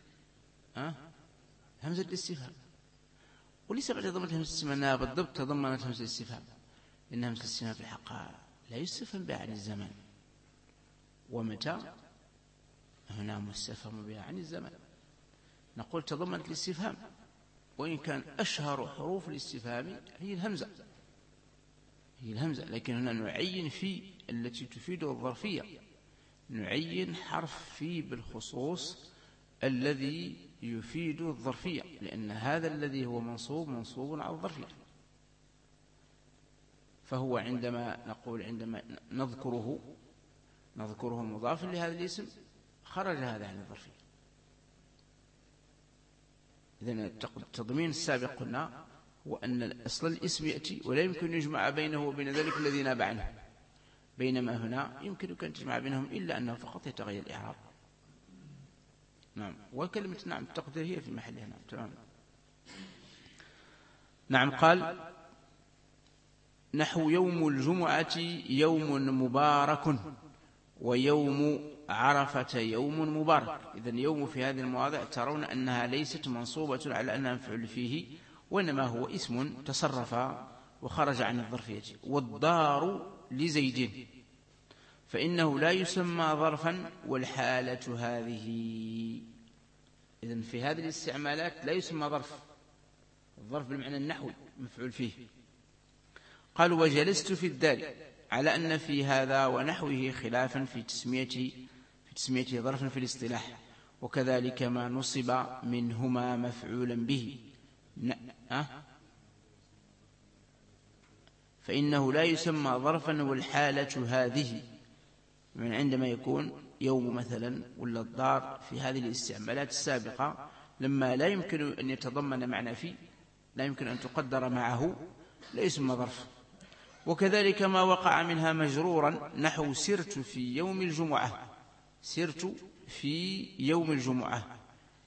همزة الاستفهام، وليس بعد تضمنت همزة الاستفهام أنها بالضبط تضمنت همزة الاستفهام، إن همزة الاستفهام في الحق لا يستفهم بها عن الزمان، ومتى هنا مستفهم بها عن الزمان. نقول تضمنت الاستفهام، وإن كان أشهر حروف الاستفهام هي الهمزة، لكن هنا نعين في التي تفيد الظرفية، نعين حرف في بالخصوص الذي يفيد الظرفية، لأن هذا الذي هو منصوب على الظرفية. فهو عندما نذكره مضافا لهذا الاسم خرج هذا عن الظرفية. إذن التضمين السابق قلنا هو أن أصل الاسم يأتي ولا يمكن يجمع بينه وبين ذلك الذي ناب عنه، بينما هنا يمكنك أن تجمع بينهم إلا أنه فقط يتغير الإعراب. نعم وكلمة نعم التقدير هي في محلها. نعم تمام. نعم قال نحو يوم الجمعة يوم مبارك ويوم عرفة يوم مبارك. إذن يوم في هذه المواضع ترون أنها ليست منصوبة على أنها مفعول فيه، وإنما هو اسم تصرف وخرج عن الظرفية. والدار لزيد، فإنه لا يسمى ظرفا والحالة هذه. إذن في هذه الاستعمالات لا يسمى ظرف، الظرف بالمعنى النحوي مفعول فيه. قالوا وجلست في الدار، على أن في هذا ونحوه خلافا في تسميته ظرفا في الاصطلاح، وكذلك ما نصب منهما مفعولا به فإنه لا يسمى ظرفا والحالة هذه، من عندما يكون يوم مثلا ولا الدار في هذه الاستعمالات السابقة لما لا يمكن أن يتضمن معنى فيه، لا يمكن أن تقدر معه، لا يسمى ظرف. وكذلك ما وقع منها مجرورا نحو سرت في يوم الجمعة، سرت في يوم الجمعة،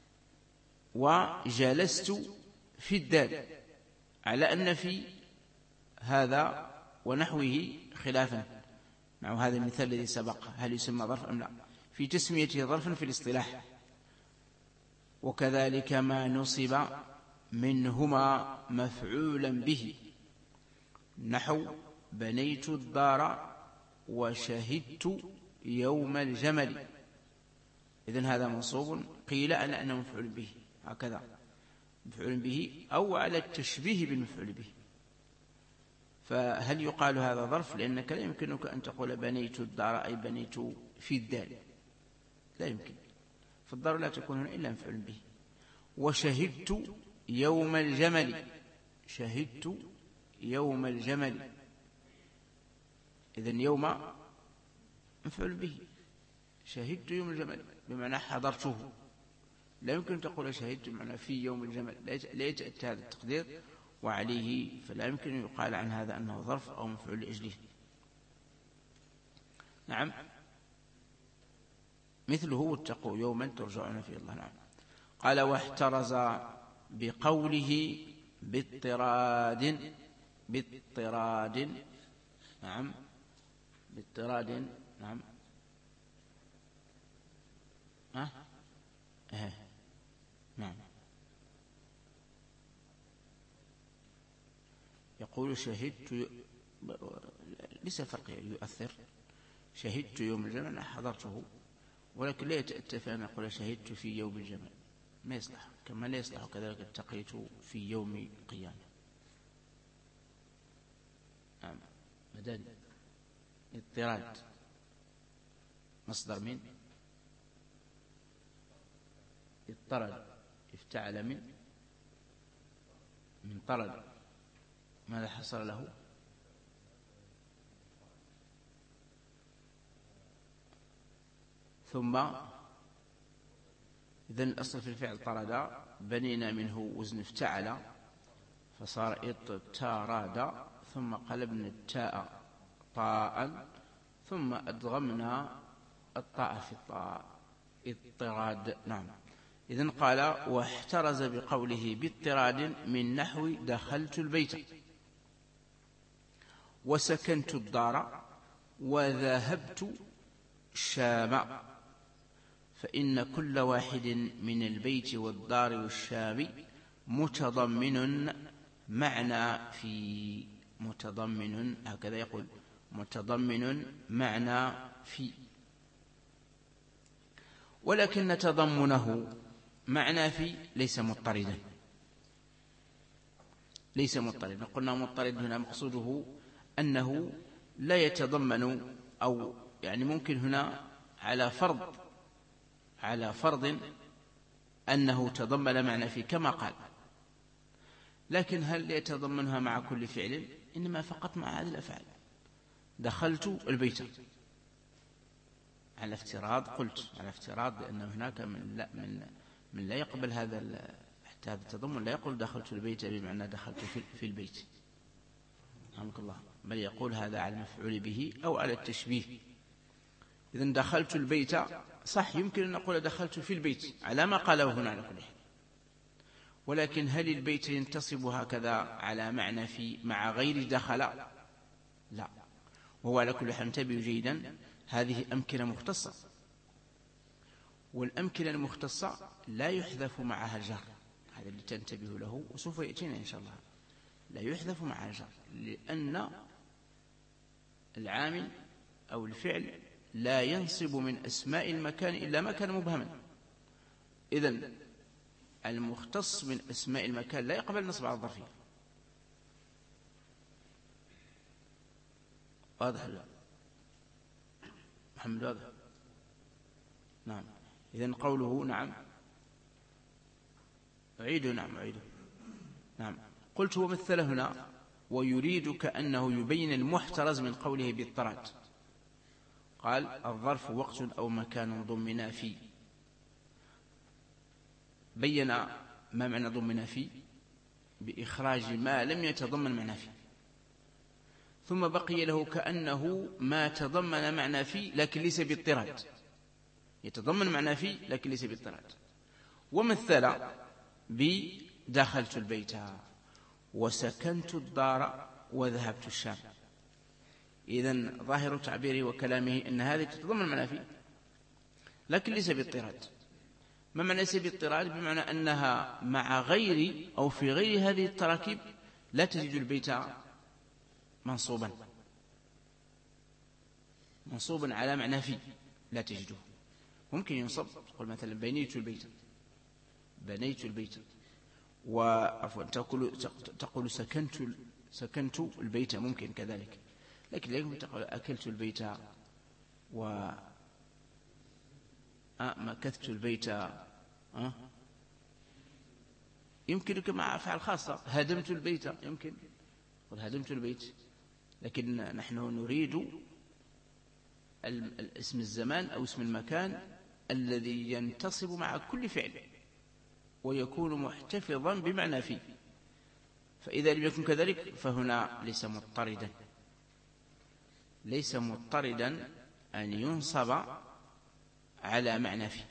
وجلست في الدار، على أن في هذا ونحوه خلافا مع هذا المثال الذي سبق، هل يسمى ظرف أم لا، في تسميته ظرفا في الاصطلاح. وكذلك ما نصب منهما مفعولا به نحو بنيت الدار وشهدت يوم الجمل، إذن هذا منصوب قيل أنه مفعول به، هكذا مفعول به أو على التشبيه بالمفعول به. فهل يقال هذا ظرف؟ لأنك لا يمكنك أن تقول بنيت الدار أي بنيت في الدار، لا يمكن، فالدار لا تكون هنا إلا مفعول به. وشهدت يوم الجمل، شهدت يوم الجمل، إذن يوم مفعول به، شهدت يوم الجمل بمعنى حضرته، لا يمكن تقول شهدت بمعنى في يوم الجمل، لا يتأتى هذا التقدير، وعليه فلا يمكن أن يقال عن هذا أنه ظرف أو مفعول لأجله. نعم، مثله واتقوا يوما ترجعون فيه الله. نعم. قال واحترز بقوله باضطراد، نعم، باضطراد، نعم، نعم، يقول شهدت، ليس الفرق يؤثر، شهدت يوم الجمل حضرته، ولكن لا يتأتى أن أقول شهدت في يوم الجمل، ما يصلح، كما لا يصلح كذلك التقيت في يوم قيامة. نعم. مداد اضطراد مصدر من اضطرد، افتعل من طرد، ماذا حصل له؟ ثم إذن الأصل في الفعل طرد، بنينا منه وزن افتعل فصار اضطراد، ثم قلبنا التاء طاء، ثم أدغمنا الطاء في الطاء، اضطراد. نعم. إذن قال واحترز بقوله باضطراد من نحو دخلت البيت وسكنت الدار وذهبت الشام، فإن كل واحد من البيت والدار والشام متضمن معنى في، متضمن، هكذا يقول، متضمن معنى في، ولكن تضمنه معنى في ليس مضطردا، ليس مضطردا. قلنا مضطرد هنا مقصوده أنه لا يتضمن، أو يعني ممكن هنا على فرض أنه تضمن معنى في كما قال، لكن هل يتضمنها مع كل فعل؟ إنما فقط مع هذه الأفعال. دخلت البيت على افتراض، قلت على افتراض لأن هناك من لا يقبل هذا حتى هذا التضمن، لا يقول دخلت البيت بمعنى دخلت في البيت، رحمك الله، بل يقول هذا على المفعول به أو على التشبيه. إذن دخلت البيت صح، يمكن أن نقول دخلت في البيت على ما قاله هنا على كل حال، ولكن هل البيت ينتصب هكذا على معنى في مع غير دخل؟ لا. وهو على كل حال، انتبهوا جيدا، هذه أمكنة مختصة، والأمكنة المختصة لا يحذف معها الجر، هذا اللي تنتبهوا له وسوف يأتينا إن شاء الله، لا يحذف معها الجر، لأن العامل أو الفعل لا ينصب من أسماء المكان إلا ما كان مبهما. إذن المختص من أسماء المكان لا يقبل نصب على الظرفية. واضح لا محمد؟ واضح. نعم. إذن قوله نعم أعيده. نعم أعيده. نعم. قلت ومثل هنا ويريد كأنه يبين المحترز من قوله بالطرد. قال الظرف وقت أو مكان ضمنا فيه. بين ما معنى ضمنا فيه بإخراج ما لم يتضمن معنى فيه، ثم بقي له كأنه ما تضمن معنى فيه لكن ليس بالطرد، يتضمن معنى فيه لكن ليس بالطرد. ومثل بدخلت البيت وسكنت الدار وذهبت الشام. إذن ظاهر تعبيره وكلامه أن هذه تتضمن معنى فيه لكن ليس بالطراد. ما معنى ليس بالطراد؟ بمعنى أنها مع غير أو في غير هذه التراكيب لا تجد البيت منصوبا على معنى فيه، لا تجده. ممكن ينصب، تقول مثلا بنيت البيت، وعفوا تقول سكنت البيت، ممكن كذلك، لكن لا يمكن تقول أكلت البيت مكثت البيت. يمكنك مع أفعال خاصة. هدمت البيت، يمكن قل هدمت البيت، لكن نحن نريد اسم الزمان أو اسم المكان الذي ينتصب مع كل فعل ويكون محتفظا بمعنى فيه. فإذا لم يكن كذلك فهنا ليس مضطردا أن ينصب على معنى فيه.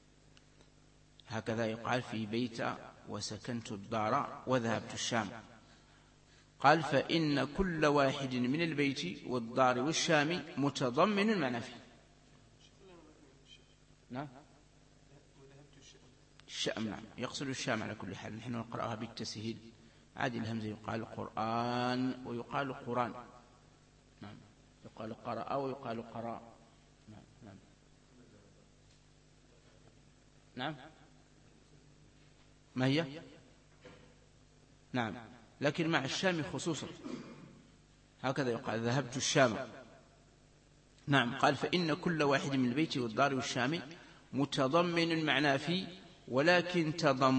هكذا يقال في بيت وسكنت الدار وذهبت الشام. قال فإن كل واحد من البيت والدار والشام متضمن معنى فيه. نعم الشام، نعم يقصد الشام على كل حال. نحن نقرأها بالتسهيل عادي، الهمزة يقال قرآن ويقال قرآن. نعم يقال قرأ ويقال قراء. نعم ما هي؟ نعم لكن مع الشام خصوصا هكذا يقال ذهبت الشام. نعم قال فإن كل واحد من البيت والدار والشام متضمن معنى فيه، ولكن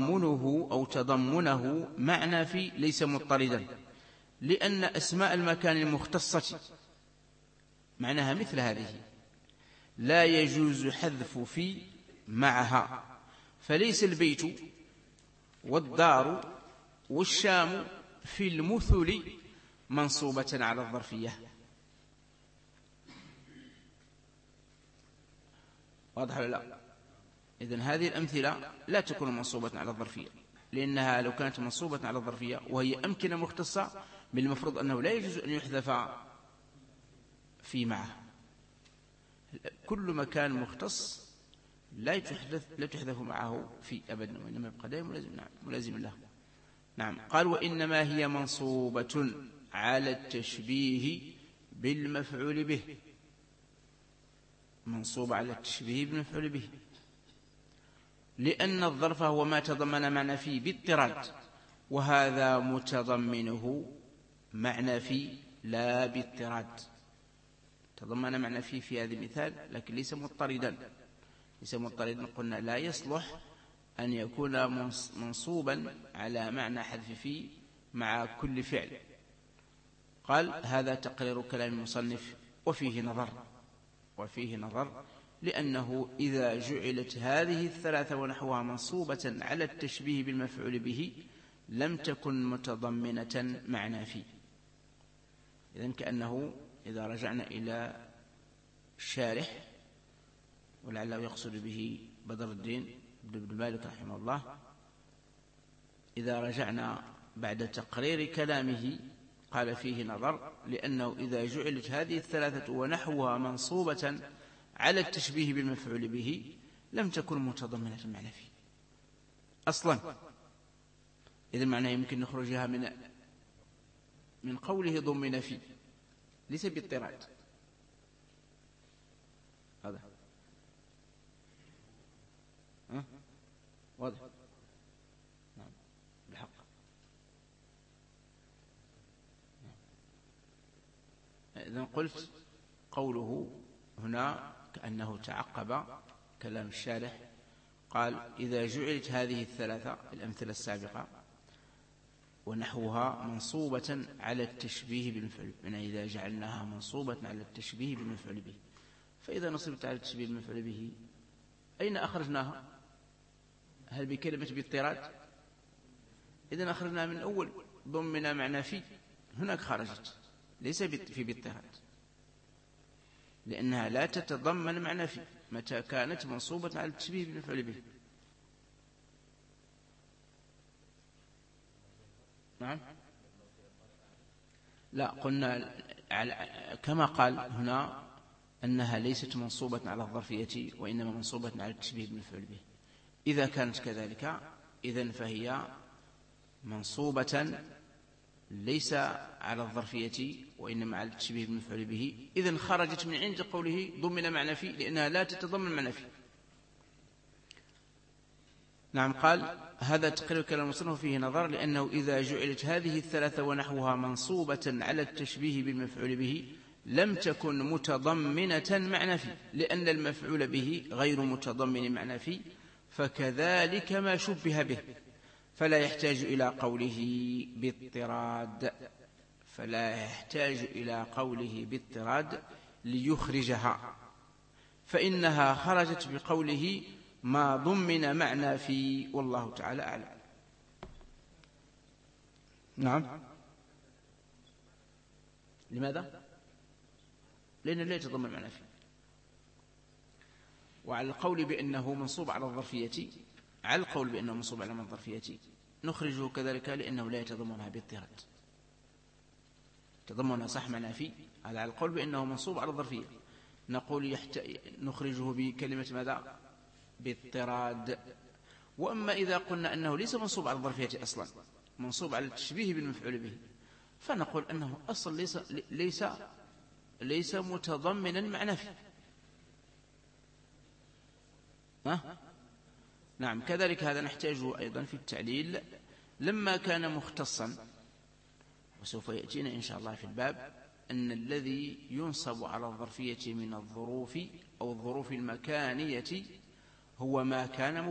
تضمنه معنى فيه ليس مضطردا، لأن أسماء المكان المختصة معناها مثل هذه لا يجوز حذف في معها، فليس البيت والدار والشام في المثل منصوبة على الظرفية. واضح ولا لا؟ إذن هذه الأمثلة لا تكون منصوبة على الظرفية، لأنها لو كانت منصوبة على الظرفية وهي أمكنة مختصة بالمفروض أنه لا يجوز أن يحذف في معه. كل مكان مختص لا تحذف معه في أبدا، وإنما يبقى دائما ملازم له. نعم قال وإنما هي منصوبة على التشبيه بالمفعول به، منصوبة على التشبيه بالمفعول به، لأن الظرف هو ما تضمن معنى فيه باضطراد، وهذا متضمنه معنى فيه لا باضطراد. تضمن معنى فيه في هذا المثال لكن ليس مضطردا. قلنا لا يصلح أن يكون منصوبا على معنى حذف فيه مع كل فعل. قال هذا تقرير كلام المصنف وفيه نظر لأنه إذا جعلت هذه الثلاثة ونحوها منصوبة على التشبيه بالمفعول به لم تكن متضمنة معنى فيه. إذن كأنه إذا رجعنا إلى الشارح ولعله يقصد به بدر الدين بن مالك رحمه الله، إذا رجعنا بعد تقرير كلامه قال فيه نظر لأنه إذا جعلت هذه الثلاثة ونحوها منصوبة على التشبيه بالمفعول به لم تكن متضمنة معنى فيه أصلا. إذن معناه يمكن نخرجها من قوله ضمن فيه ليس باضطراد. واضح؟ نعم بالحق. إذن قلت قوله هنا كأنه تعقب كلام الشارح، قال إذا جعلت هذه الثلاثة الأمثلة السابقة ونحوها منصوبة على التشبيه بالمفعول، يعني إذا جعلناها منصوبة على التشبيه بالمفعول به، فإذا نصبت على التشبيه بالمفعول به أين أخرجناها؟ هل بكلمة باضطراد؟ إذن أخرجناها من أول ضمن معنى في، هناك خرجت، ليس في باضطراد، لأنها لا تتضمن معنى في متى كانت منصوبة على التشبيه بالمفعول به. نعم لا، قلنا كما قال هنا أنها ليست منصوبة على الظرفية وإنما منصوبة على التشبيه بالمفعول به. إذا كانت كذلك إذن فهي منصوبة ليس على الظرفية وإنما على التشبيه بالمفعول به، إذن خرجت من عند قوله ضمن معنى في، لأنها لا تتضمن معنى في. نعم، قال هذا تقرير كلام المصنف فيه نظر، لأنه إذا جعلت هذه الثلاثة ونحوها منصوبة على التشبيه بالمفعول به لم تكن متضمنة معنى في، لأن المفعول به غير متضمن معنى في، فكذلك ما شبه به، فلا يحتاج إلى قوله باضطراد، فلا يحتاج إلى قوله باضطراد ليخرجها، فإنها خرجت بقوله ما ضمن معنى في، والله تعالى أعلم. نعم، لماذا؟ لأنه لا يتضمن معنى في. وعلى القول بأنه منصوب على الظرفية، على القول بأنه منصوب على الظرفية نخرجه كذلك لأنه لا يتضمنها باضطراد، تضمنها صح معنى في، على القول بأنه منصوب على الظرفية نقول نخرجه بكلمة ماذا؟ باضطراد. وأما إذا قلنا أنه ليس منصوب على الظرفية أصلا، منصوب على التشبيه بالمفعول به، فنقول أنه أصلا ليس متضمنا معنى فيه. نعم، كذلك هذا نحتاجه أيضا في التعليل لما كان مختصا، وسوف يأتينا إن شاء الله في الباب أن الذي ينصب على الظرفية من الظروف أو الظروف المكانية هو ما كان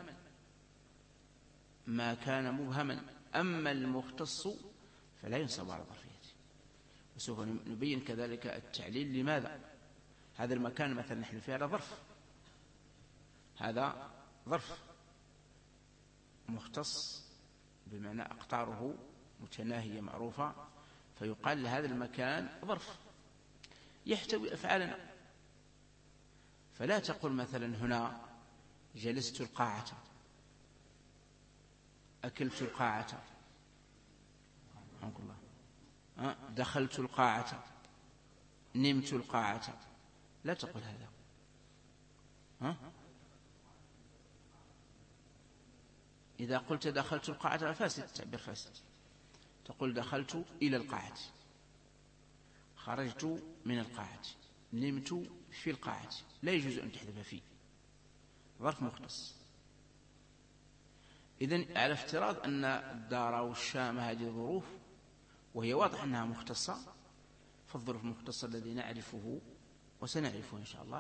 مبهما، أما المختص فلا ينصب على الظرفية. وسوف نبين كذلك التعليل لماذا هذا المكان مثلا نحن فيه هذا ظرف، هذا ظرف مختص بمعنى أقطاره متناهية معروفة، فيقال لهذا المكان ظرف يحتوي أفعالنا. فلا تقول مثلا هنا جلست القاعة، أكلت القاعة، دخلت القاعة، نمت القاعة، لا تقول هذا. إذا قلت دخلت القاعة فاسد، تعبير فاسد، تقول دخلت إلى القاعة، خرجت من القاعة، نمت في القاعة، لا يجوز أن تحذف فيه، ظرف مختص. إذن على افتراض أن الدار والشام هذه ظروف وهي واضح أنها مختصة، فالظروف المختصة الذي نعرفه وسنعرفه إن شاء الله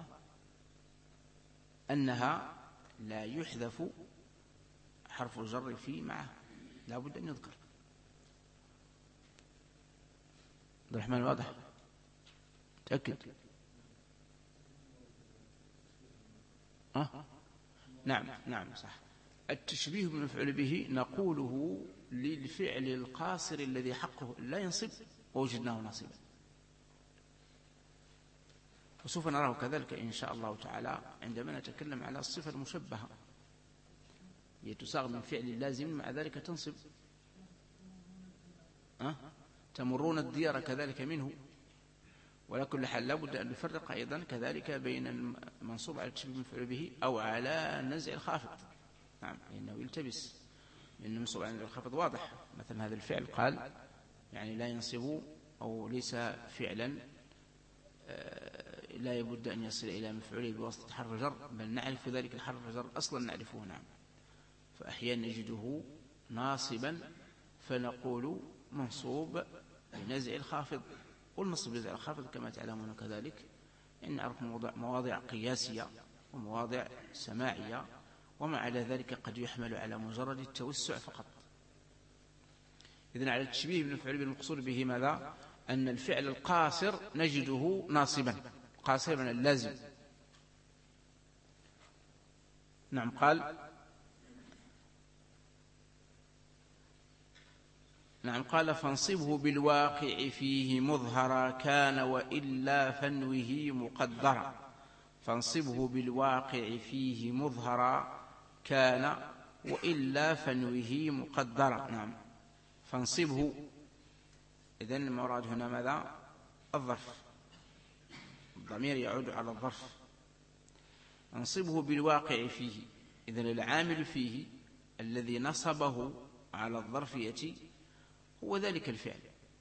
أنها لا يحذف حرف الجر في معه، لا بد أن يذكر. عبد الرحمن واضح؟ تأكد. نعم صح. التشبيه بالمفعول به نقوله للفعل القاصر الذي حقه لا ينصب ووجدناه ناصبا، وسوف نراه كذلك إن شاء الله تعالى عندما نتكلم على الصفة المشبهة، يتساغ من فعل لازم مع ذلك تنصب. تمرون الديار كذلك منه. ولا كل حال لابد أن نفرق أيضا كذلك بين المنصوب على التشبيه بالمفعول به أو على نزع الخافض. نعم، لأنه يلتبس، لأن المنصوب على نزع الخافض واضح، مثلا هذا الفعل قال يعني لا ينصب أو ليس فعلا لا يبد أن يصل إلى مفعوله بواسطة حرف جر، بل نعرف ذلك الحرف جر أصلا نعرفه. نعم، فأحيانا نجده ناصبا فنقول منصوب بنزع الخافض. والنصب بنزع الخافض كما تعلمون كذلك إن نعرف مواضع قياسية ومواضع سماعية، وما على ذلك قد يحمل على مجرد التوسع فقط. إذن على التشبيه بالمفعول بالمقصود به ماذا؟ أن الفعل القاصر نجده ناصبا، قاصر من اللازم. نعم. قال فانصبه بالواقع فيه مظهرا كان وإلا فنوه مقدرا. فانصبه بالواقع فيه مظهرا كان وإلا فنوه مقدرا. نعم. فانصبه، إذن المراد هنا ماذا؟ الظرف، الضمير يعود على الظرف. انصبه بالواقع فيه، إذن العامل فيه الذي نصبه على الظرفية هو ذلك الفعل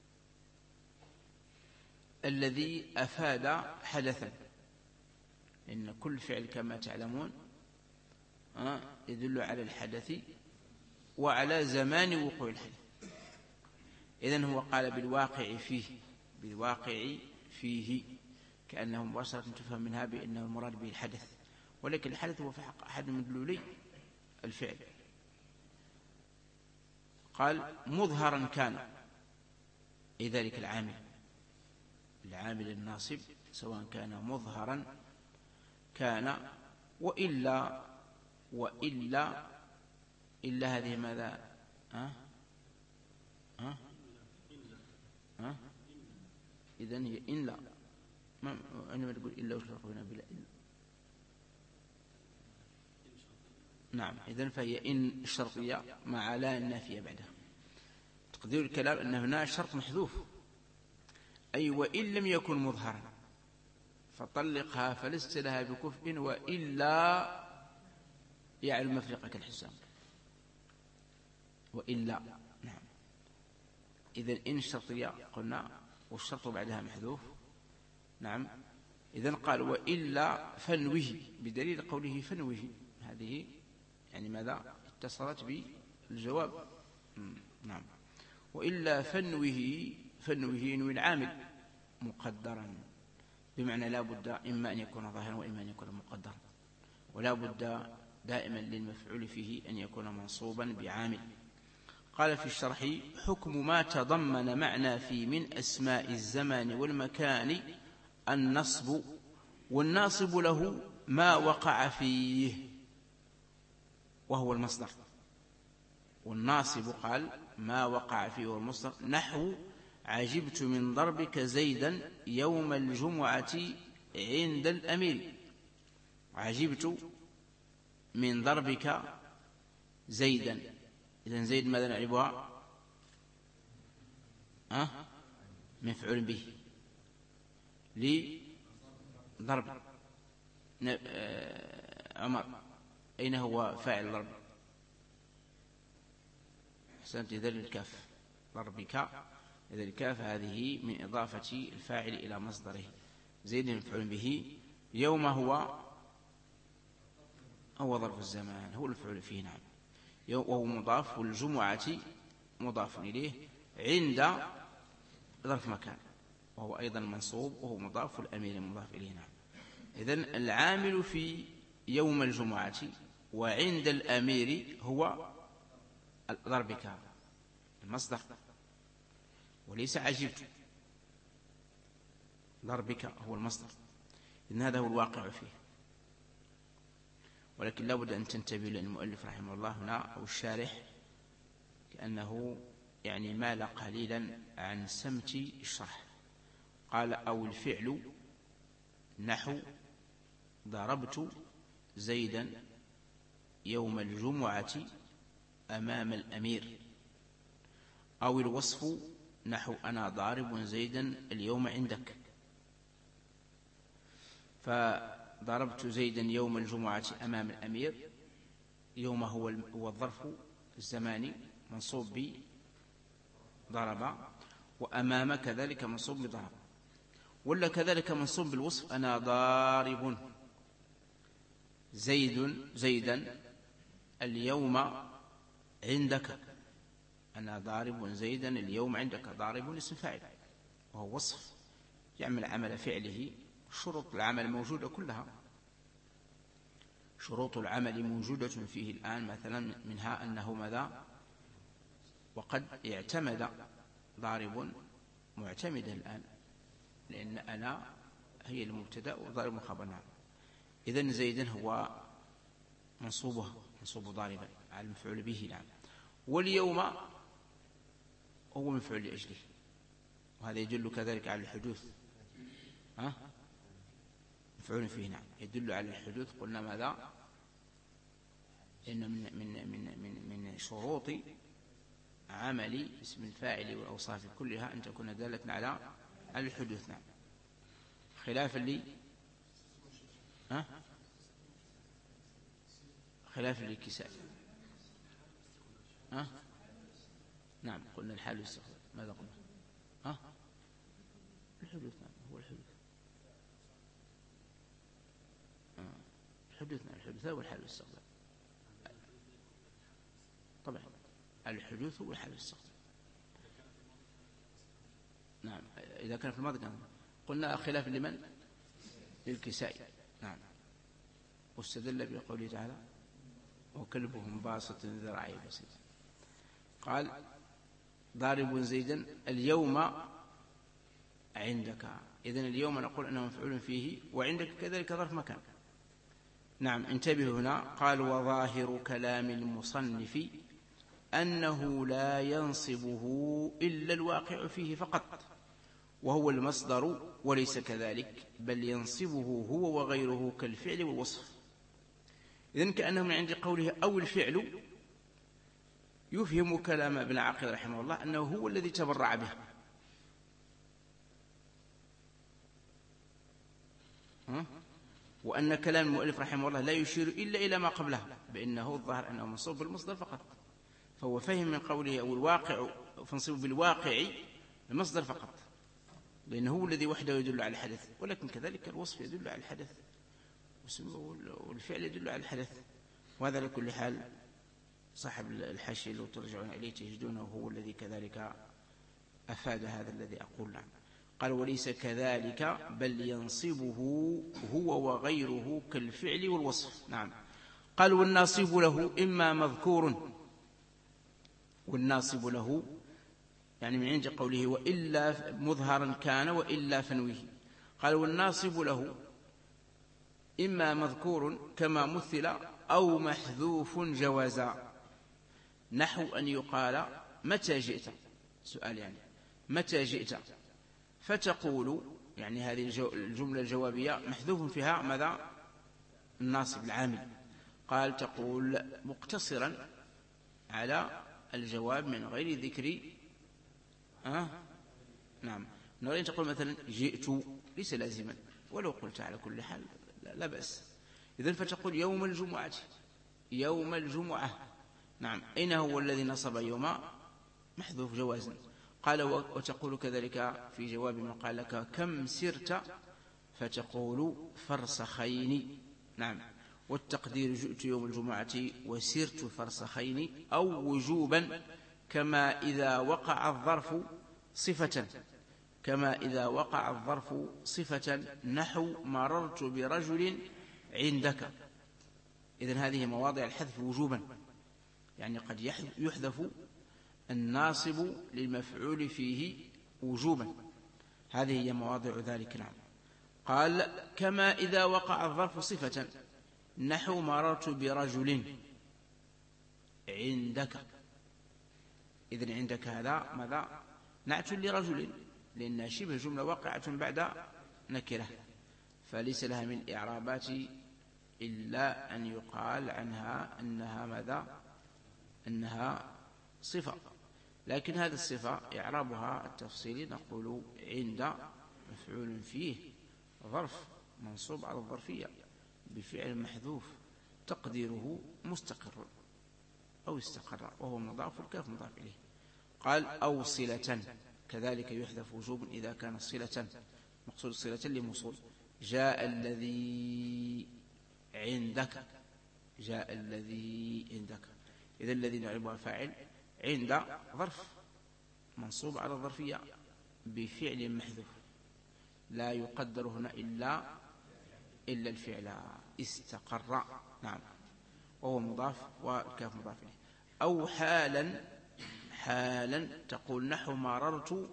الذي أفاد حدثا، إن كل فعل كما تعلمون يدل على الحدث وعلى زمان وقوع الحدث. إذن هو قال بالواقع فيه، بالواقع فيه، كأنه مباشرة تفهم منها بأنه المراد به الحدث، ولكن الحدث هو في حق أحد مدلولي الفعل. قال مظهرا كان، أي ذلك العامل الناصب سواء كان مظهرا كان وإلا هذه ماذا؟ إذن هي إن لا، عندما تقول إلا وش هنا بلا إلا. نعم. إذن فهي إن الشرطية مع لا النافية بعدها. تقدير الكلام أن هنا شرط محذوف، أي وإن لم يكن مظهرا فطلقها فلست لها بكفء وإلا يعلم مفرقك الحسام، وإلا. نعم. إذن إن الشرطية قلنا والشرط بعدها محذوف. نعم. إذن قال وإلا فنوه، بدليل قوله فنوه، هذه يعني ماذا؟ اتصلت بالجواب. نعم. وإلا فنوه ينوي العامل مقدرا، بمعنى لا بد إما أن يكون ظاهرا وإما أن يكون مقدرا، ولا بد دائما للمفعول فيه أن يكون منصوبا بعامل. قال في الشرح حكم ما تضمن معنى في من أسماء الزمان والمكان النصب، والناصب له ما وقع فيه وهو المصدر. والناصب قال ما وقع فيه هو المصدر، نحو عجبت من ضربك زيدا يوم الجمعة عند الأمير. عجبت من ضربك زيدا، إذن زيد ماذا نعرفها؟ مفعول به لضرب. عمر أين هو فاعل ضرب؟ أحسنت، ذل الكاف، ضربك، ذل الكاف هذه من إضافة الفاعل إلى مصدره. زيد مفعول به، يوم هو ظرف الزمان، هو المفعول فيه. نعم. وهو مضاف، والجمعة مضاف إليه، عند ظرف مكان وهو أيضا منصوب وهو مضاف، والأمير مضاف إليه. نعم. إذن العامل في يوم الجمعة وعند الأمير هو ضربك المصدر، وليس عجبت. ضربك هو المصدر، إن هذا هو الواقع فيه. ولكن لا بد أن تنتبه للمؤلف رحمه الله هنا أو الشارح، كأنه يعني مال قليلا عن سمت الشرح. قال أو الفعل نحو ضربت زيدا يوم الجمعة أمام الأمير، أو الوصف نحو أنا ضارب زيدا اليوم عندك. فضربت زيدا يوم الجمعة أمام الأمير، يوم هو الظرف الزماني منصوب بضرب، وأمام كذلك منصوب بضرب، ولا كذلك منصوب بالوصف أنا ضارب زيدا اليوم عندك، أنا ضارب زيدا اليوم عندك. ضارب اسم فاعل وهو وصف يعمل عمل فعله. شروط العمل موجودة كلها، شروط العمل موجودة فيه الآن، مثلا منها أنه ماذا؟ وقد اعتمد. ضارب معتمد الآن، لأن أنا هي المبتدأ وضارب خبرنا. إذن زيدا هو منصوبه، منصوب ضاربا على المفعول به. نعم. واليوم هو مفعول لأجله، وهذا يدل كذلك على الحدوث. مفعول فيه. نعم، يدل على الحدوث. قلنا ماذا؟ إن من شروط عمل اسم الفاعل والأوصاف كلها أن تكون دالة على الحدوث. نعم، خلاف الكساء. نعم، قلنا الحال والاستقبال. ماذا قلنا؟ الحدوث. نعم، هو الحدوث. الحدوث هو الحال والاستقبال. طبعا الحدوث هو الحال والاستقبال. نعم، إذا كان في الماضي كان قلنا خلاف لمن؟ للكساء. نعم، واستدل بقوله تعالى وكلبهم باسط ذراعي بسيط. قال ضارب زيدا اليوم عندك. إذن اليوم نقول أنه مفعول فيه، وعندك كذلك ظرف مكان. نعم، انتبهوا هنا. قال وظاهر كلام المصنف أنه لا ينصبه إلا الواقع فيه فقط، وهو المصدر، وليس كذلك، بل ينصبه هو وغيره كالفعل والوصف. إذن كأنه من عند قوله أو الفعل يفهم كلام ابن عقيل رحمه الله أنه هو الذي تبرع به. وأن كلام المؤلف رحمه الله لا يشير إلا إلى ما قبله، بأنه الظاهر أنه منصوب بالمصدر فقط، فهو فهم من قوله أو الواقع فانصبه بالواقع المصدر فقط، لأنه هو الذي وحده يدل على الحدث. ولكن كذلك الوصف يدل على الحدث، والفعل يدل على الحدث. وهذا لكل حال صاحب الحاشية لو ترجعون إليه تجدونه هو الذي كذلك أفاد هذا الذي أقول. نعم، قال وليس كذلك بل ينصبه هو وغيره كالفعل والوصف. نعم، قال والناصب له إما مذكور، والناصب له يعني من عند قوله وإلا مظهرا كان وإلا فنويه. قال والناصب له إما مذكور كما مثل أو محذوف جوازا، نحو أن يقال متى جئت، سؤال يعني متى جئت، فتقول يعني هذه الجملة الجوابية محذوف فيها ماذا؟ الناصب العامل. قال تقول مقتصرا على الجواب من غير ذكر نعم، من غير تقول مثلا جئت، ليس لازما، ولو قلت على كل حال لا بأس. إذن فتقول يوم الجمعة، يوم الجمعة. نعم، أين هو الذي نصب يوم؟ محذوف جوازا. قال وتقول كذلك في جواب ما قال لك كم سرت، فتقول فرسخين. نعم، والتقدير جئت يوم الجمعة وسرت فرسخين، أو وجوبا كما إذا وقع الظرف صفة، كما إذا وقع الظرف صفة، نحو مررت برجل عندك. إذن هذه مواضع الحذف وجوبا، يعني قد يحذف الناصب للمفعول فيه وجوبا، هذه هي مواضع ذلك. نعم، قال كما إذا وقع الظرف صفة، نحو مررت برجل عندك. إذن عندك هذا ماذا؟ نعت لرجل، لأنها شبه جملة واقعة بعد نكرة، فليس لها من إعرابات إلا أن يقال عنها أنها ماذا؟ أنها صفة. لكن هذه الصفة إعرابها التفصيلي نقول عند مفعول فيه ظرف منصوب على الظرفية بفعل محذوف تقديره مستقر أو استقر، وهو مضاف والكاف مضاف إليه. قال أو صلة، كذلك يحذف وجوب إذا كان صلة، مقصود صلة لموصول. جاء الذي عندك، جاء الذي عندك. إذا الذي نعربها فاعل، عند ظرف منصوب على الظرفية بفعل محذوف لا يقدر هنا إلا الفعل استقر. نعم، وهو مضاف والكاف مضاف إليه. أو حالا تقول نحو مررت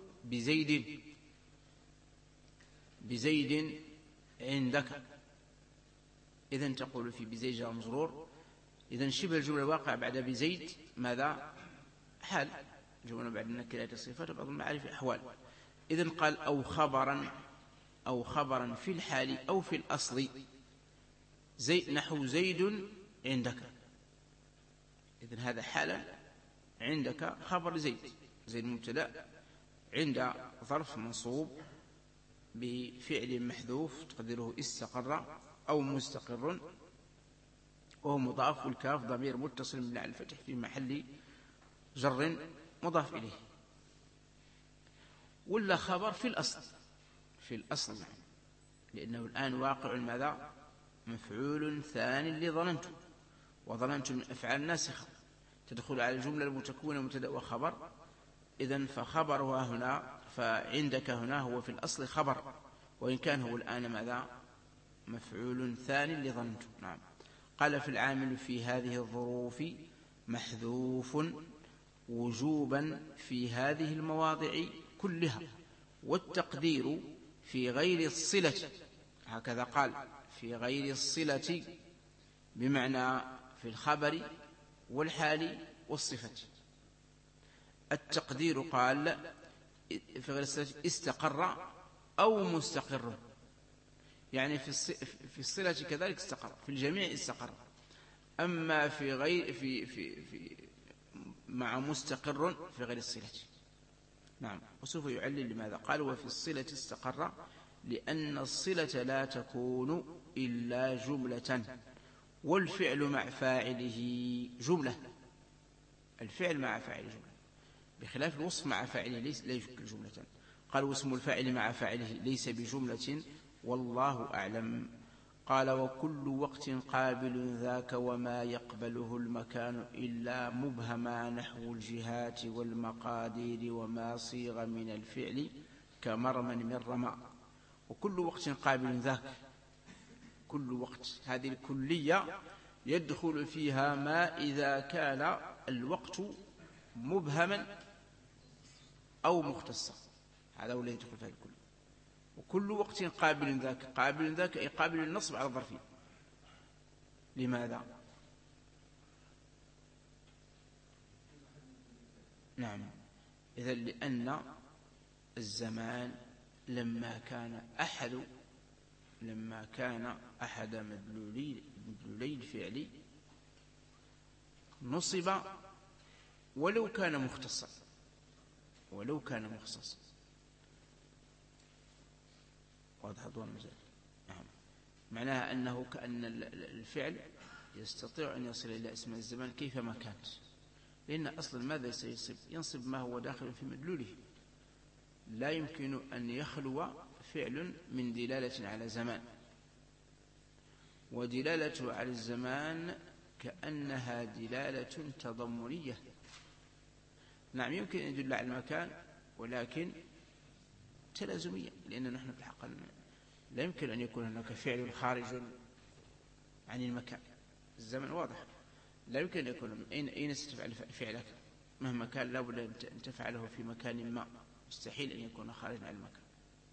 بزيد عندك. إذن تقول في بزيد جار مجرور. إذن شبه الجملة الواقع بعد بزيد ماذا؟ حال. جملة بعد النكرات الصفات وبعض المعارف أحوال. إذن قال أو خبرا في الحال أو في الأصل نحو زيد عندك. إذن هذا حالا عندك خبر زيد مبتدأ، عند ظرف منصوب بفعل محذوف تقديره استقر أو مستقر، وهو مضاف، والكاف ضمير متصل من على الفتح في محل جر مضاف إليه. ولا خبر في الأصل يعني، لأنه الآن واقع ماذا؟ مفعول ثاني لظننت، وظننت من أفعال ناسخة تدخل على الجملة المتكونة مبتدأ وخبر. إذن فخبرها هنا، فعندك هنا هو في الأصل خبر، وإن كان هو الآن ماذا؟ مفعول ثاني لظننت. نعم. قال في العامل في هذه الظروف محذوف وجوبا في هذه المواضع كلها، والتقدير في غير الصلة. هكذا قال في غير الصلة، بمعنى في الخبر والحال والصفة. التقدير قال في غير الصلة استقر أو مستقر، يعني في الصلة كذلك استقر، في الجميع استقر. أما في غير في مع مستقر في غير الصلة. نعم. وسوف يعلل لماذا قال وفي الصلة استقر، لأن الصلة لا تكون إلا جملة، والفعل مع فاعله جملة. الفعل مع فاعله جملة، بخلاف الوصف مع فاعله لا يشكل جملة. قال واسم الفاعل مع فاعله ليس بجملة، والله أعلم. قال وكل وقت قابل ذاك، وما يقبله المكان إلا مبهما، نحو الجهات والمقادير وما صيغ من الفعل كمرمى من رمى. وكل وقت قابل ذاك، كل وقت هذه الكلية يدخل فيها ما إذا كان الوقت مبهما أو مختصا، هذا ولا يدخل فيها الكل. وكل وقت قابل ذاك أي قابل للنصب على الظرفية. لماذا؟ نعم. إذن لأن الزمان لما كان أحد مدلولي الفعل نصب ولو كان مختصا، واضح ضوء المزال. نعم. معناها أنه كأن الفعل يستطيع أن يصل إلى اسم الزمان كيفما كانت، لأن أصلا ماذا ينصب ما هو داخل في مدلوله. لا يمكن أن يخلو فعل من دلالة على زمان، ودلالته على الزمان كأنها دلالة تضمنية. نعم، يمكن أن يدل على المكان ولكن تلازمية، لأن نحن في الحق لا يمكن أن يكون هناك فعل خارج عن المكان. الزمن واضح، لا يمكن أن يكون أين ستفعل فعلك مهما كان، لا بد أن تفعله في مكان ما، مستحيل أن يكون خارجا عن المكان.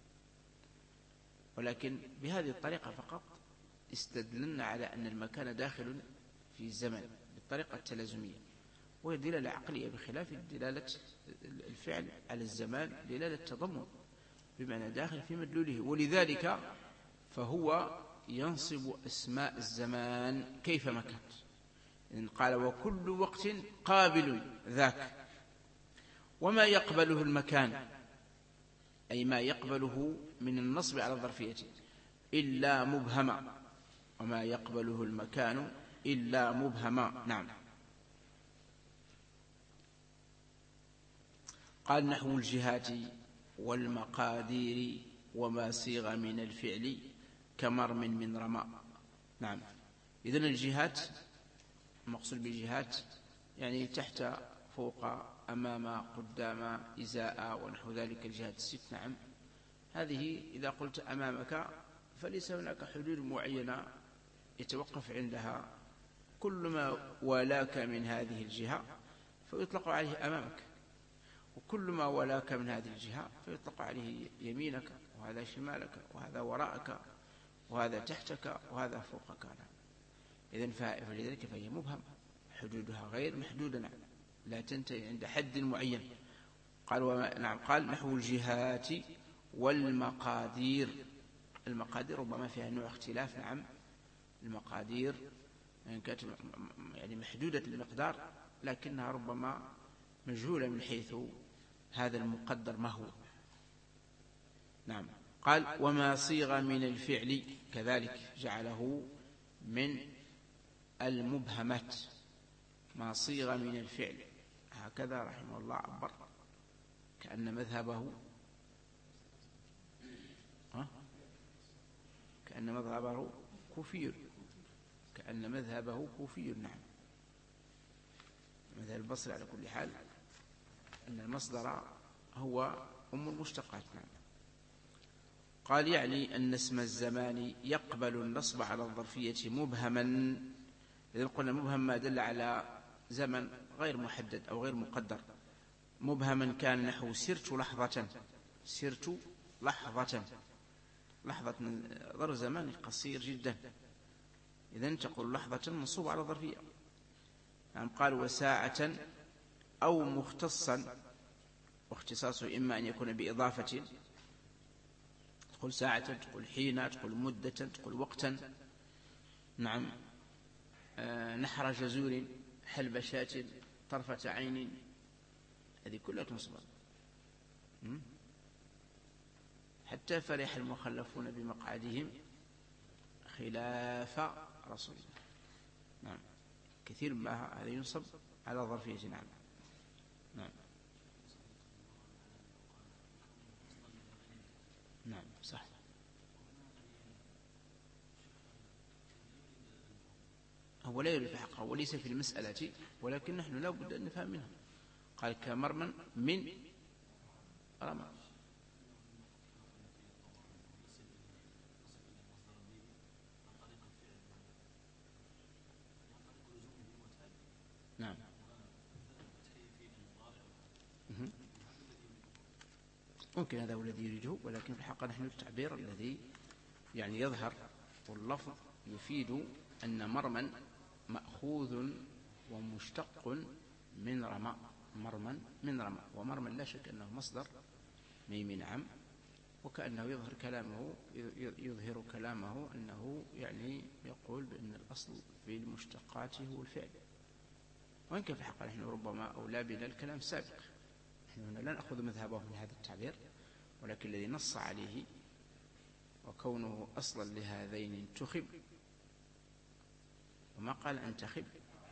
ولكن بهذه الطريقة فقط استدللنا على أن المكان داخل في الزمن بالطريقة التلازمية، وهي دلالة عقلية، بخلاف دلالة الفعل على الزمان دلالة تضمن، بمعنى داخل في مدلوله. ولذلك فهو ينصب أسماء الزمان كيفما كانت. إذن قال وكل وقت قابل ذاك، وما يقبله المكان أي ما يقبله من النصب على الظرفية إلا مبهما، وما يقبله المكان إلا مبهما. نعم. قال نحو الجهات والمقادير وما صيغ من الفعل كمرم من رمى. نعم. إذن الجهات المقصود بجهات يعني تحت، فوق، أمام، قدام، إزاء ونحو ذلك الجهات الست. نعم، هذه إذا قلت أمامك فليس هناك حدود معينة يتوقف عندها، كل ما ولاك من هذه الجهة فيطلق عليه أمامك، وكل ما ولاك من هذه الجهة فيطلق عليه يمينك، وهذا شمالك، وهذا وراءك، وهذا تحتك، وهذا فوقك. إذن فلذلك فهي مبهمة، حدودها غير محدودة. نعم، لا تنتهي عند حد معين. نعم، قال نحو الجهات والمقادير. المقادير ربما فيها نوع اختلاف. نعم، المقادير يعني كانت يعني محدودة المقدار، لكنها ربما مجهولة من حيث هذا المقدر ما هو. نعم، قال وما صيغ من الفعل كذلك جعله من المبهمات. ما صيغ من الفعل، هكذا رحمه الله عبر، كأن مذهبه كوفي، كأن مذهبه كوفي. نعم، مذهب البصري على كل حال أن المصدر هو أم المشتقات. نعم، قال يعني أن اسم الزمان يقبل النصب على الظرفية مبهما. إذا قلنا مبهم ما دل على زمن غير محدد أو غير مقدر. مبهما كان نحو سرت لحظة، سرت لحظة، لحظة من ظرف زمان قصير جدا، إذن تقول لحظة منصوب على ظرفية. يعني قال وساعة أو مختصا، واختصاصه إما أن يكون بإضافة، تقول ساعة، تقول حين، تقول مدة، تقول وقتا. نعم، نحر جزور، حلب شاة، طرفة عين، هذه كلها تنصب. حتى فرح المخلفون بمقعدهم خلاف رسول الله. نعم، كثير ما هذا ينصب على ظرفية. نعم، نعم، نعم، صح. هو لا يريد في حقه وليس في المسألة، ولكن نحن لا بد أن نفهم منه. قال كمرمى من رمى. نعم، ممكن هذا هو الذي يريده، ولكن في الحقيقة نحن التعبير الذي يعني يظهر واللفظ يفيد أن مرمى مأخوذ ومشتق من رمى. مرمى من رمى، ومرمى لا شك أنه مصدر ميم. نعم، وكأنه يظهر كلامه أنه يعني يقول بأن الأصل في المشتقات هو الفعل، وإن كان في الحقيقة نحن ربما أولى بنا الكلام السابق. نحن هنا لا نأخذ مذهبه من هذا التعبير، ولكن الذي نص عليه وكونه أصلا لهذين انتخب، وما قال انتخب،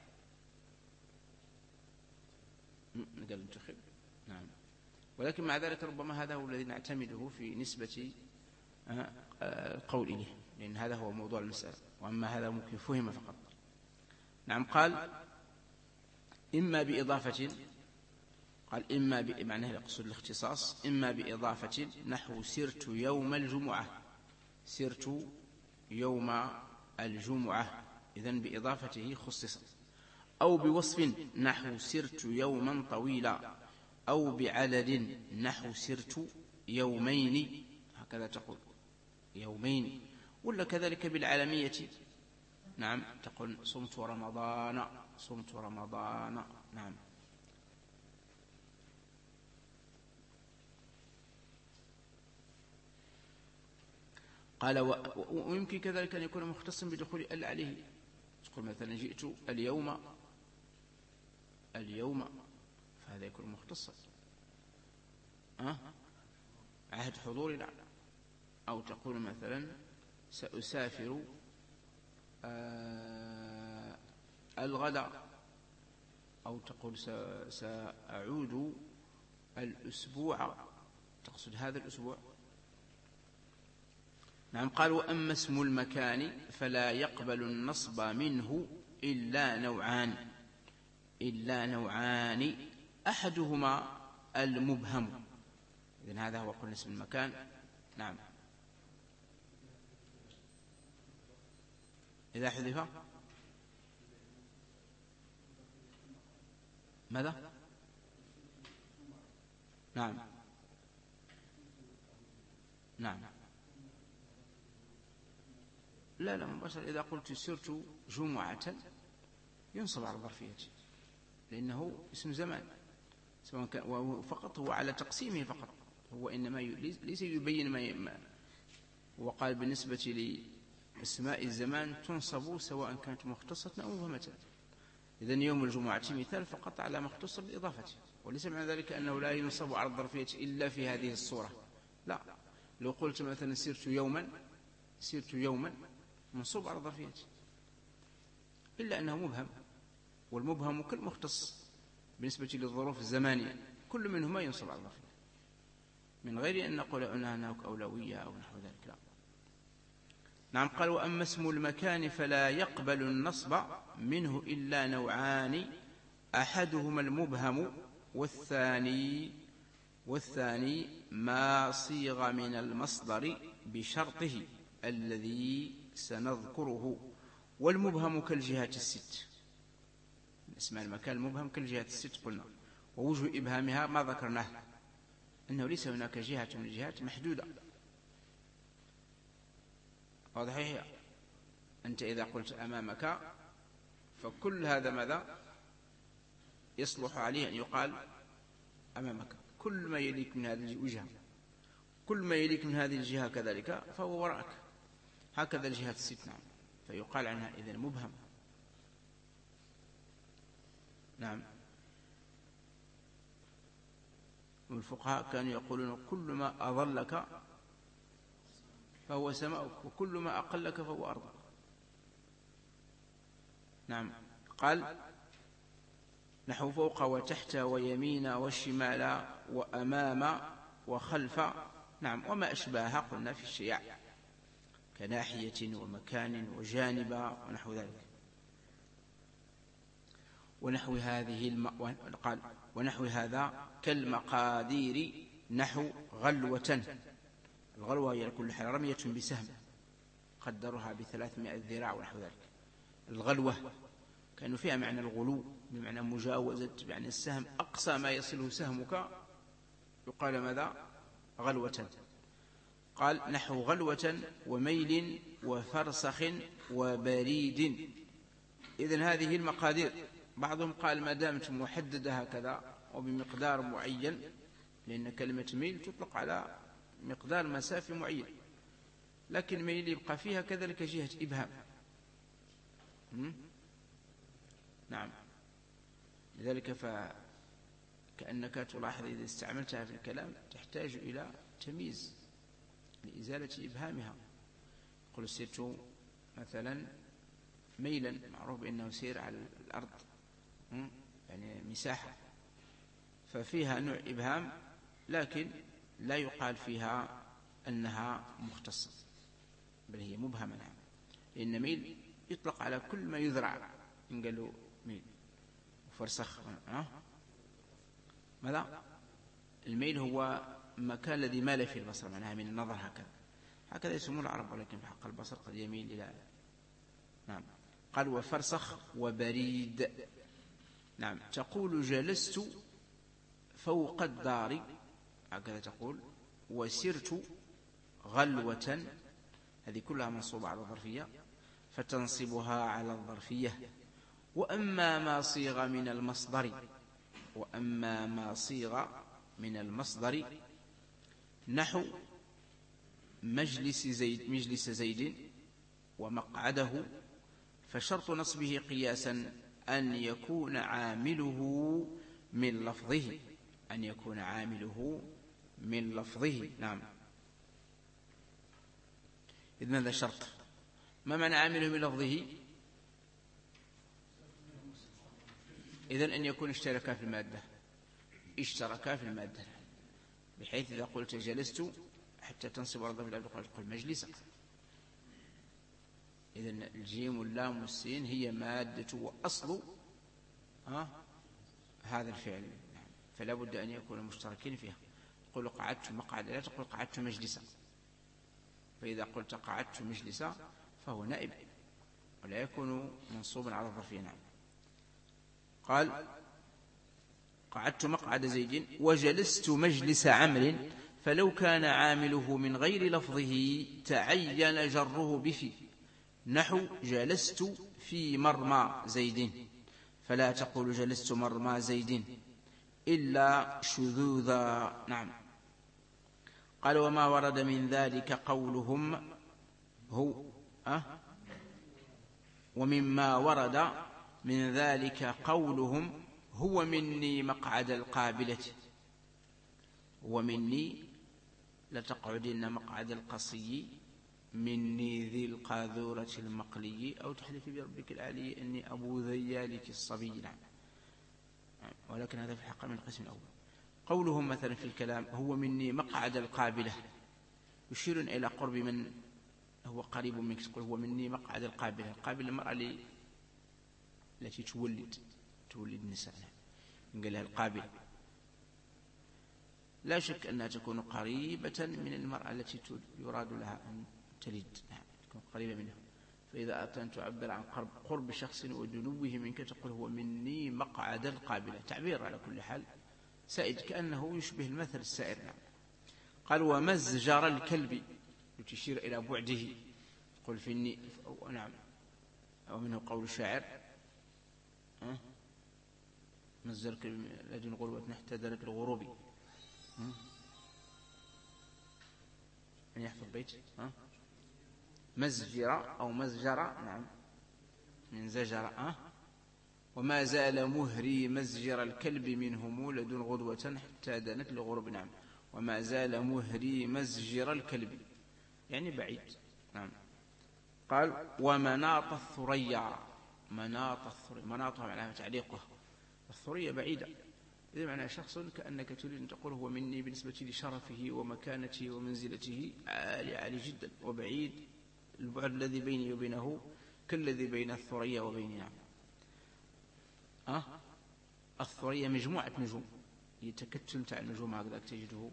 قال انتخب. نعم، ولكن مع ذلك ربما هذا هو الذي نعتمده في نسبة قول إليه، لأن هذا هو موضوع المسألة، وأما هذا ممكن فهم فقط. نعم، قال إما بإضافة، قال إما بمعنى يقصد الاختصاص، إما بإضافة نحو سرت يوم الجمعة، سرت يوم الجمعة، إذن بإضافته خصص، أو بوصف نحو سرت يوما طويلا، أو بعدد نحو سرت يومين، هكذا تقول يومين، ولا كذلك بالعالمية. نعم، تقول صمت رمضان، صمت رمضان. نعم، قال ويمكن كذلك أن يكون مختصا بدخول ال عليه، تقول مثلا جئت اليوم، اليوم، فهذا يكون مختصا. عهد حضور. لا، أو تقول مثلا سأسافر الغد، أو تقول سأعود الأسبوع، تقصد هذا الأسبوع. نعم، قال وأما اسم المكان فلا يقبل النصب منه إلا نوعان أحدهما المبهم. إذن هذا هو قلنا اسم المكان. نعم. إذا حذف ماذا؟ نعم نعم. لا مباشرة. إذا قلت سرت جمعة ينصب على الظرفية، لأنه اسم زمان سواء كان فقط هو على تقسيمه فقط، هو إنما ليس يبين ما وقال بالنسبة لأسماء الزمان تنصب سواء كانت مختصة أو مبهمة. إذن يوم الجمعة مثال فقط على مختص بالإضافة، وليس معنى ذلك أنه لا ينصب على الظرفية إلا في هذه الصورة. لا، لو قلت مثلا سرت يوما منصوب على الظرفية، إلا أنه مبهم، والمبهم كالمختص بالنسبة للظروف الزمانية، كل منهما ينصب على الظرفية من غير أن نقول أنها أولوية أو نحو ذلك. لا. نعم. قال وأما اسم المكان فلا يقبل النصب منه إلا نوعان أحدهما المبهم والثاني ما صيغ من المصدر بشرطه الذي سنذكره. والمبهم كالجهات الست، اسم المكان المبهم كالجهات الست قلنا، ووجه إبهامها ما ذكرناه أنه ليس هناك جهة من الجهات محدودة. واضح؟ هي أنت إذا قلت أمامك فكل هذا ماذا يصلح عليه أن يقال أمامك، كل ما يليك من هذه الوجهة، كل ما يليك من هذه الجهة كذلك فهو وراءك، هكذا الجهات الست. نعم. فيقال عنها إذن مبهم. نعم. والفقهاء كانوا يقولون كل ما أظلك فهو سماؤك، وكل ما أقلك فهو أرضك. نعم. قال نحو فوق وتحت ويمين والشمال وأمام وخلف. نعم. وما أشباهها قلنا في الشيع كناحية ومكان وجانب ونحو ذلك. قال ونحو هذا كالمقادير نحو غلوة. الغلوة هي كل حال رمية بسهم قدرها ب300 ذراع ونحو ذلك. الغلوة كانوا فيها معنى الغلو بمعنى مجاوزة، يعني السهم أقصى ما يصله سهمك يقال ماذا؟ غلوة. قال نحو غلوة وميل وفرسخ وبريد. إذن هذه المقادير بعضهم قال ما دامت محددة هكذا وبمقدار معين، لأن كلمة ميل تطلق على مقدار مسافة معين، لكن ميل يبقى فيها كذلك جهة إبهام. نعم. لذلك فكأنك تلاحظ إذا استعملتها في الكلام تحتاج إلى تمييز لإزالة إبهامها. قل سرت مثلا ميلا، معروف بأنه سير على الأرض، يعني مساحة، ففيها نوع إبهام لكن لا يقال فيها أنها مختصة، بل هي مبهمة. نعم. لأن ميل يطلق على كل ما يذرع، إن قالوا ميل وفرسخ. ماذا؟ الميل هو مكان الذي مال فيه البصر، معناها من النظر هكذا يسمون العرب، ولكن في حق البصر قد يميل إلى. نعم. قال وفرسخ وبريد. نعم. تقول جلست فوق الدار، هكذا تقول. وسرت غلوة، هذه كلها منصوبة على الظرفية فتنصبها على الظرفية. وأما ما صيغ من المصدر نحو مجلس زيد ومقعده، فشرط نصبه قياسا أن يكون عامله من لفظه. نعم. إذن هذا شرط. ما معنى عامله من لفظه؟ إذن أن يكون اشتركا في المادة، بحيث إذا قلت جلست حتى تنصب الظرف الأول قل مجلسا، إذن الجيم واللام والسين هي مادة وأصل هذا الفعل، فلا بد أن يكون مشتركين فيها. تقول قعدت مقعدا، لا تقول قعدت مجلسا. فإذا قلت قعدت مجلسا فهو نائب ولا يكون منصوبا على الظرفية. نعم. قال قعدت مقعد زيد وجلست مجلس عمرو، فلو كان عامله من غير لفظه تعين جره بفي، نحو جلست في مرمى زيد، فلا تقول جلست مرمى زيد إلا شذوذا. نعم. قال وما ورد من ذلك قولهم هو ومما ورد من ذلك قولهم هو مني مقعد القابلة، ومني لتقعدن مقعد القصي، مني ذي القاذورة المقلي، أو تحلف بربك العلي إني أبو ذيالك الصبي. نعم. ولكن هذا في الحق من القسم الأول. قولهم مثلا في الكلام هو مني مقعد القابلة يشير إلى قرب من هو قريب منك. تقول هو مني مقعد القابلة. القابلة المرأة التي تولد النساء، قال لها القابلة. لا شك أنها تكون قريبة من المرأة التي يراد لها أن تلد، تكون قريبة منها. فإذا أردت أن تعبر عن قرب شخص ودنوه منك تقول هو مني مقعد القابلة. تعبير على كل حال سائد كأنه يشبه المثل السائر. نعم. قال ومزجر الكلب، تشير إلى بعده. قل فيني. نعم. ومنه قول الشاعر مزجر الكلب لدن غربة احتدرت الغروب. من يحفظ بيت مزجر أو مزجر. نعم. من زجر. وما زال مهري مزجر الكلب منهم لدن غدوة حتى دنت الغروب. نعم. وما زال مهري مزجر الكلب يعني بعيد. نعم. قال ومناط الثريا. مناطها معناها تعليقها. الثريا بعيدة، إذا معنى شخص كأنك تريد أن تقول هو مني بالنسبة لشرفه ومكانته ومنزلته عالي جدا، وبعيد البعد الذي بيني وبينه كالذي بين الثريا وبيني. نعم. الثريا مجموعة نجوم، يتكتل تاع النجوم هكذا تجده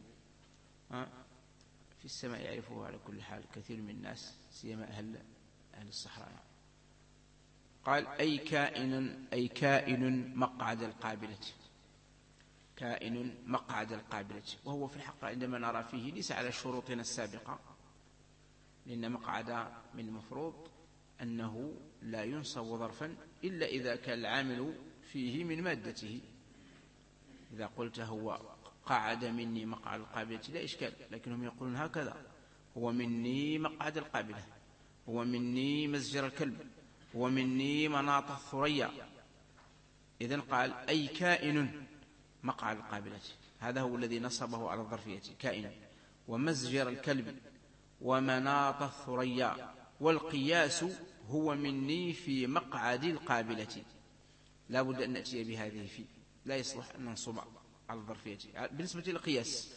في السماء، يعرفه على كل حال كثير من الناس سيما أهل الصحراء. قال أي كائن مقعد القابلة. كائن مقعد القابلة، وهو في الحق عندما نرى فيه ليس على شروطنا السابقة، لأن مقعد من المفروض أنه لا ينصب ظرفا إلا إذا كان العامل فيه من مادته. إذا قلت هو قعد مني مقعد القابلة لا إشكال، لكنهم يقولون هكذا هو مني مقعد القابلة، هو مني مزجر الكلب، هو مني مناط الثريا. إذن قال أي كائن مقعد القابلة، هذا هو الذي نصبه على الظرفية كائن، ومزجر الكلب ومناط الثريا. والقياس هو مني في مقعد القابلة. لا بد أن نأتي بهذه في، لا يصلح أن ننصب على الظرفية بالنسبة للقياس.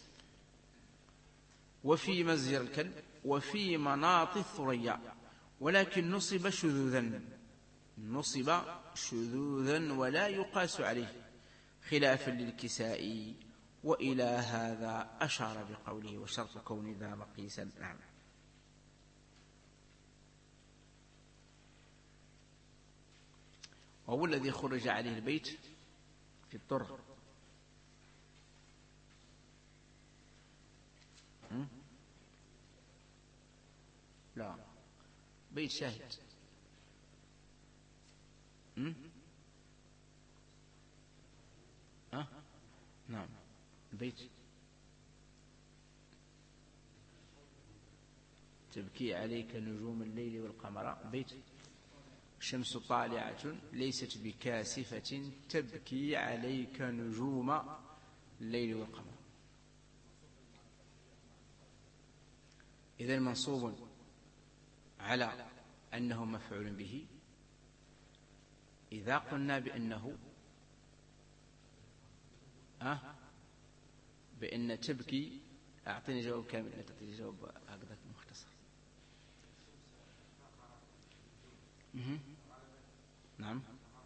وفي مزجر الكلب وفي مناط الثريا، ولكن نصب شذوذا ولا يقاس عليه خلافا للكسائي. وإلى هذا أشار بقوله وشرط كون ذا مقيسا. نعم. وهو الذي خرج عليه البيت في الطر. لا، بيت شاهد. نعم. البيت تبكي عليك نجوم الليل والقمر. بيت الشمس طالعة ليست بكاسفة تبكي عليك نجوم الليل والقمر. إذن منصوب على أنه مفعول به إذا قلنا بأنه بأن تبكي. أعطيني جواب كامل، لا تعطيني جواب هكذا مختصر. نعم.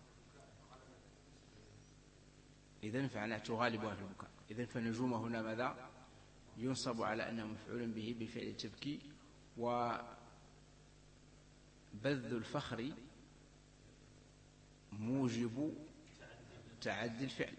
إذن فعلا تغالبها في البكاء. إذن فالنجوم هنا ماذا؟ ينصب على أنه مفعول به بفعل التبكي، وبذ الفخر موجب تعدي الفعل.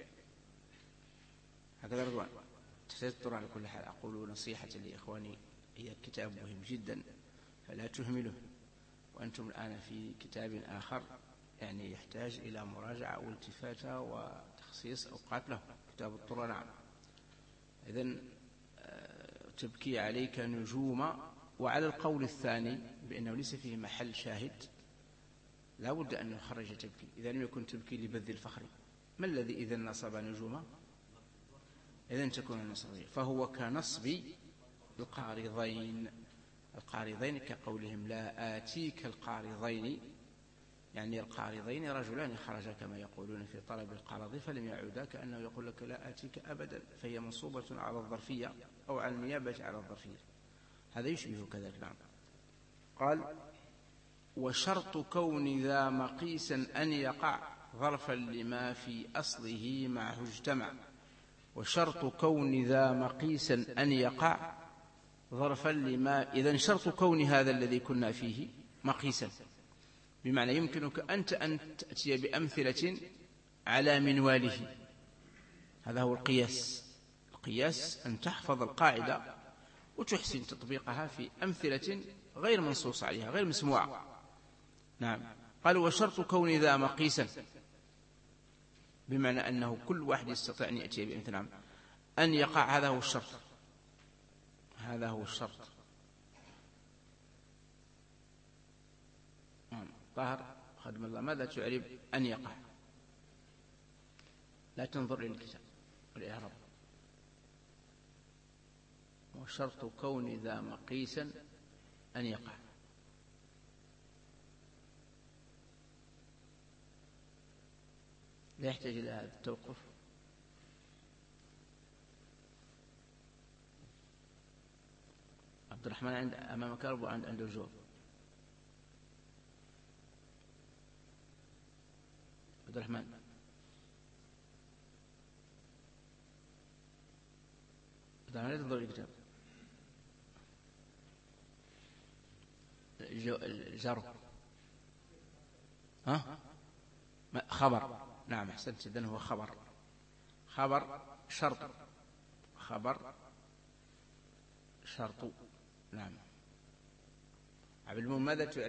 هكذا رضوان تحتاج الطرح. على كل حال أقول نصيحة لإخواني، هي الكتاب مهم جدا فلا تهمله، وأنتم الآن في كتاب آخر يعني يحتاج إلى مراجعة والتفاتة وتخصيص أوقات له، كتاب الطرة. نعم. إذن تبكي عليك نجوم. وعلى القول الثاني بأنه ليس فيه محل شاهد لا بد أن يخرج تبكي إذا لم يكن تبكي لبذ الفخر. ما الذي إذا نصب نجوما؟ إذن تكون النصبية، فهو كنصب القارضين. القارضين كقولهم لا آتيك القارضين، يعني القارضين رجلان خرجا كما يقولون في طلب القرض فلم يعودا، كأنه يقول لك لا آتيك أبدا، فهي منصوبة على الظرفية أو على النيابة على الظرفية. هذا يشبه كذلك. نعم. قال وشرط كون ذا مقيسا أن يقع ظرفا لما في أصله معه اجتمع. وشرط كون ذا مقيسا أن يقع ظرفا لما. إذن شرط كون هذا الذي كنا فيه مقيسا، بمعنى يمكنك أنت أن تأتي بأمثلة على منواله. هذا هو القياس. القياس أن تحفظ القاعدة وتحسن تطبيقها في أمثلة غير منصوص عليها، غير مسموعة. نعم. قال وشرط كون ذا مقيسا، بمعنى أنه كل واحد يستطيع أن يأتي بأمثلة. نعم. أن يقع، هذا هو الشرط. هذا هو الشرط. طاهر خدم الله، ماذا تعرف أن يقع؟ لا تنظر إلى الكتاب والإعراب. وشرط كون ذا مقيسا أن يقع. لا يحتاج إلى هذا التوقف. عبد الرحمن عند أمامك أربع عنده الجواب. عبد الرحمن لا تنظر الكتاب. الجار خبر. نعم أحسنت. إذن هو خبر. خبر شرط. خبر شرط. نعم. عبد المؤمن ماذا